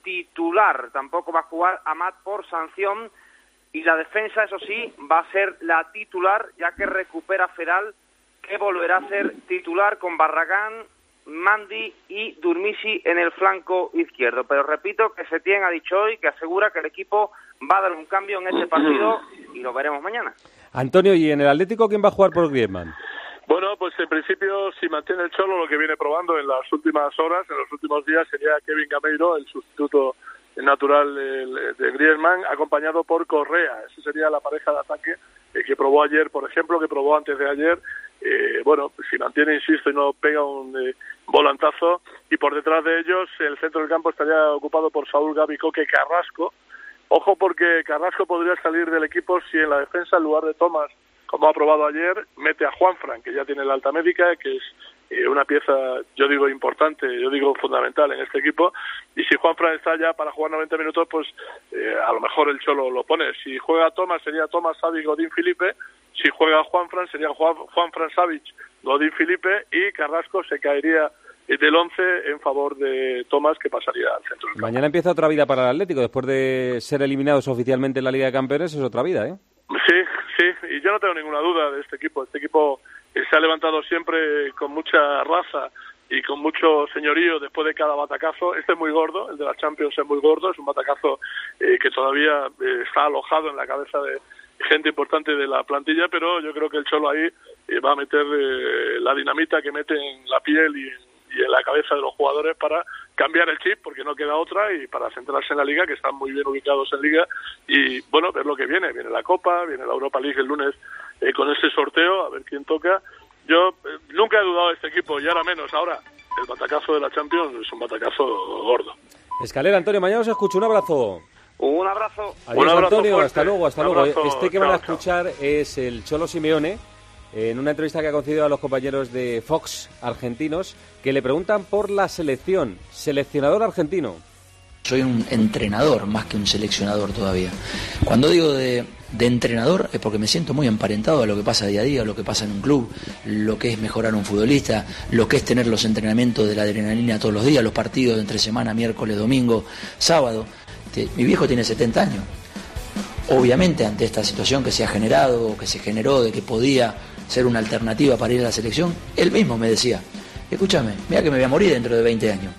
Speaker 29: titular. Tampoco va a jugar Amat por sanción. Y la defensa, eso sí, va a ser la titular, ya que recupera Feral, que volverá a ser titular con Barragán, Mandi y Durmisi en el flanco izquierdo. Pero repito que Setién ha dicho hoy que asegura que el equipo va a dar un cambio en este partido y lo veremos mañana.
Speaker 3: Antonio, ¿y en el Atlético quién va a jugar por Griezmann?
Speaker 30: Bueno, pues en principio, si mantiene el Cholo lo que viene probando en las últimas horas, en los últimos días, sería Kevin Gameiro, el sustituto natural de Griezmann, acompañado por Correa. Esa sería la pareja de ataque que probó ayer, por ejemplo, que probó antes de ayer. Bueno, si mantiene, insisto, y no pega un volantazo, y por detrás de ellos el centro del campo estaría ocupado por Saúl, Gavi, Coque, Carrasco. Ojo, porque Carrasco podría salir del equipo si en la defensa, en lugar de Tomás, como ha probado ayer, mete a Juanfran, que ya tiene la alta médica, que es una pieza, yo digo, importante, yo digo fundamental en este equipo, y si Juanfran está ya para jugar 90 minutos, pues a lo mejor el Cholo lo pone. Si juega Tomás, sería Tomás, Savic, Godín, Filipe. Si juega Juanfran, sería Juanfran, Savic, Godín, Filipe, y Carrasco se caería del 11 en favor de Tomás, que pasaría al centro del campo.
Speaker 3: Mañana empieza otra vida para el Atlético, después de ser eliminados oficialmente en la Liga de Campeones, es otra vida, ¿eh?
Speaker 30: Sí, y yo no tengo ninguna duda de este equipo. Este equipo se ha levantado siempre con mucha raza y con mucho señorío después de cada batacazo. Este es muy gordo, el de la Champions es muy gordo, es un batacazo que todavía está alojado en la cabeza de gente importante de la plantilla, pero yo creo que el Cholo ahí va a meter la dinamita que mete en la piel y en la cabeza de los jugadores para cambiar el chip, porque no queda otra, y para centrarse en la Liga, que están muy bien ubicados en Liga, y bueno, ver lo que viene. Viene la Copa, viene la Europa League el lunes con ese sorteo, a ver quién toca. Yo nunca he dudado de este equipo, y ahora menos. Ahora, el batacazo de la Champions es un batacazo gordo.
Speaker 3: Escalera, Antonio, mañana os escucho. Un abrazo.
Speaker 29: Un abrazo.
Speaker 3: Adiós,
Speaker 29: un abrazo,
Speaker 3: Antonio,
Speaker 29: fuerte.
Speaker 3: hasta luego.
Speaker 30: Abrazo,
Speaker 3: Este que van a escuchar es el Cholo Simeone, en una entrevista que ha concedido a los compañeros de Fox argentinos, que le preguntan por la selección. Seleccionador argentino.
Speaker 21: Soy un entrenador más que un seleccionador todavía. Cuando digo de entrenador es porque me siento muy emparentado a lo que pasa día a día, a lo que pasa en un club, lo que es mejorar a un futbolista, lo que es tener los entrenamientos de la adrenalina todos los días, los partidos de entre semana, miércoles, domingo, sábado. Mi viejo tiene 70 años. Obviamente, ante esta situación que se ha generado, o que se generó, de que podía ser una alternativa para ir a la selección, él mismo me decía: escúchame, mira que me voy a morir dentro de 20 años.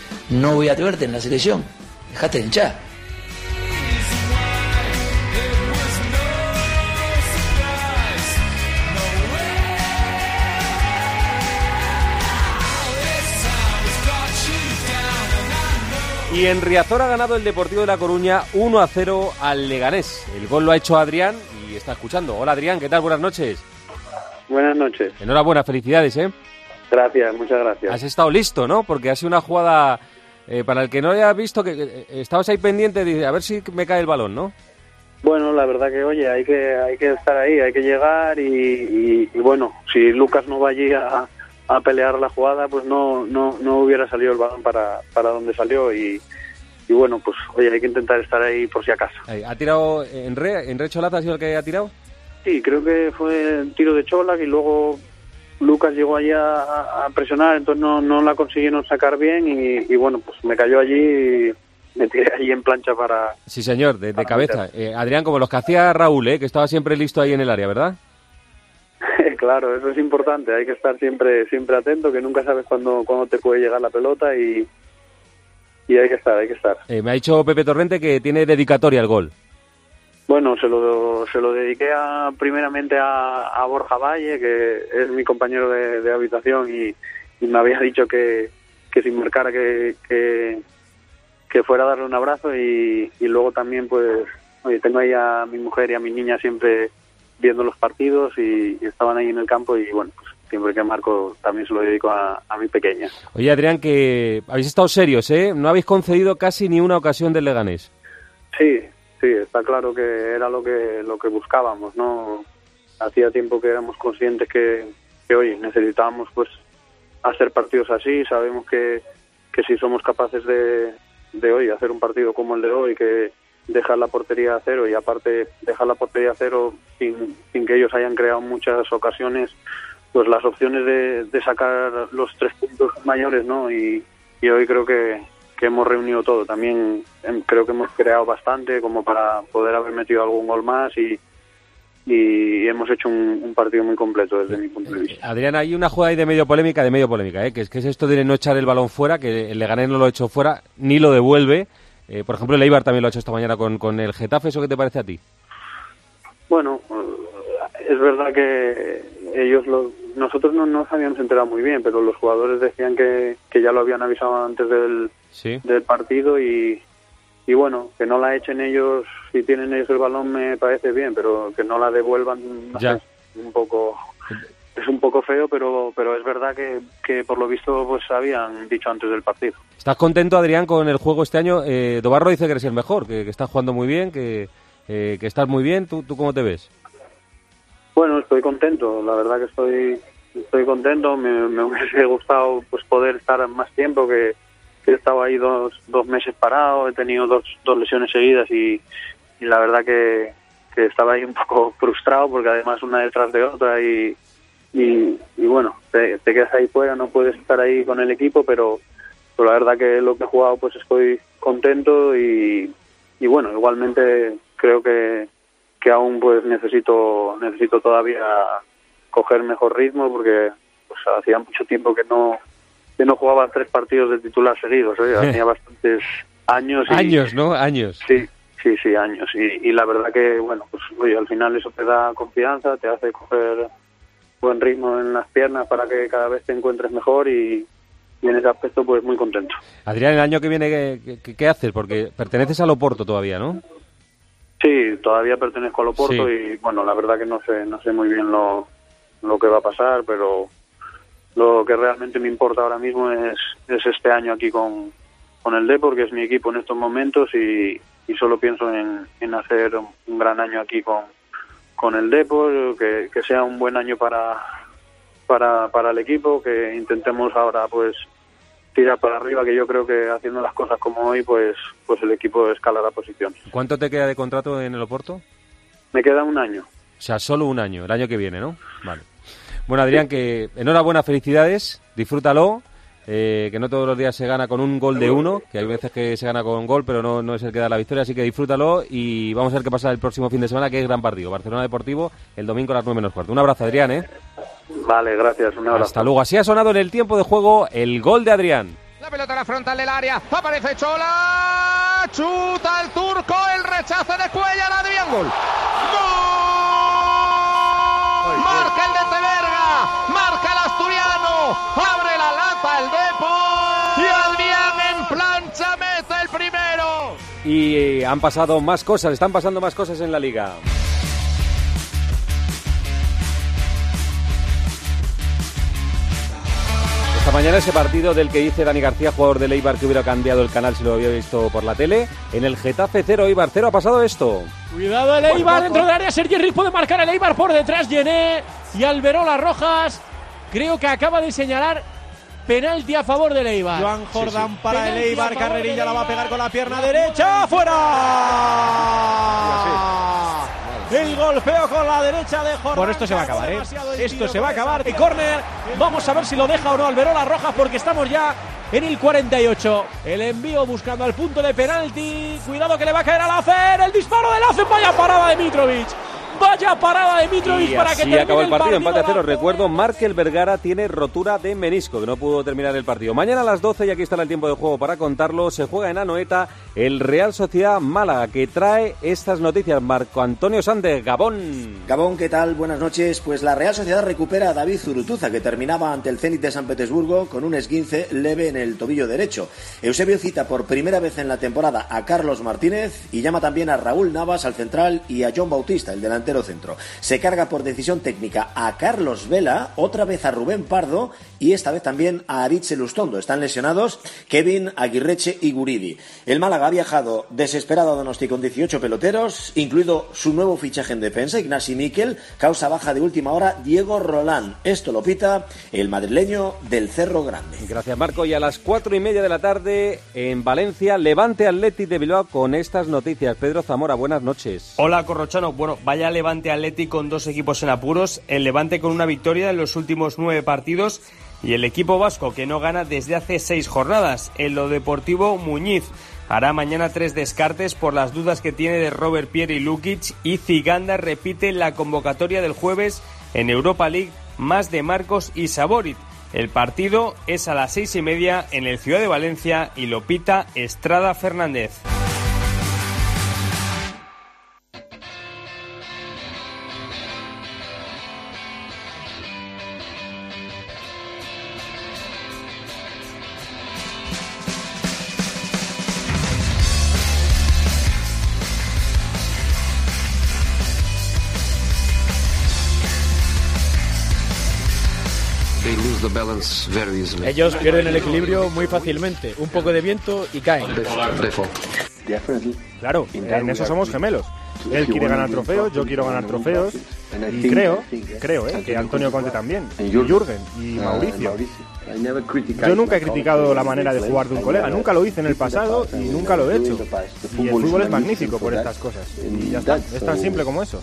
Speaker 21: No voy a atreverte en la selección. Dejate de hinchar.
Speaker 3: Y en Riazor ha ganado el Deportivo de La Coruña 1-0 al Leganés. El gol lo ha hecho Adrián y está escuchando. Hola, Adrián, ¿qué tal? Buenas noches.
Speaker 1: Buenas noches.
Speaker 3: Enhorabuena, felicidades, ¿eh?
Speaker 1: Gracias, muchas gracias.
Speaker 3: Has estado listo, ¿no? Porque ha sido una jugada, para el que no haya visto, que estabas ahí pendiente de a ver si me cae el balón, ¿no?
Speaker 1: Bueno, la verdad que, oye, hay que estar ahí, hay que llegar y bueno, si Lucas no va allí a pelear la jugada, pues no hubiera salido el balón para donde salió y bueno, pues oye, hay que intentar estar ahí por si acaso.
Speaker 3: ¿Ha tirado en re Cholata, ha sido el que ha tirado?
Speaker 1: Sí, creo que fue el tiro de Cholak y luego Lucas llegó allí a presionar, entonces no la consiguieron sacar bien y bueno, pues me cayó allí y me tiré allí en plancha para...
Speaker 3: Sí, señor, de cabeza. Adrián, como los que hacía Raúl, que estaba siempre listo ahí en el área, ¿verdad?
Speaker 1: Claro, eso es importante, hay que estar siempre atento, que nunca sabes cuándo te puede llegar la pelota y hay que estar.
Speaker 3: Me ha dicho Pepe Torrente que tiene dedicatoria al gol.
Speaker 1: Bueno, se lo dediqué primeramente a Borja Valle, que es mi compañero de habitación y me había dicho que si marcara que fuera a darle un abrazo y luego también pues, oye, tengo ahí a mi mujer y a mi niña siempre viendo los partidos y estaban ahí en el campo y bueno, pues siempre que marco también se lo dedico a mi pequeña.
Speaker 3: Oye, Adrián, que habéis estado serios, ¿eh? No habéis concedido casi ni una ocasión del Leganés.
Speaker 1: Sí, está claro que era lo que buscábamos, ¿no? Hacía tiempo que éramos conscientes que hoy necesitábamos pues hacer partidos así. Sabemos que si somos capaces de hoy hacer un partido como el de hoy, que dejar la portería a cero y aparte dejar la portería a cero sin que ellos hayan creado muchas ocasiones, pues las opciones de sacar los 3 puntos mayores, ¿no? Y hoy creo que hemos reunido todo. También creo que hemos creado bastante como para poder haber metido algún gol más y hemos hecho un partido muy completo desde mi punto de vista.
Speaker 3: Adrián, hay una jugada ahí de medio polémica, que es esto de no echar el balón fuera, que el Leganés no lo ha hecho fuera, ni lo devuelve. Por ejemplo, el Eibar también lo ha hecho esta mañana con el Getafe. ¿Eso qué te parece a ti?
Speaker 1: Bueno, es verdad que nosotros no nos habíamos enterado muy bien, pero los jugadores decían que ya lo habían avisado antes del partido y bueno, que no la echen ellos, si tienen ellos el balón me parece bien, pero que no la devuelvan es un poco feo, pero es verdad que por lo visto pues habían dicho antes del partido.
Speaker 3: ¿Estás contento, Adrián, con el juego este año? Dobarro dice que eres el mejor, que estás jugando muy bien, que estás muy bien. ¿Tú cómo te ves?
Speaker 1: Bueno, estoy contento, la verdad que estoy contento. Me hubiese gustado pues poder estar más tiempo, que he estado ahí dos meses parado, he tenido dos lesiones seguidas y la verdad que estaba ahí un poco frustrado porque además una detrás de otra y bueno, te quedas ahí fuera, no puedes estar ahí con el equipo, pero la verdad que lo que he jugado pues estoy contento y bueno, igualmente creo que aún pues necesito todavía coger mejor ritmo porque pues hacía mucho tiempo que no jugaba 3 partidos de titular seguidos, tenía bastantes años.
Speaker 3: Años, ¿no? Años.
Speaker 1: Sí, años. Y la verdad que, bueno, pues oye, al final eso te da confianza, te hace coger buen ritmo en las piernas para que cada vez te encuentres mejor y en ese aspecto pues muy contento.
Speaker 3: Adrián, el año que viene, ¿qué haces? Porque perteneces al Oporto todavía, ¿no?
Speaker 1: Sí, todavía pertenezco al Oporto y, bueno, la verdad que no sé muy bien lo que va a pasar, pero lo que realmente me importa ahora mismo es este año aquí con el Depor, que es mi equipo en estos momentos y solo pienso en hacer un gran año aquí con el Depor, que sea un buen año para el equipo, que intentemos ahora pues tirar para arriba, que yo creo que haciendo las cosas como hoy pues el equipo escalará posiciones.
Speaker 3: ¿Cuánto te queda de contrato en el Oporto?
Speaker 1: Me queda un año.
Speaker 3: O sea, solo un año, el año que viene, ¿no? Vale. Bueno, Adrián, que enhorabuena, felicidades, disfrútalo, que no todos los días se gana con un gol de uno, que hay veces que se gana con un gol, pero no es el que da la victoria, así que disfrútalo y vamos a ver qué pasa el próximo fin de semana, que es gran partido, Barcelona Deportivo, el domingo a las 9:15. Un abrazo, Adrián, ¿eh?
Speaker 1: Vale, gracias, un abrazo.
Speaker 3: Hasta luego. Así ha sonado en el tiempo de juego el gol de Adrián.
Speaker 6: La pelota a la frontal del área, aparece Chola, chuta el turco, el rechace de Cuellar, Adrián, gol. Marca el de Teberga, marca el asturiano, abre la lata el Depor y Adrián en plancha mete el primero.
Speaker 3: Y han pasado más cosas, están pasando más cosas en la Liga. Esta mañana ese partido del que dice Dani García, jugador del Eibar, que hubiera cambiado el canal si lo había visto por la tele. En el Getafe 0, Eibar 0 ha pasado esto.
Speaker 7: Cuidado el Eibar dentro del área, Sergi Riz puede marcar el Eibar por detrás, Yené y Alberola Rojas. Creo que acaba de señalar penalti a favor del Eibar.
Speaker 8: Joan Jordán para penalti el Eibar, Carrerilla la va a pegar con la pierna derecha, ¡fuera! El golpeo con la derecha de Jordán.
Speaker 7: Por esto se va a acabar, ¿eh? Esto se va a acabar. Y córner. Vamos a ver si lo deja o no Alberola Rojas, porque estamos ya en el 48. El envío buscando al punto de penalti. Cuidado que le va a caer a Lacer. El disparo de Lacer. Vaya parada de Mitrovic. Vaya parada de Mitrovic para que termine
Speaker 3: acabó el partido. Empate a 0.
Speaker 7: La...
Speaker 3: Recuerdo, Markel Vergara tiene rotura de menisco, que no pudo terminar el partido. Mañana a las 12, y aquí está el tiempo de juego para contarlo, se juega en Anoeta el Real Sociedad Málaga, que trae estas noticias. Marco Antonio Sández, Gabón.
Speaker 9: Gabón, ¿qué tal? Buenas noches. Pues la Real Sociedad recupera a David Zurutuza, que terminaba ante el Zenit de San Petersburgo con un esguince leve en el tobillo derecho. Eusebio cita por primera vez en la temporada a Carlos Martínez y llama también a Raúl Navas, al central, y a John Bautista, el delantero centro. Se carga por decisión técnica a Carlos Vela, otra vez a Rubén Pardo y esta vez también a Aritz Elustondo. Están lesionados Kevin, Aguirreche y Guridi. El Málaga ha viajado desesperado a Donosti con 18 peloteros, incluido su nuevo fichaje en defensa, Ignasi Miquel, causa baja de última hora Diego Rolán. Esto lo pita el madrileño del Cerro Grande.
Speaker 3: Gracias, Marco. Y a las 4:30 de la tarde en Valencia, Levante Athletic de Bilbao con estas noticias. Pedro Zamora, buenas noches.
Speaker 10: Hola, Corrochano. Bueno, vaya Levante Athletic con dos equipos en apuros. El Levante con una victoria en los últimos 9 partidos
Speaker 2: y el equipo vasco que no gana desde hace 6 jornadas. En lo deportivo, Muñiz hará mañana 3 descartes por las dudas que tiene de Robert Pierre y Lukic, y Ziganda repite la convocatoria del jueves en Europa League, más de Marcos y Saborit. El partido es a las 6:30 en el Ciudad de Valencia y lo pita Estrada Fernández.
Speaker 7: Ellos pierden el equilibrio muy fácilmente. Un poco de viento y caen. Claro, en eso somos gemelos. Él quiere ganar trofeos, yo quiero ganar trofeos. Y creo que Antonio Conte también. Y Jürgen y Mauricio. Yo nunca he criticado la manera de jugar de un colega. Nunca lo hice en el pasado y nunca lo he hecho. Y el fútbol es magnífico por estas cosas. Y ya está. Es tan simple como eso.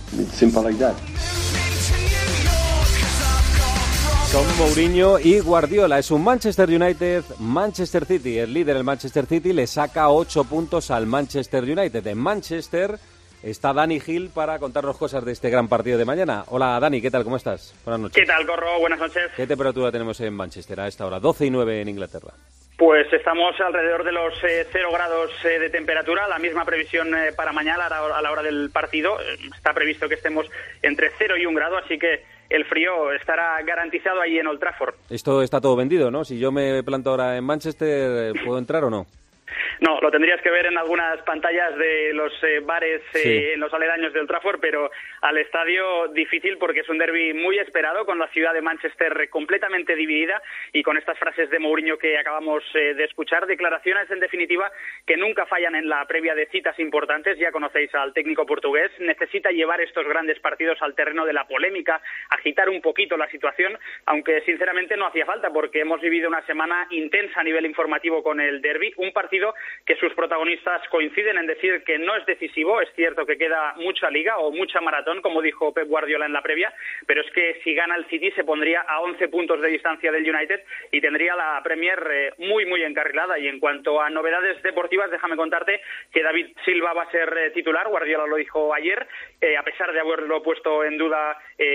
Speaker 3: Son Mourinho y Guardiola. Es un Manchester United, Manchester City. El líder, el Manchester City, le saca 8 puntos al Manchester United. En Manchester está Dani Gil para contarnos cosas de este gran partido de mañana. Hola Dani, ¿qué tal? ¿Cómo estás? Buenas noches.
Speaker 5: ¿Qué tal, Corro? Buenas noches.
Speaker 3: ¿Qué temperatura tenemos en Manchester a esta hora? 12:09 en Inglaterra.
Speaker 5: Pues estamos alrededor de los 0 grados de temperatura, la misma previsión para mañana a la hora del partido. Está previsto que estemos entre 0 y 1 grado, así que el frío estará garantizado ahí en Old Trafford.
Speaker 3: Esto está todo vendido, ¿no? Si yo me planto ahora en Manchester, ¿puedo entrar o no?
Speaker 5: No, lo tendrías que ver en algunas pantallas de los bares en los aledaños de Old Trafford, pero al estadio difícil porque es un derbi muy esperado, con la ciudad de Manchester completamente dividida y con estas frases de Mourinho que acabamos de escuchar, declaraciones en definitiva que nunca fallan en la previa de citas importantes. Ya conocéis al técnico portugués, necesita llevar estos grandes partidos al terreno de la polémica, agitar un poquito la situación, aunque sinceramente no hacía falta porque hemos vivido una semana intensa a nivel informativo con el derbi, un partido que sus protagonistas coinciden en decir que no es decisivo. Es cierto que queda mucha liga o mucha maratón, como dijo Pep Guardiola en la previa, pero es que si gana el City se pondría a 11 puntos de distancia del United y tendría la Premier muy encarrilada. Y en cuanto a novedades deportivas, déjame contarte que David Silva va a ser titular. Guardiola lo dijo ayer, a pesar de haberlo puesto en duda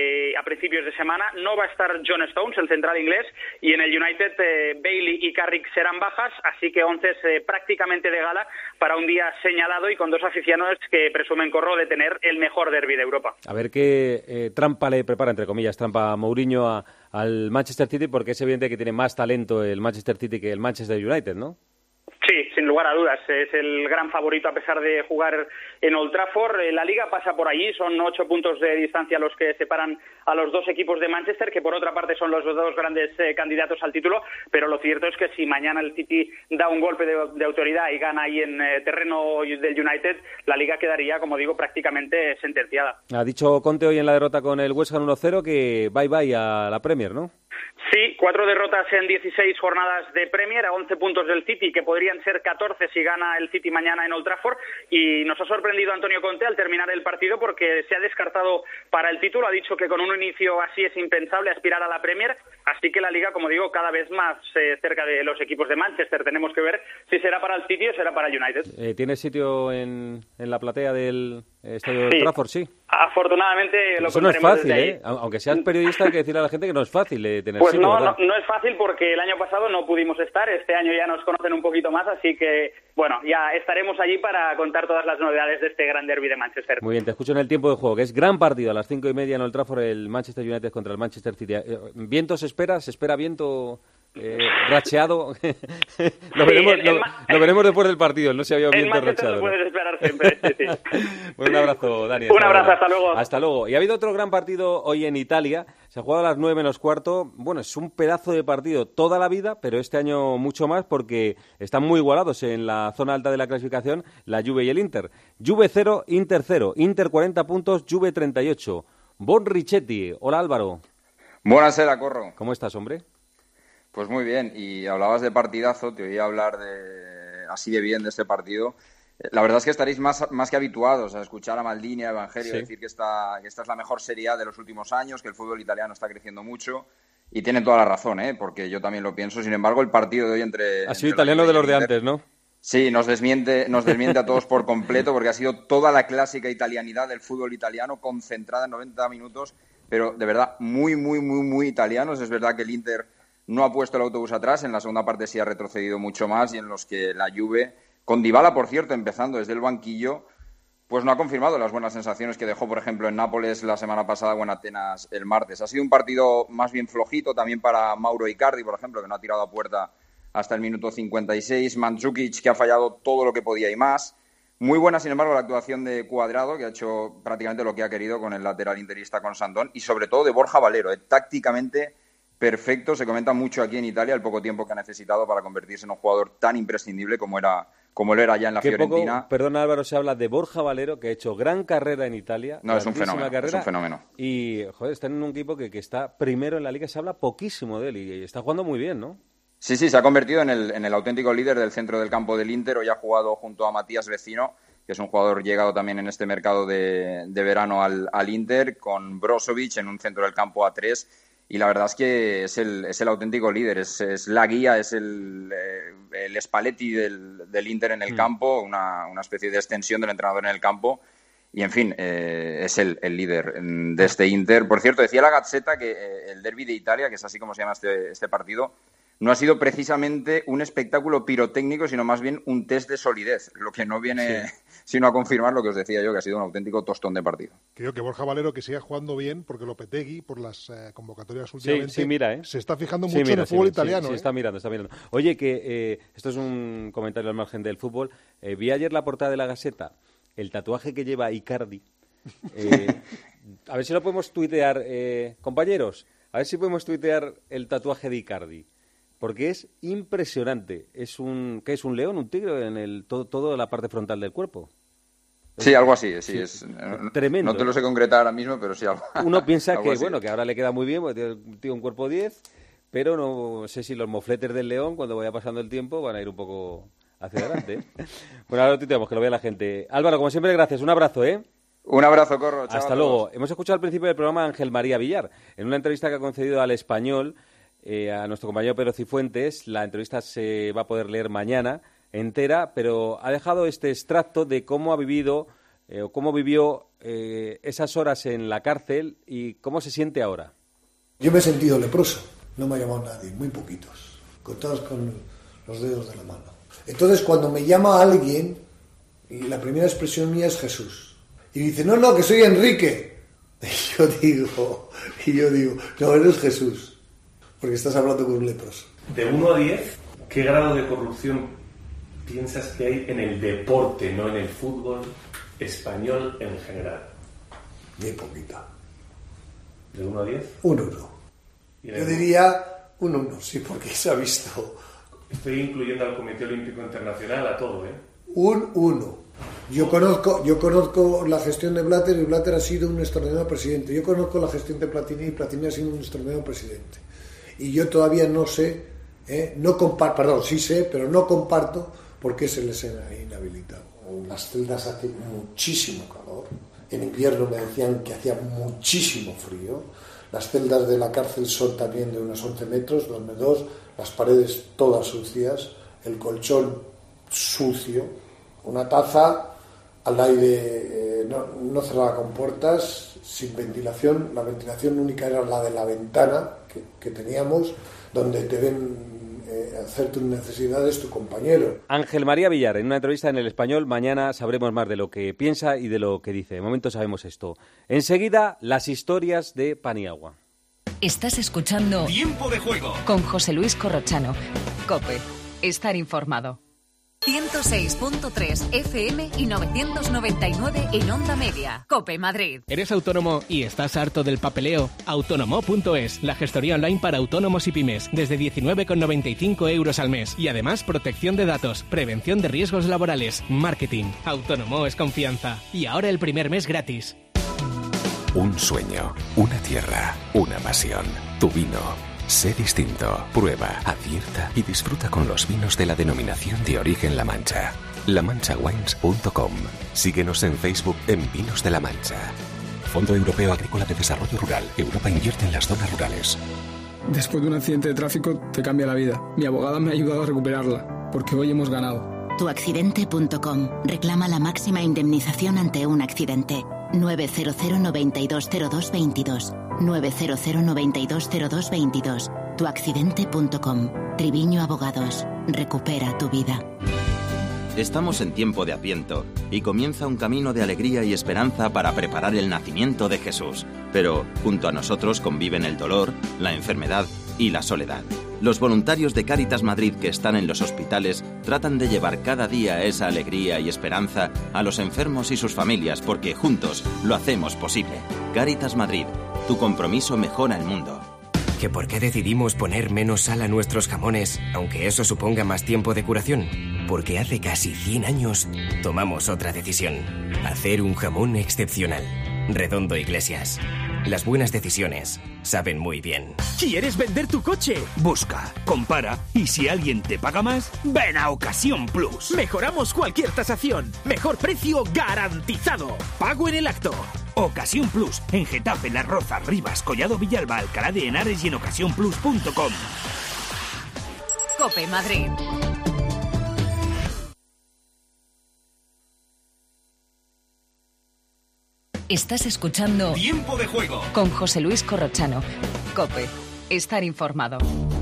Speaker 5: a principios de semana. No va a estar John Stones, el central inglés, y en el United Bailey y Carrick serán bajas, así que 11 prácticamente de gala para un día señalado y con dos aficionados que presumen, Corro, de tener el mejor derbi de Europa.
Speaker 3: A ver qué trampa le prepara, entre comillas, trampa Mourinho al Manchester City, porque es evidente que tiene más talento el Manchester City que el Manchester United, ¿no?
Speaker 5: Sí, sin lugar a dudas, es el gran favorito a pesar de jugar en Old Trafford. La Liga pasa por allí, son 8 puntos de distancia los que separan a los dos equipos de Manchester, que por otra parte son los dos grandes candidatos al título, pero lo cierto es que si mañana el City da un golpe de autoridad y gana ahí en terreno del United, la Liga quedaría, como digo, prácticamente sentenciada.
Speaker 3: Ha dicho Conte hoy en la derrota con el West Ham 1-0 que bye a la Premier, ¿no?
Speaker 5: Sí, 4 derrotas en 16 jornadas de Premier, a 11 puntos del City, que podrían ser 14 si gana el City mañana en Old Trafford, y nos ha sorprendido Antonio Conte al terminar el partido porque se ha descartado para el título, ha dicho que con un inicio así es impensable aspirar a la Premier, así que la Liga, como digo, cada vez más cerca de los equipos de Manchester. Tenemos que ver si será para el City o será para el United.
Speaker 3: ¿Tiene sitio en la platea del estadio de Old Trafford? Sí.
Speaker 5: Afortunadamente lo
Speaker 3: eso no es fácil, aunque seas periodista hay que decirle a la gente que no es fácil tener
Speaker 5: pues
Speaker 3: sitio,
Speaker 5: no es fácil porque el año pasado no pudimos estar, este año ya nos conocen un poquito más, así que bueno, ya estaremos allí para contar todas las novedades de este gran derbi de Manchester.
Speaker 3: Muy bien, te escucho en el tiempo de juego, que es gran partido a las 5:30 en Old Trafford, el Manchester United contra el Manchester City. ¿Viento se espera viento racheado? Lo veremos después del partido, no se había viento racheado.
Speaker 5: Lo puedes esperar siempre, sí.
Speaker 3: Bueno, un abrazo, Dani.
Speaker 5: Un abrazo, hasta luego.
Speaker 3: Hasta luego. Y ha habido otro gran partido hoy en Italia, se ha jugado a las 9:15. Bueno, es un pedazo de partido toda la vida, pero este año mucho más porque están muy igualados en la zona alta de la clasificación la Juve y el Inter. Juve 0, Inter 0. Inter 40 puntos, Juve 38. Bon Richetti. Hola, Álvaro.
Speaker 10: Buonasera, Corro.
Speaker 3: ¿Cómo estás, hombre?
Speaker 10: Pues muy bien, y hablabas de partidazo, te oía hablar así de bien de este partido. La verdad es que estaréis más que habituados a escuchar a Maldini, a Evangelio, decir que esta es la mejor Serie A de los últimos años, que el fútbol italiano está creciendo mucho, Y tienen toda la razón, porque yo también lo pienso. Sin embargo, el partido de hoy entre...
Speaker 3: Ha sido italiano de los de antes, ¿no?
Speaker 10: Sí, nos desmiente a todos por completo, porque ha sido toda la clásica italianidad del fútbol italiano concentrada en 90 minutos, pero de verdad muy, muy, muy, muy italianos. Es verdad que el Inter no ha puesto el autobús atrás, en la segunda parte sí ha retrocedido mucho más, y en los que la Juve, con Dybala, por cierto, empezando desde el banquillo, pues no ha confirmado las buenas sensaciones que dejó, por ejemplo, en Nápoles la semana pasada o en Atenas el martes. Ha sido un partido más bien flojito también para Mauro Icardi, por ejemplo, que no ha tirado a puerta hasta el minuto 56. Mandzukic, que ha fallado todo lo que podía y más. Muy buena, sin embargo, la actuación de Cuadrado, que ha hecho prácticamente lo que ha querido con el lateral interista, con Sandón, y sobre todo de Borja Valero, tácticamente perfecto. Se comenta mucho aquí en Italia el poco tiempo que ha necesitado para convertirse en un jugador tan imprescindible como lo era ya en la Fiorentina.
Speaker 3: Perdón, Álvaro, se habla de Borja Valero, que ha hecho gran carrera en Italia.
Speaker 10: No, es un fenómeno.
Speaker 3: Y, joder, está en un equipo que está primero en la Liga. Se habla poquísimo de él y está jugando muy bien, ¿no?
Speaker 10: Sí, se ha convertido en el auténtico líder del centro del campo del Inter. Hoy ha jugado junto a Matías Vecino, que es un jugador llegado también en este mercado de verano al Inter, con Brozovic en un centro del campo a 3. Y la verdad es que es el auténtico líder, es la guía, es el Spalletti del Inter en el campo, una especie de extensión del entrenador en el campo. Y, en fin, es el líder de este Inter. Por cierto, decía la Gazzetta que el Derby de Italia, que es así como se llama este partido, no ha sido precisamente un espectáculo pirotécnico, sino más bien un test de solidez, lo que no viene sino a confirmar lo que os decía yo, que ha sido un auténtico tostón de partido.
Speaker 11: Creo que Borja Valero que siga jugando bien, porque Lopetegui, por las convocatorias últimamente,
Speaker 3: mira,
Speaker 11: se está fijando mucho en el fútbol italiano.
Speaker 3: Sí, está mirando. Oye, que esto es un comentario al margen del fútbol. Vi ayer la portada de la Gazzetta, el tatuaje que lleva Icardi. A ver si lo podemos tuitear, compañeros, a ver si podemos tuitear el tatuaje de Icardi. Porque es impresionante. ¿Qué es un león, un tigre en toda la parte frontal del cuerpo?
Speaker 10: Sí, algo así, sí. Es
Speaker 3: tremendo.
Speaker 10: No te lo sé concretar ahora mismo, pero sí algo.
Speaker 3: Uno piensa
Speaker 10: algo
Speaker 3: que ahora le queda muy bien, porque tiene un cuerpo 10, pero no sé si los mofletes del león, cuando vaya pasando el tiempo, van a ir un poco hacia adelante. Bueno, ahora tuiteamos, que lo vea la gente. Álvaro, como siempre, gracias. Un abrazo,
Speaker 10: Un abrazo, Corro. Chao.
Speaker 3: Hasta luego. Hemos escuchado al principio del programa a Ángel María Villar, en una entrevista que ha concedido al Español, a nuestro compañero Pedro Cifuentes. La entrevista se va a poder leer mañana entera, pero ha dejado este extracto de cómo ha vivido o cómo vivió esas horas en la cárcel y cómo se siente ahora.
Speaker 12: Yo me he sentido leproso, no me ha llamado nadie, muy poquitos, contados con los dedos de la mano. Entonces, cuando me llama alguien, y la primera expresión mía es Jesús, y dice, no, que soy Enrique, y yo digo, no, eres Jesús. Porque estás hablando con un leproso.
Speaker 14: De 1 a 10, ¿qué grado de corrupción piensas que hay en el deporte, no en el fútbol español en general?
Speaker 12: Muy poquita.
Speaker 14: ¿De 1 a 10?
Speaker 12: Un 1. Yo diría un 1, sí, porque se ha visto.
Speaker 14: Estoy incluyendo al Comité Olímpico Internacional, a todo,
Speaker 12: Un 1. Yo conozco la gestión de Blatter, y Blatter ha sido un extraordinario presidente. Yo conozco la gestión de Platini, y Platini ha sido un extraordinario presidente. Y yo todavía no sé, sí sé, pero no comparto por qué se les ha inhabilitado. En las celdas hace muchísimo calor, en invierno me decían que hacía muchísimo frío, las celdas de la cárcel son también de unos 11 metros, 2x2, las paredes todas sucias, el colchón sucio, una taza al aire no cerrada con puertas, sin ventilación, la ventilación única era la de la ventana que teníamos, donde te ven hacer tus necesidades tu compañero.
Speaker 3: Ángel María Villar, en una entrevista en El Español. Mañana sabremos más de lo que piensa y de lo que dice. De momento sabemos esto. Enseguida, las historias de Paniagua.
Speaker 23: Estás escuchando
Speaker 26: Tiempo de Juego
Speaker 23: con José Luis Corrochano. COPE. Estar informado. 106.3 FM y 999 en Onda Media. COPE Madrid.
Speaker 15: ¿Eres autónomo y estás harto del papeleo? Autonomo.es, la gestoría online para autónomos y pymes, desde 19,95 euros al mes. Y además protección de datos, prevención de riesgos laborales, marketing. Autónomo es confianza. Y ahora el primer mes gratis.
Speaker 16: Un sueño, una tierra, una pasión. Tu vino. Sé distinto, prueba, acierta y disfruta con los vinos de la denominación de origen La Mancha. lamanchawines.com. Síguenos en Facebook en Vinos de La Mancha. Fondo Europeo Agrícola de Desarrollo Rural. Europa invierte en las zonas rurales.
Speaker 4: Después de un accidente de tráfico te cambia la vida. Mi abogada me ha ayudado a recuperarla, porque hoy hemos ganado.
Speaker 13: Tuaccidente.com. Reclama la máxima indemnización ante un accidente. 900 920222. 900 920222. Tuaccidente.com. Triviño Abogados. Recupera tu vida.
Speaker 17: Estamos en tiempo de Adviento y comienza un camino de alegría y esperanza para preparar el nacimiento de Jesús. Pero junto a nosotros conviven el dolor, la enfermedad y la soledad. Los voluntarios de Cáritas Madrid que están en los hospitales tratan de llevar cada día esa alegría y esperanza a los enfermos y sus familias porque juntos lo hacemos posible. Cáritas Madrid, tu compromiso mejora el mundo.
Speaker 18: ¿Que por qué decidimos poner menos sal a nuestros jamones, aunque eso suponga más tiempo de curación? Porque hace casi 100 años tomamos otra decisión. Hacer un jamón excepcional. Redondo Iglesias. Las buenas decisiones saben muy bien.
Speaker 19: ¿Quieres vender tu coche? Busca, compara y si alguien te paga más, ven a Ocasión Plus. Mejoramos cualquier tasación. Mejor precio garantizado. Pago en el acto. Ocasión Plus, en Getafe, Las Rozas, Rivas, Collado Villalba, Alcalá de Henares y en ocasiónplus.com.
Speaker 23: COPE Madrid. Estás escuchando
Speaker 26: Tiempo de Juego
Speaker 23: con José Luis Corrochano. COPE. Estar informado.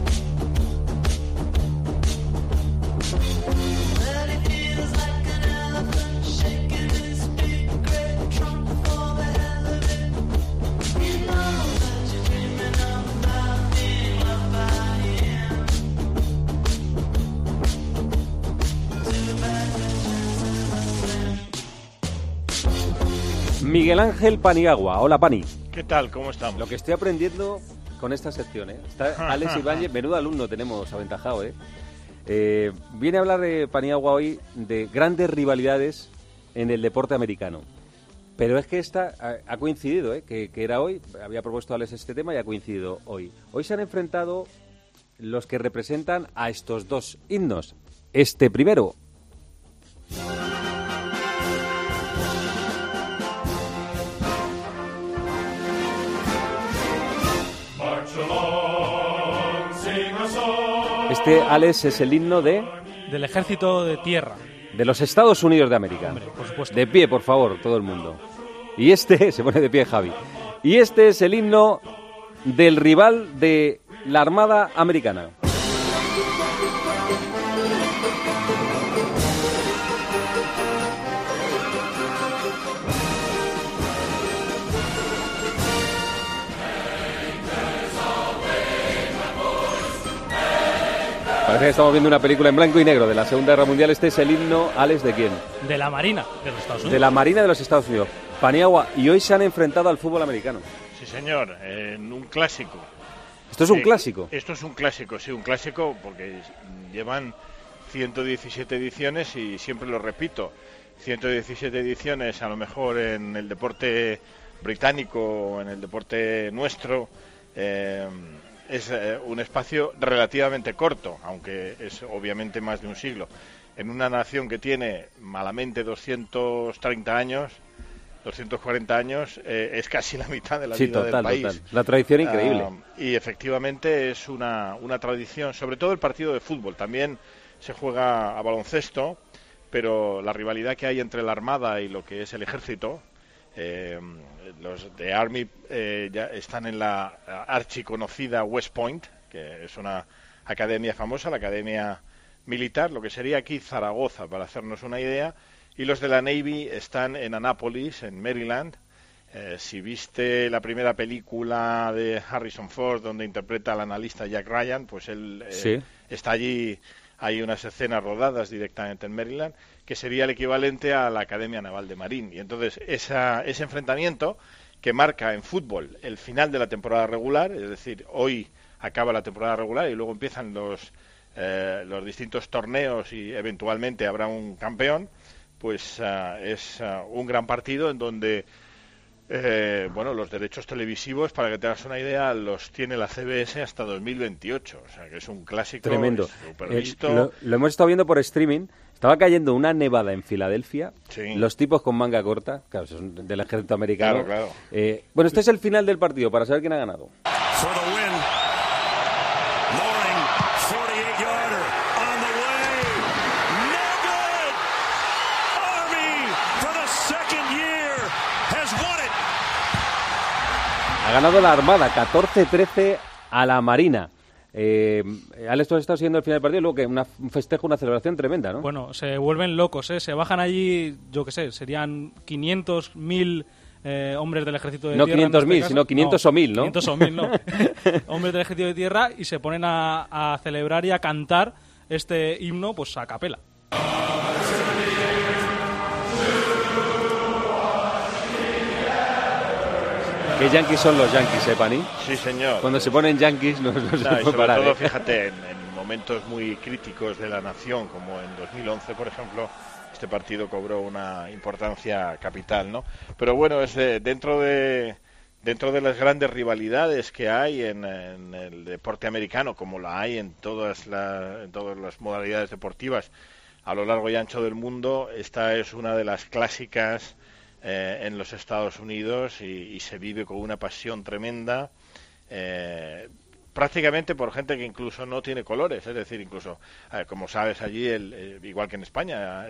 Speaker 3: Miguel Ángel Paniagua. Hola, Pani.
Speaker 20: ¿Qué tal? ¿Cómo estamos?
Speaker 3: Lo que estoy aprendiendo con esta sección, Está Alex Ibáñez, menudo alumno tenemos aventajado, Viene a hablar de Paniagua hoy de grandes rivalidades en el deporte americano. Pero es que esta ha coincidido, que era hoy, había propuesto Alex este tema y ha coincidido hoy. Hoy se han enfrentado los que representan a estos dos himnos. Este primero. Este, Alex, es el himno
Speaker 7: del Ejército de Tierra.
Speaker 3: De los Estados Unidos de América.
Speaker 7: Hombre, por supuesto.
Speaker 3: De pie, por favor, todo el mundo. Y este, se pone de pie Javi. Y este es el himno del rival de la Armada Americana. Parece que estamos viendo una película en blanco y negro de la Segunda Guerra Mundial. Este es el himno, Alex, ¿de quién?
Speaker 7: De la Marina de los Estados Unidos.
Speaker 3: De la Marina de los Estados Unidos. Paniagua, y hoy se han enfrentado al fútbol americano.
Speaker 20: Sí, señor, en un clásico.
Speaker 3: ¿Esto es un clásico?
Speaker 20: Esto es un clásico, sí, un clásico porque llevan 117 ediciones y siempre lo repito, 117 ediciones a lo mejor en el deporte británico o en el deporte nuestro. Es un espacio relativamente corto, aunque es obviamente más de un siglo. En una nación que tiene malamente 230 años, 240 años, es casi la mitad de la vida del país.
Speaker 3: Total. La tradición increíble.
Speaker 20: Y efectivamente es una tradición, sobre todo el partido de fútbol. También se juega a baloncesto, pero la rivalidad que hay entre la Armada y lo que es el Ejército, los de Army ya están en la archiconocida West Point, que es una academia famosa, la academia militar, lo que sería aquí Zaragoza, para hacernos una idea, y los de la Navy están en Annapolis, en Maryland. Si viste la primera película de Harrison Ford, donde interpreta al analista Jack Ryan, pues él está allí. Hay unas escenas rodadas directamente en Maryland, que sería el equivalente a la Academia Naval de Marín. Y entonces ese enfrentamiento que marca en fútbol el final de la temporada regular, es decir, hoy acaba la temporada regular y luego empiezan los distintos torneos y eventualmente habrá un campeón, pues es un gran partido en donde los derechos televisivos, para que te hagas una idea, los tiene la CBS hasta 2028. O sea, que es un clásico
Speaker 3: tremendo.
Speaker 20: Supervisto.
Speaker 3: Lo hemos estado viendo por streaming. Estaba cayendo una nevada en Filadelfia.
Speaker 20: Sí.
Speaker 3: Los tipos con manga corta, claro, son del ejército americano.
Speaker 20: Claro.
Speaker 3: Bueno, este es el final del partido, para saber quién ha ganado. Ha ganado la Armada 14-13 a la Marina. Alex, tú has estado siguiendo el final del partido, luego que un festejo, una celebración tremenda, ¿no?
Speaker 1: Bueno, se vuelven locos, se bajan allí, yo qué sé, serían 500, 1000 hombres del ejército de tierra.
Speaker 3: No 500.000, sino 500 o 1000, ¿no?
Speaker 1: 500 o 1000, no. Hombres del ejército de tierra, y se ponen a celebrar y a cantar este himno pues a capela.
Speaker 3: ¿Qué yanquis son los yanquis, Pani?
Speaker 20: Sí, señor.
Speaker 3: Cuando se ponen yanquis no se puede
Speaker 20: sobre
Speaker 3: parar.
Speaker 20: Todo, fíjate, en momentos muy críticos de la nación, como en 2011, por ejemplo, este partido cobró una importancia capital, ¿no? Pero bueno, es dentro de las grandes rivalidades que hay en el deporte americano, como la hay en todas las modalidades deportivas a lo largo y ancho del mundo, esta es una de las clásicas en los Estados Unidos y se vive con una pasión tremenda, prácticamente por gente que incluso no tiene colores, es decir, incluso, como sabes, allí, igual que en España,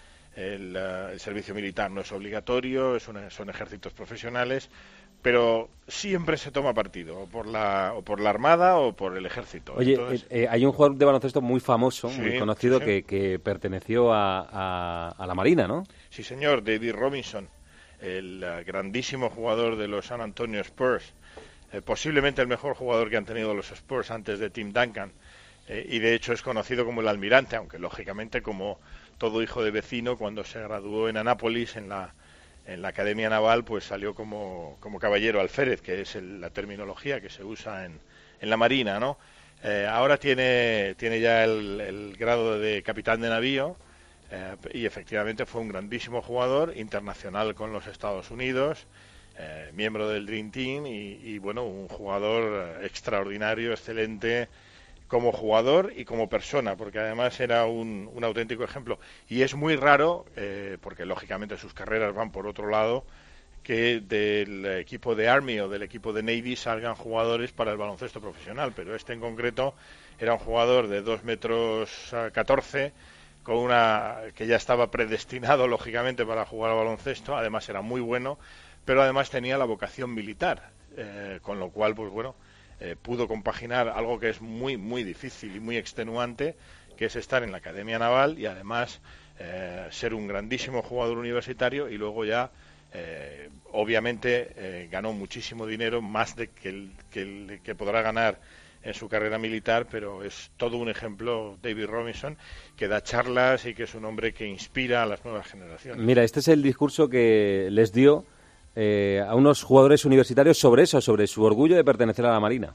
Speaker 20: el servicio militar no es obligatorio, son ejércitos profesionales, pero siempre se toma partido, o por la Armada o por el ejército.
Speaker 3: Oye, entonces, hay un jugador de baloncesto muy famoso,
Speaker 20: sí,
Speaker 3: muy conocido,
Speaker 20: sí.
Speaker 3: que perteneció a la Marina, ¿no?
Speaker 20: Sí, señor, David Robinson, el grandísimo jugador de los San Antonio Spurs, posiblemente el mejor jugador que han tenido los Spurs antes de Tim Duncan, y de hecho es conocido como el almirante, aunque lógicamente, como todo hijo de vecino, cuando se graduó en Anápolis, en la Academia Naval, pues salió como caballero alférez, que es la terminología que se usa en la Marina, ¿no? Ahora tiene ya el grado de capitán de navío, y efectivamente fue un grandísimo jugador, internacional con los Estados Unidos, miembro del Dream Team y bueno, un jugador extraordinario, excelente como jugador y como persona, porque además era un auténtico ejemplo. Y es muy raro, porque lógicamente sus carreras van por otro lado, que del equipo de Army o del equipo de Navy salgan jugadores para el baloncesto profesional, pero este en concreto era un jugador de 2 metros 14, con que ya estaba predestinado lógicamente para jugar al baloncesto, además era muy bueno, pero además tenía la vocación militar, con lo cual, pues bueno, pudo compaginar algo que es muy, muy difícil y muy extenuante, que es estar en la Academia Naval y además ser un grandísimo jugador universitario, y luego ya, obviamente, ganó muchísimo dinero, más de que podrá ganar en su carrera militar, pero es todo un ejemplo, David Robinson, que da charlas y que es un hombre que inspira a las nuevas generaciones.
Speaker 3: Mira, este es el discurso que les dio a unos jugadores universitarios sobre su orgullo de pertenecer a la Marina.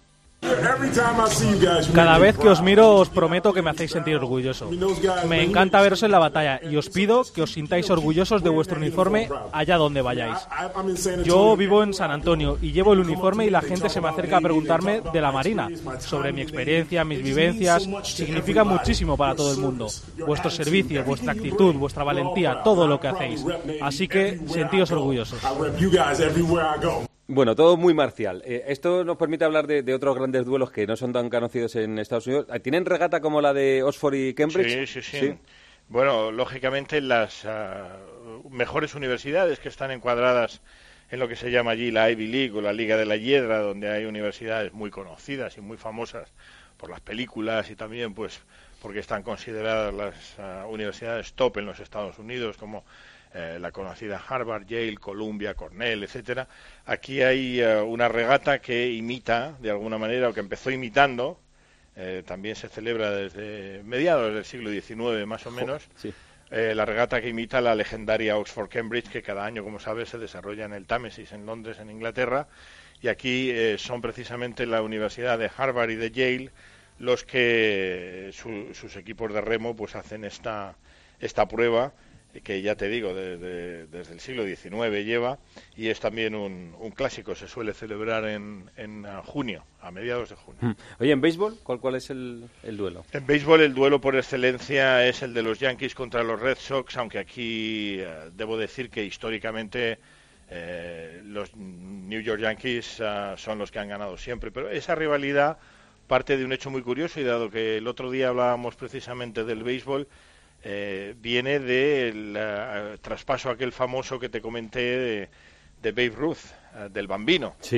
Speaker 1: Cada vez que os miro os prometo que me hacéis sentir orgulloso. Me encanta veros en la batalla y os pido que os sintáis orgullosos de vuestro uniforme allá donde vayáis. Yo vivo en San Antonio y llevo el uniforme y la gente se me acerca a preguntarme de la Marina, sobre mi experiencia, mis vivencias. Significa muchísimo para todo el mundo. Vuestro servicio, vuestra actitud, vuestra valentía, todo lo que hacéis. Así que sentíos orgullosos.
Speaker 3: Bueno, todo muy marcial. Esto nos permite hablar de otros grandes duelos que no son tan conocidos en Estados Unidos. ¿Tienen regata como la de Oxford y Cambridge?
Speaker 20: Sí. Bueno, lógicamente las mejores universidades que están encuadradas en lo que se llama allí la Ivy League o la Liga de la Hiedra, donde hay universidades muy conocidas y muy famosas por las películas y también pues porque están consideradas las universidades top en los Estados Unidos, como la conocida Harvard, Yale, Columbia, Cornell, etcétera. Aquí hay una regata que imita, de alguna manera, o que empezó imitando, también se celebra desde mediados del siglo XIX, más o menos,
Speaker 3: sí.
Speaker 20: La regata que imita la legendaria Oxford-Cambridge, que cada año, como sabes, se desarrolla en el Támesis, en Londres, en Inglaterra, y aquí son precisamente la Universidad de Harvard y de Yale los que sus equipos de remo pues hacen esta prueba, que ya te digo, desde el siglo XIX lleva, y es también un clásico, se suele celebrar en junio, a mediados de junio.
Speaker 3: Oye, ¿en béisbol cuál es el duelo?
Speaker 20: En béisbol el duelo por excelencia es el de los Yankees contra los Red Sox, aunque aquí debo decir que históricamente los New York Yankees son los que han ganado siempre, pero esa rivalidad parte de un hecho muy curioso, y dado que el otro día hablábamos precisamente del béisbol, viene del traspaso aquel famoso que te comenté de Babe Ruth, del Bambino.
Speaker 3: Sí.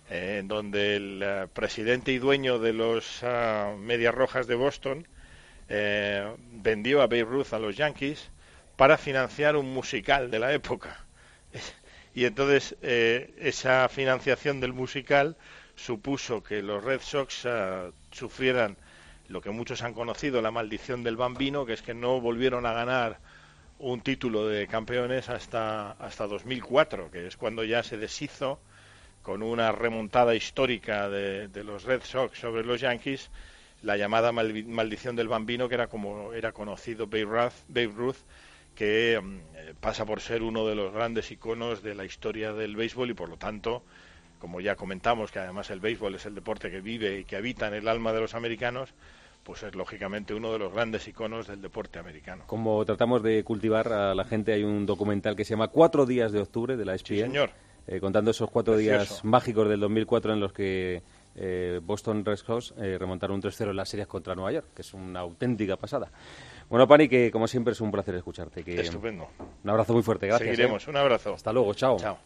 Speaker 20: en donde el presidente y dueño de los Medias Rojas de Boston vendió a Babe Ruth a los Yankees para financiar un musical de la época. Y entonces esa financiación del musical supuso que los Red Sox sufrieran lo que muchos han conocido, la maldición del Bambino, que es que no volvieron a ganar un título de campeones hasta 2004, que es cuando ya se deshizo con una remontada histórica de los Red Sox sobre los Yankees, la llamada maldición del Bambino, que era como era conocido Babe Ruth, que pasa por ser uno de los grandes iconos de la historia del béisbol y por lo tanto, como ya comentamos, que además el béisbol es el deporte que vive y que habita en el alma de los americanos, pues es lógicamente uno de los grandes iconos del deporte americano.
Speaker 3: Como tratamos de cultivar a la gente, hay un documental que se llama 4 días de octubre de la ESPN,
Speaker 20: sí, señor.
Speaker 3: Contando esos 4 días mágicos del 2004 en los que Boston Red Sox remontaron un 3-0 en las series contra Nueva York, que es una auténtica pasada. Bueno, Pani, que como siempre es un placer escucharte.
Speaker 20: Estupendo.
Speaker 3: Un abrazo muy fuerte, gracias.
Speaker 20: Seguiremos, un abrazo.
Speaker 3: Hasta luego, chao.
Speaker 20: Chao.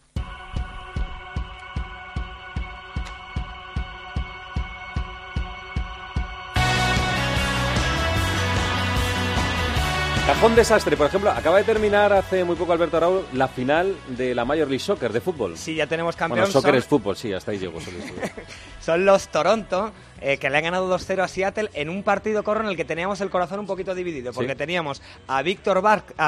Speaker 3: Cajón desastre, por ejemplo, acaba de terminar hace muy poco Alberto Arau la final de la Major League Soccer de fútbol.
Speaker 6: Sí, ya tenemos campeón.
Speaker 3: Bueno, soccer es fútbol, sí, hasta ahí llego.
Speaker 6: Son los Toronto, que le han ganado 2-0 a Seattle en un partido corro en el que teníamos el corazón un poquito dividido, porque teníamos a Víctor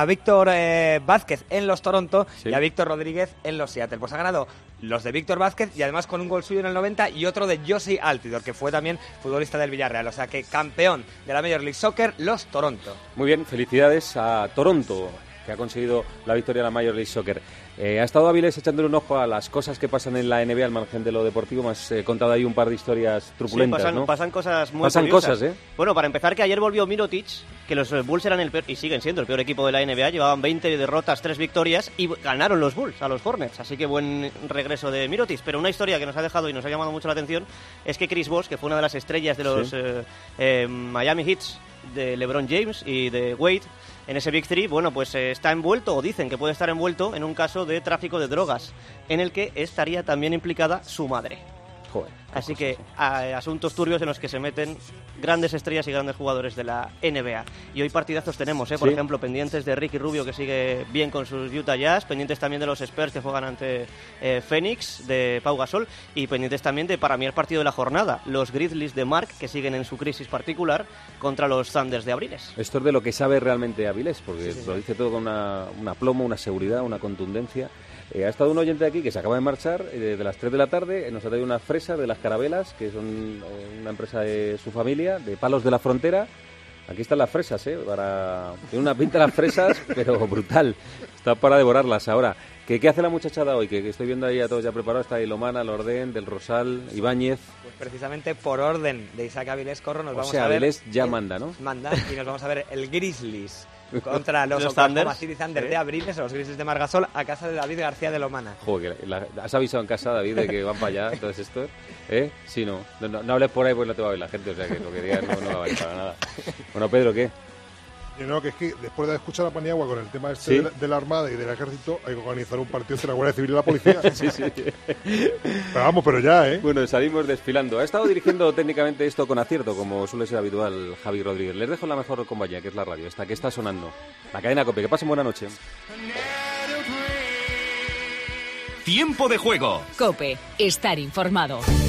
Speaker 6: Vázquez en los Toronto y a Víctor Rodríguez en los Seattle. Pues ha ganado los de Víctor Vázquez y además con un gol suyo en el 90 y otro de Josie Altidore, que fue también futbolista del Villarreal. O sea que campeón de la Major League Soccer, los Toronto.
Speaker 3: Muy bien, felicidades a Toronto, que ha conseguido la victoria en la Major League Soccer. Ha estado Avilés echándole un ojo a las cosas que pasan en la NBA al margen de lo deportivo. Me has contado ahí un par de historias truculentas,
Speaker 8: sí,
Speaker 3: ¿no?
Speaker 8: Pasan cosas muy
Speaker 3: Pasan
Speaker 8: curiosas.
Speaker 3: Cosas, ¿eh?
Speaker 8: Bueno, para empezar, que ayer volvió Mirotic, que los Bulls eran el peor, y siguen siendo el peor equipo de la NBA. Llevaban 20 derrotas, 3 victorias, y ganaron los Bulls a los Hornets. Así que buen regreso de Mirotic. Pero una historia que nos ha dejado y nos ha llamado mucho la atención es que Chris Bosh, que fue una de las estrellas de los Miami Heat, de LeBron James y de Wade, en ese Big Three, bueno, pues está envuelto, o dicen que puede estar envuelto, en un caso de tráfico de drogas, en el que estaría también implicada su madre.
Speaker 3: Joder.
Speaker 8: Así que asuntos turbios en los que se meten grandes estrellas y grandes jugadores de la NBA. Y hoy partidazos tenemos, por ejemplo, pendientes de Ricky Rubio, que sigue bien con sus Utah Jazz, pendientes también de los Spurs, que juegan ante Phoenix, de Pau Gasol, y pendientes también de, para mí, el partido de la jornada, los Grizzlies de Mark, que siguen en su crisis particular, contra los Thunders de Abriles.
Speaker 3: Esto es de lo que sabe realmente Avilés, porque lo dice todo con una aplomo, una seguridad, una contundencia. Ha estado un oyente aquí que se acaba de marchar de las 3 de la tarde, nos ha traído unas fresas de las Carabelas, que son una empresa de su familia, de Palos de la Frontera. Aquí están las fresas, tiene una pinta las fresas, pero brutal. Está para devorarlas ahora. ¿Qué hace la muchachada hoy? Que estoy viendo ahí a todos ya preparados. Está Ilomana, Lordén, Del Rosal, Ibáñez.
Speaker 6: Pues precisamente por orden de Isaac Avilés Corro nos vamos a ver...
Speaker 3: Avilés ya manda, ¿no?
Speaker 6: Manda, y nos vamos a ver el Grizzlies contra los
Speaker 8: Thunders
Speaker 6: Thunder de Abriles, los Grizzlies de Margasol, a casa de David García de Lomana.
Speaker 3: Joder, ¿has avisado en casa, David, de que van para allá entonces esto? Sí, no hables por ahí, pues no te va a ver la gente, o sea que lo que digas no va a valer para nada. Bueno, Pedro, ¿qué?
Speaker 11: Yo creo que es que después de escuchar a Paniagua con el tema de la Armada y del Ejército, hay que organizar un partido entre la Guardia Civil y la Policía.
Speaker 3: Sí.
Speaker 11: Pero vamos, pero ya,
Speaker 3: Bueno, salimos desfilando. Ha estado dirigiendo técnicamente esto con acierto, como suele ser habitual Javi Rodríguez. Les dejo la mejor compañía, que es la radio, esta que está sonando. La cadena COPE. Que pasen buena noche.
Speaker 26: Tiempo de juego.
Speaker 23: COPE. Estar informado.